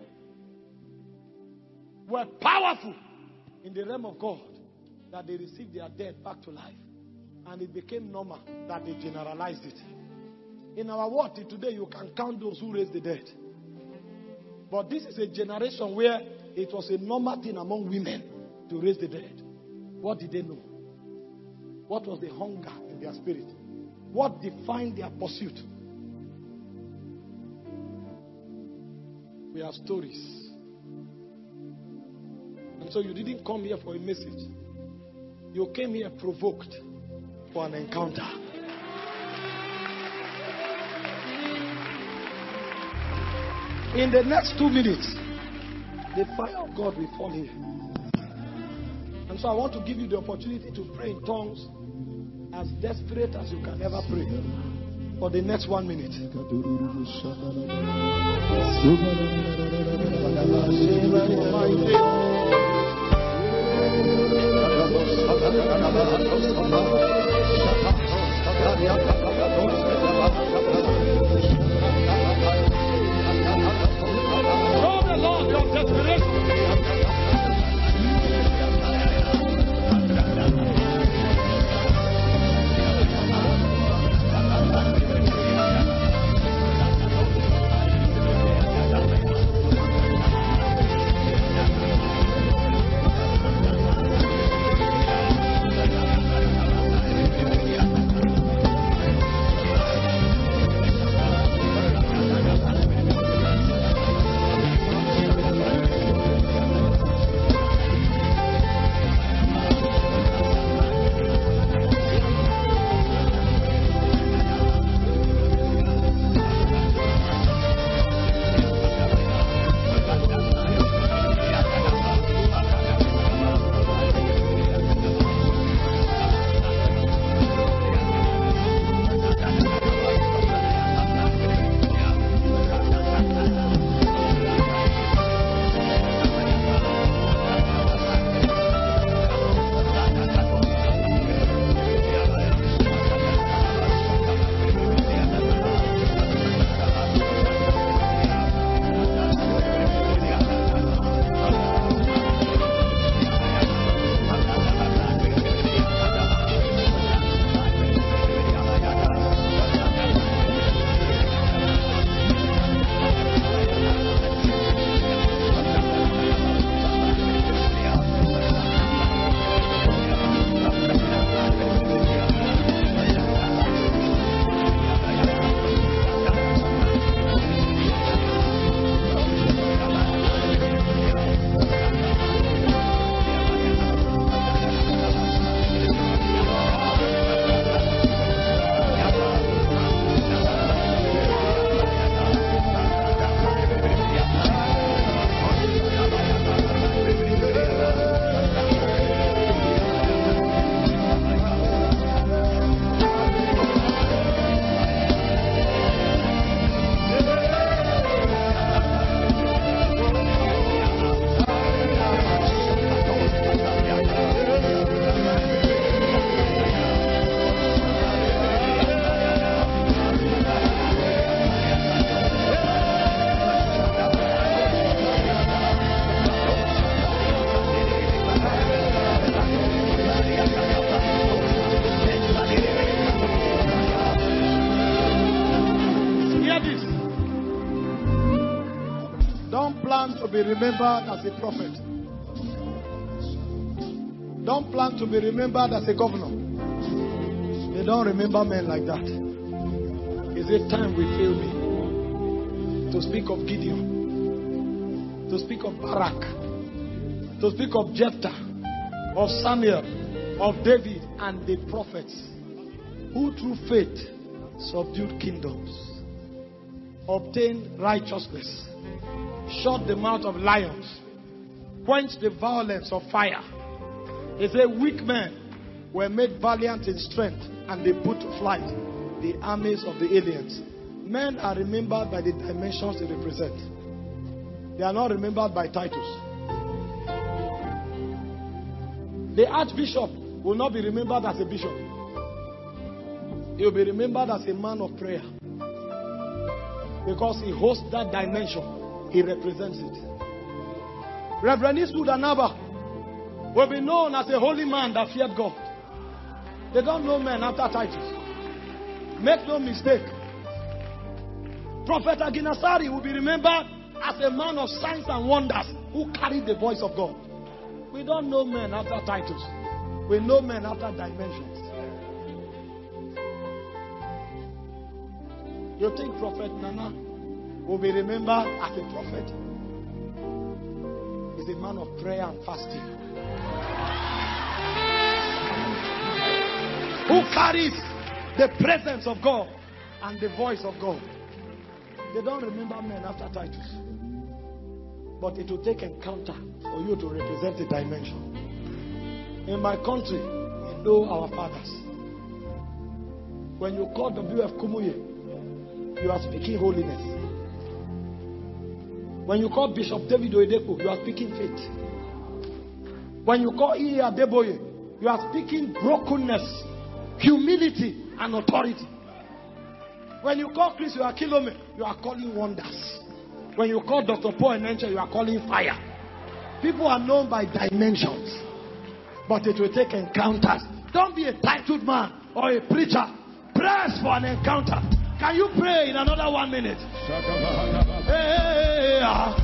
S3: were powerful in the realm of God that they received their dead back to life. And it became normal that they generalized it. In our world today, you can count those who raised the dead. But this is a generation where it was a normal thing among women to raise the dead. What did they know? What was the hunger in their spirit? What defined their pursuit? We have stories. And so you didn't come here for a message. You came here provoked for an encounter. In the next 2 minutes, the fire of God will fall here. And so I want to give you the opportunity to pray in tongues as desperate as you can ever pray for the next 1 minute. Show the Lord your desperation. be remembered as a prophet. Don't plan to be remembered as a governor. They don't remember men like that. Is it time we fail me to speak of Gideon, to speak of Barak, to speak of Jephthah, of Samuel, of David, and the prophets who through faith subdued kingdoms, obtained righteousness, shut the mouth of lions, quenched the violence of fire. It said weak men were made valiant in strength, and they put to flight the armies of the aliens. Men are remembered by the dimensions they represent. They are not remembered by titles. The archbishop will not be remembered as a bishop. He will be remembered as a man of prayer, because he hosts that dimension. He represents it. Reverend Eastwood Anaba will be known as a holy man that feared God. They don't know men after titles. Make no mistake. Prophet Aginasari will be remembered as a man of signs and wonders who carried the voice of God. We don't know men after titles. We know men after dimensions. You think Prophet Nana will be remembered as a prophet? He's a man of prayer and fasting, who carries the presence of God and the voice of God. They don't remember men after titles. But it will take encounter for you to represent a dimension. In my country, we know our fathers. When you call W.F. Kumuye, you are speaking holiness. When you call Bishop David Oyedepo, you are speaking faith. When you call E. Adeboye, you are speaking brokenness, humility, and authority. When you call Chris Akilome, you are calling wonders. When you call Dr. Paul Enenche, you are calling fire. People are known by dimensions, but it will take encounters. Don't be a titled man or a preacher. Press for an encounter. Can you pray in another 1 minute? Hey,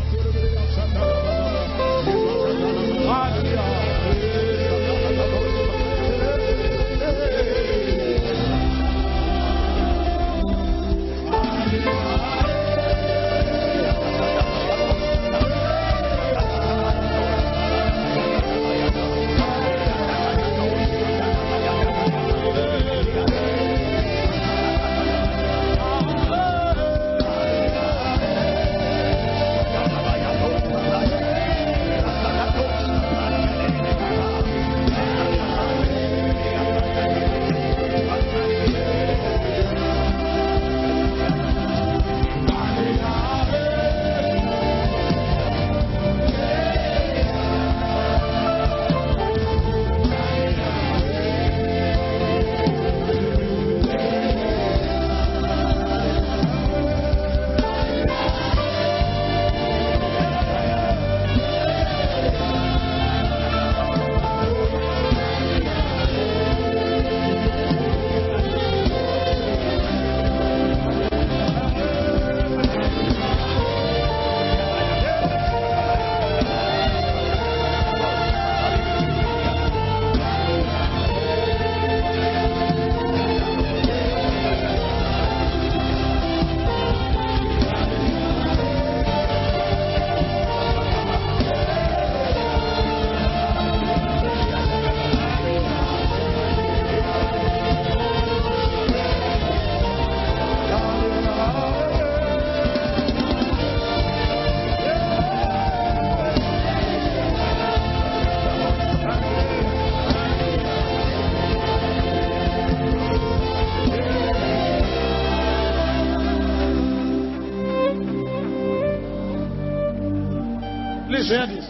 S3: please hear this.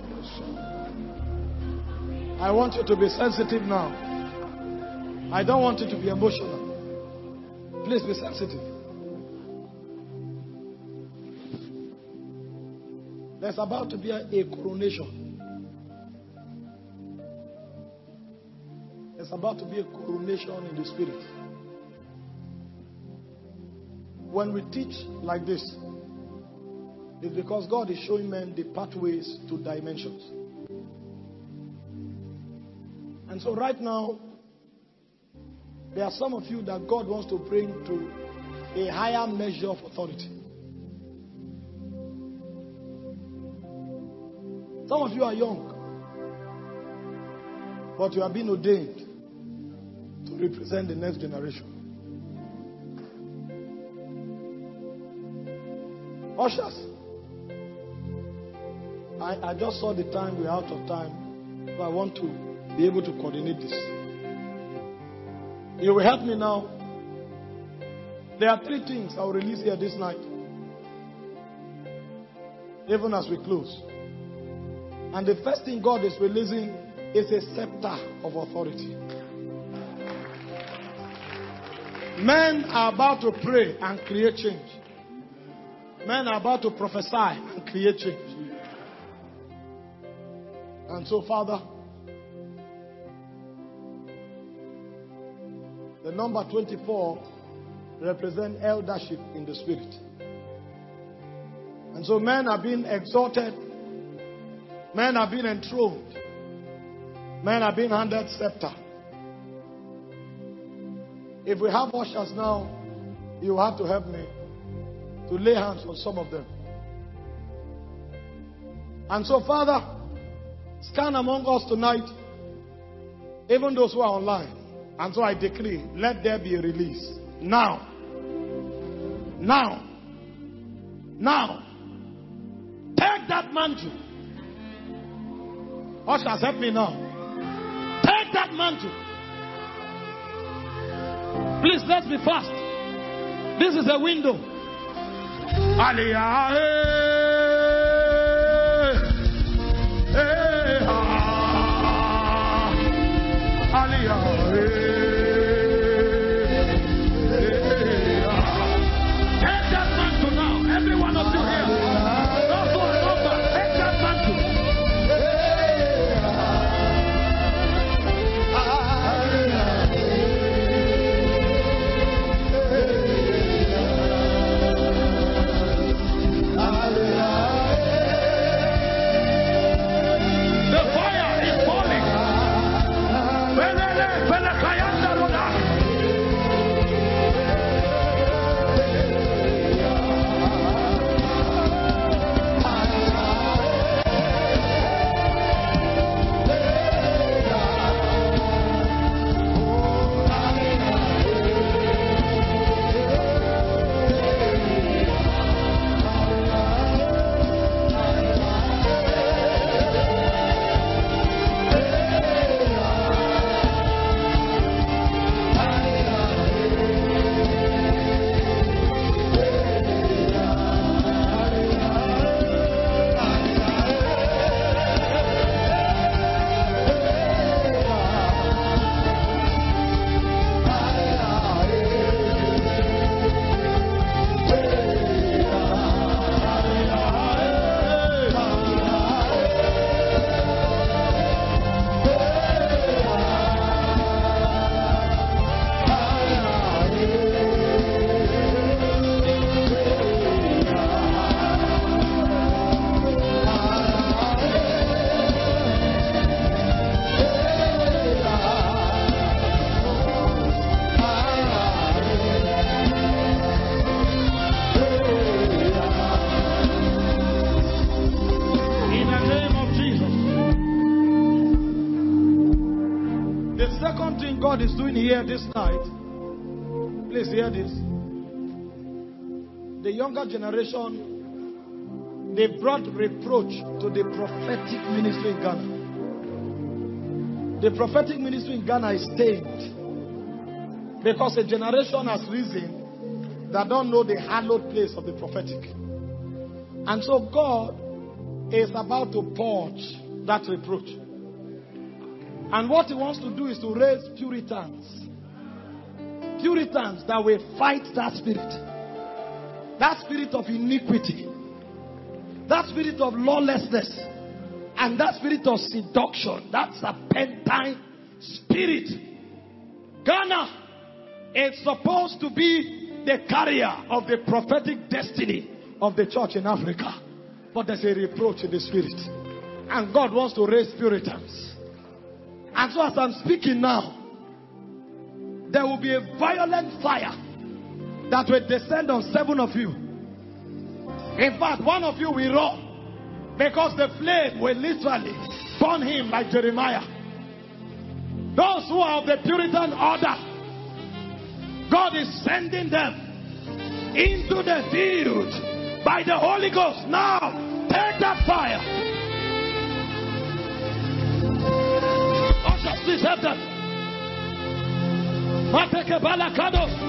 S3: I want you to be sensitive now. I don't want you to be emotional. Please be sensitive. There's about to be a coronation. There's about to be a coronation in the spirit. When we teach like this, is because God is showing men the pathways to dimensions. And so right now, there are some of you that God wants to bring to a higher measure of authority. Some of you are young, but you have been ordained to represent the next generation. Ushers, I just saw the time, we're out of time, so I want to be able to coordinate this. You will help me now. There are 3 things I will release here this night, even as we close. And the first thing God is releasing is a scepter of authority. Men are about to pray and create change. Men are about to prophesy and create change. And so, Father, the number 24 represents eldership in the spirit. And so men are being exalted. Men are being enthroned. Men are being handed scepter. If we have ushers now, you have to help me to lay hands on some of them. And so, Father, scan among us tonight, even those who are online. And so I decree, let there be a release. Now. Now. Now. Take that mantle. Ushers, help me now. Take that mantle. Please, let's be fast. This is a window. Aliyah. Take that mantle now. Every one of you here. Those who are numbered, take that mantle. The fire is falling. God is doing here this night, please hear this. The younger generation, they brought reproach to the prophetic ministry in Ghana. The prophetic ministry in Ghana is stained because a generation has risen that don't know the hallowed place of the prophetic. And so God is about to purge that reproach. And what he wants to do is to raise Puritans. Puritans that will fight that spirit. That spirit of iniquity. That spirit of lawlessness. And that spirit of seduction. That serpentine spirit. Ghana is supposed to be the carrier of the prophetic destiny of the church in Africa. But there's a reproach in the spirit. And God wants to raise Puritans. And so as I'm speaking now, there will be a violent fire that will descend on 7 of you. In fact, one of you will run, because the flame will literally burn him like Jeremiah. Those who are of the Puritan order, God is sending them into the field by the Holy Ghost. Now, take that fire. Ushers, please help them. Mateke balakados.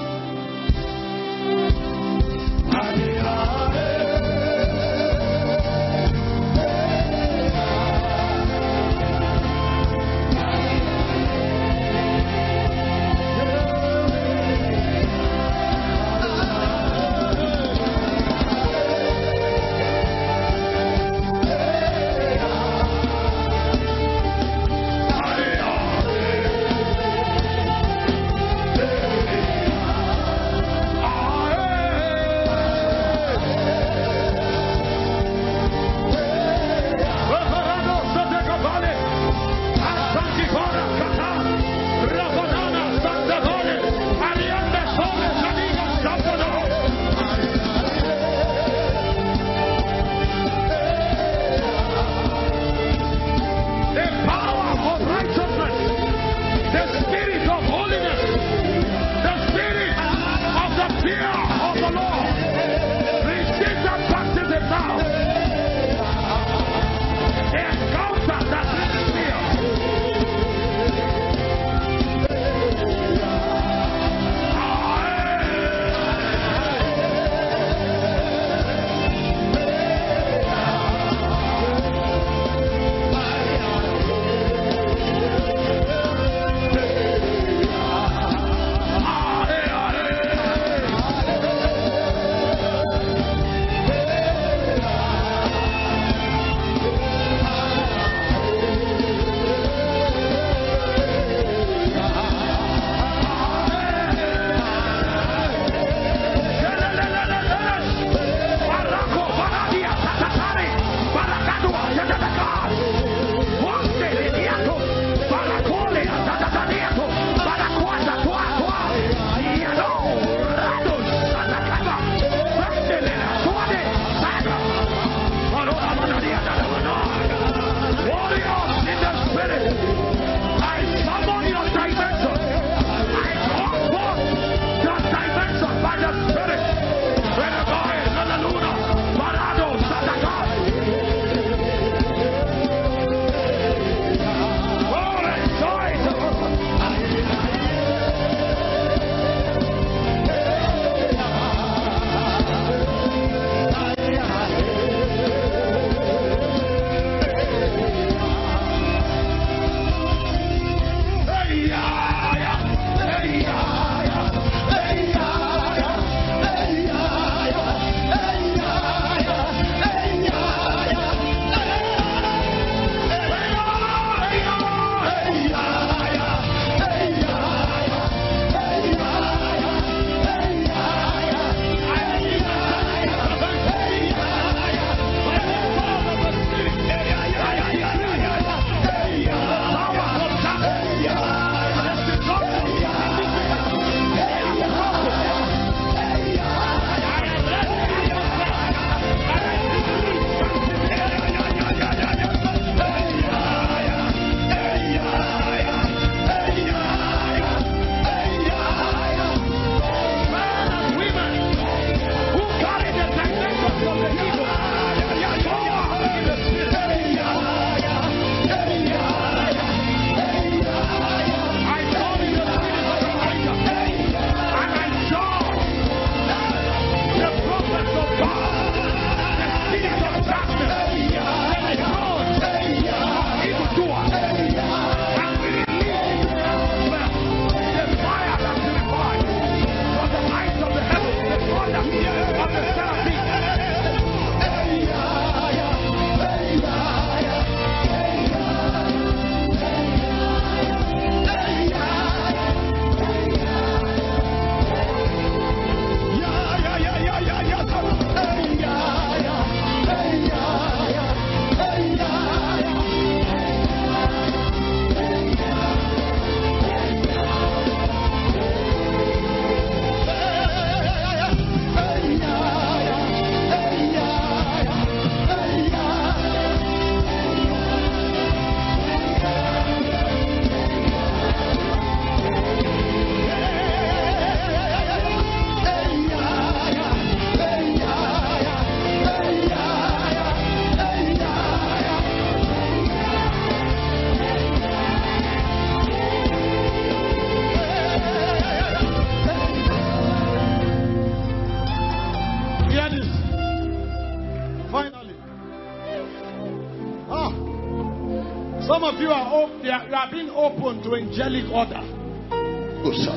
S3: you are being open to angelic order.
S4: Oh, sir.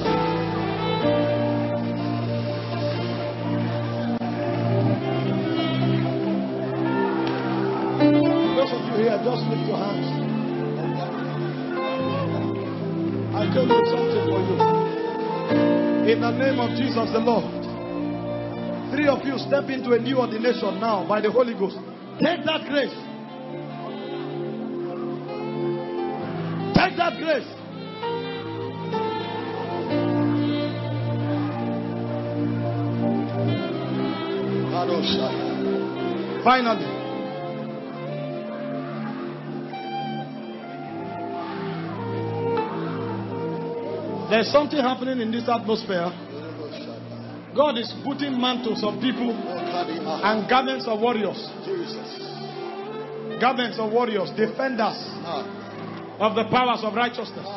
S3: Those of you here, just lift your hands. I came with something for you. In the name of Jesus the Lord. 3 of you step into a new ordination now by the Holy Ghost. Take that grace. Take that grace. Finally. There's something happening in this atmosphere. God is putting mantles of people and garments of warriors. Garments of warriors, defenders of the powers of righteousness.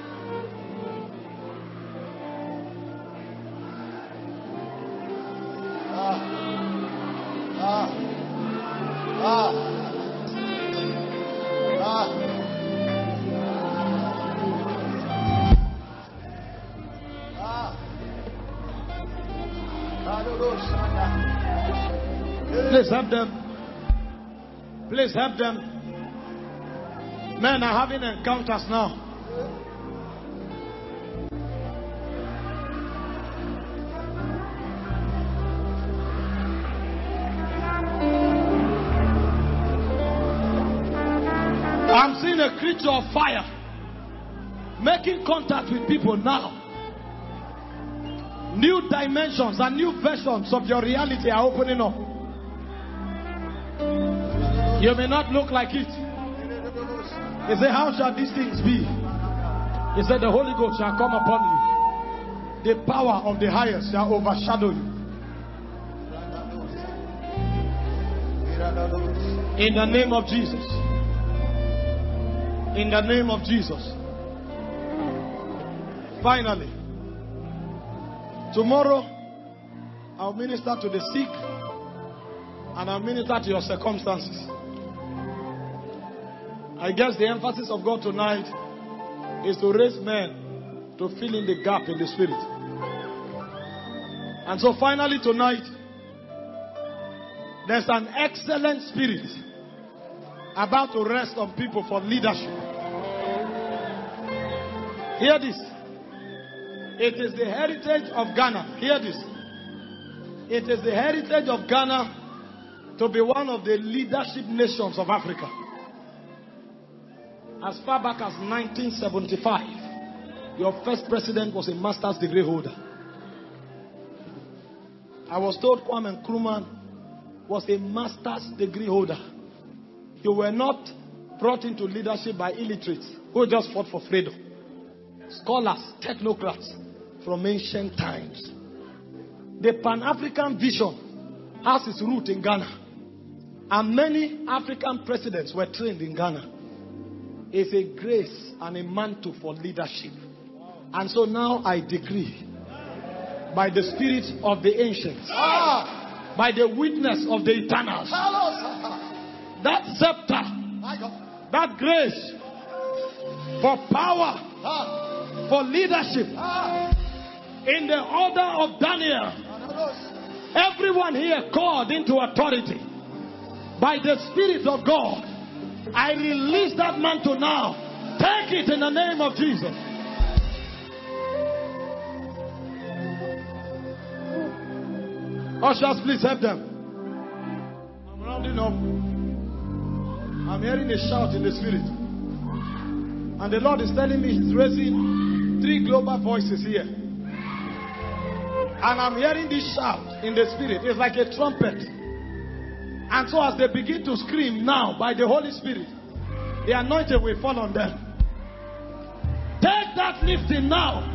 S3: Please help them. Please help them. Men are having encounters now. I'm seeing a creature of fire making contact with people now. New dimensions and new versions of your reality are opening up. You may not look like it. He said, how shall these things be? He said, the Holy Ghost shall come upon you. The power of the highest shall overshadow you. In the name of Jesus. In the name of Jesus. Finally, tomorrow I'll minister to the sick and I'll minister to your circumstances. I guess the emphasis of God tonight is to raise men to fill in the gap in the spirit. And so finally tonight, there's an excellent spirit about to rest on people for leadership. Hear this. It is the heritage of Ghana. Hear this. It is the heritage of Ghana to be one of the leadership nations of Africa. As far back as 1975, your first president was a master's degree holder. I was told Kwame Nkrumah was a master's degree holder. You were not brought into leadership by illiterates who just fought for freedom. Scholars, technocrats from ancient times. The Pan-African vision has its root in Ghana. And many African presidents were trained in Ghana. It's a grace and a mantle for leadership. And so now I decree, by the spirit of the ancients, by the witness of the eternals, that scepter, that grace for power, for leadership, in the order of Daniel, everyone here called into authority by the Spirit of God, I release that mantle now. Take it in the name of Jesus. Ushers, please help them. I'm rounding up. I'm hearing a shout in the spirit. And the Lord is telling me He's raising 3 global voices here. And I'm hearing this shout in the spirit. It's like a trumpet. And so as they begin to scream now by the Holy Spirit, the anointing will fall on them. Take that lifting now.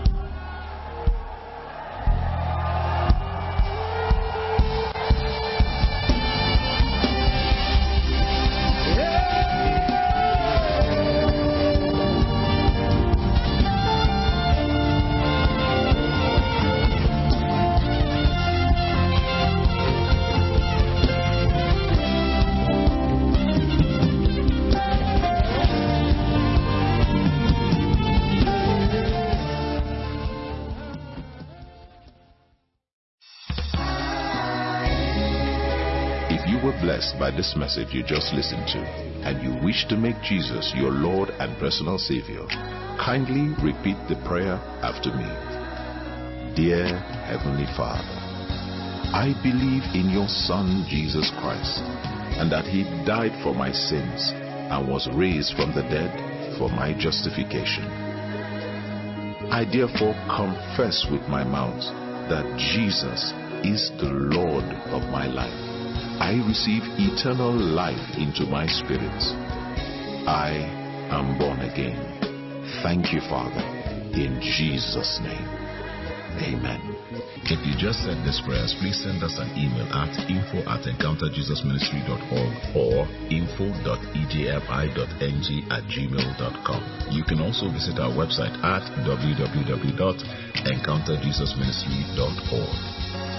S2: were blessed by this message you just listened to, and you wish to make Jesus your Lord and personal Savior, kindly repeat the prayer after me. Dear Heavenly Father, I believe in your Son, Jesus Christ, and that He died for my sins and was raised from the dead for my justification. I therefore confess with my mouth that Jesus is the Lord of my life. I receive eternal life into my spirit. I am born again. Thank you, Father, in Jesus' name. Amen.
S4: If you just said these prayers, please send us an email at info@encounterjesusministry.org or info.ejmi.ng@gmail.com. You can also visit our website at www.encounterjesusministry.org.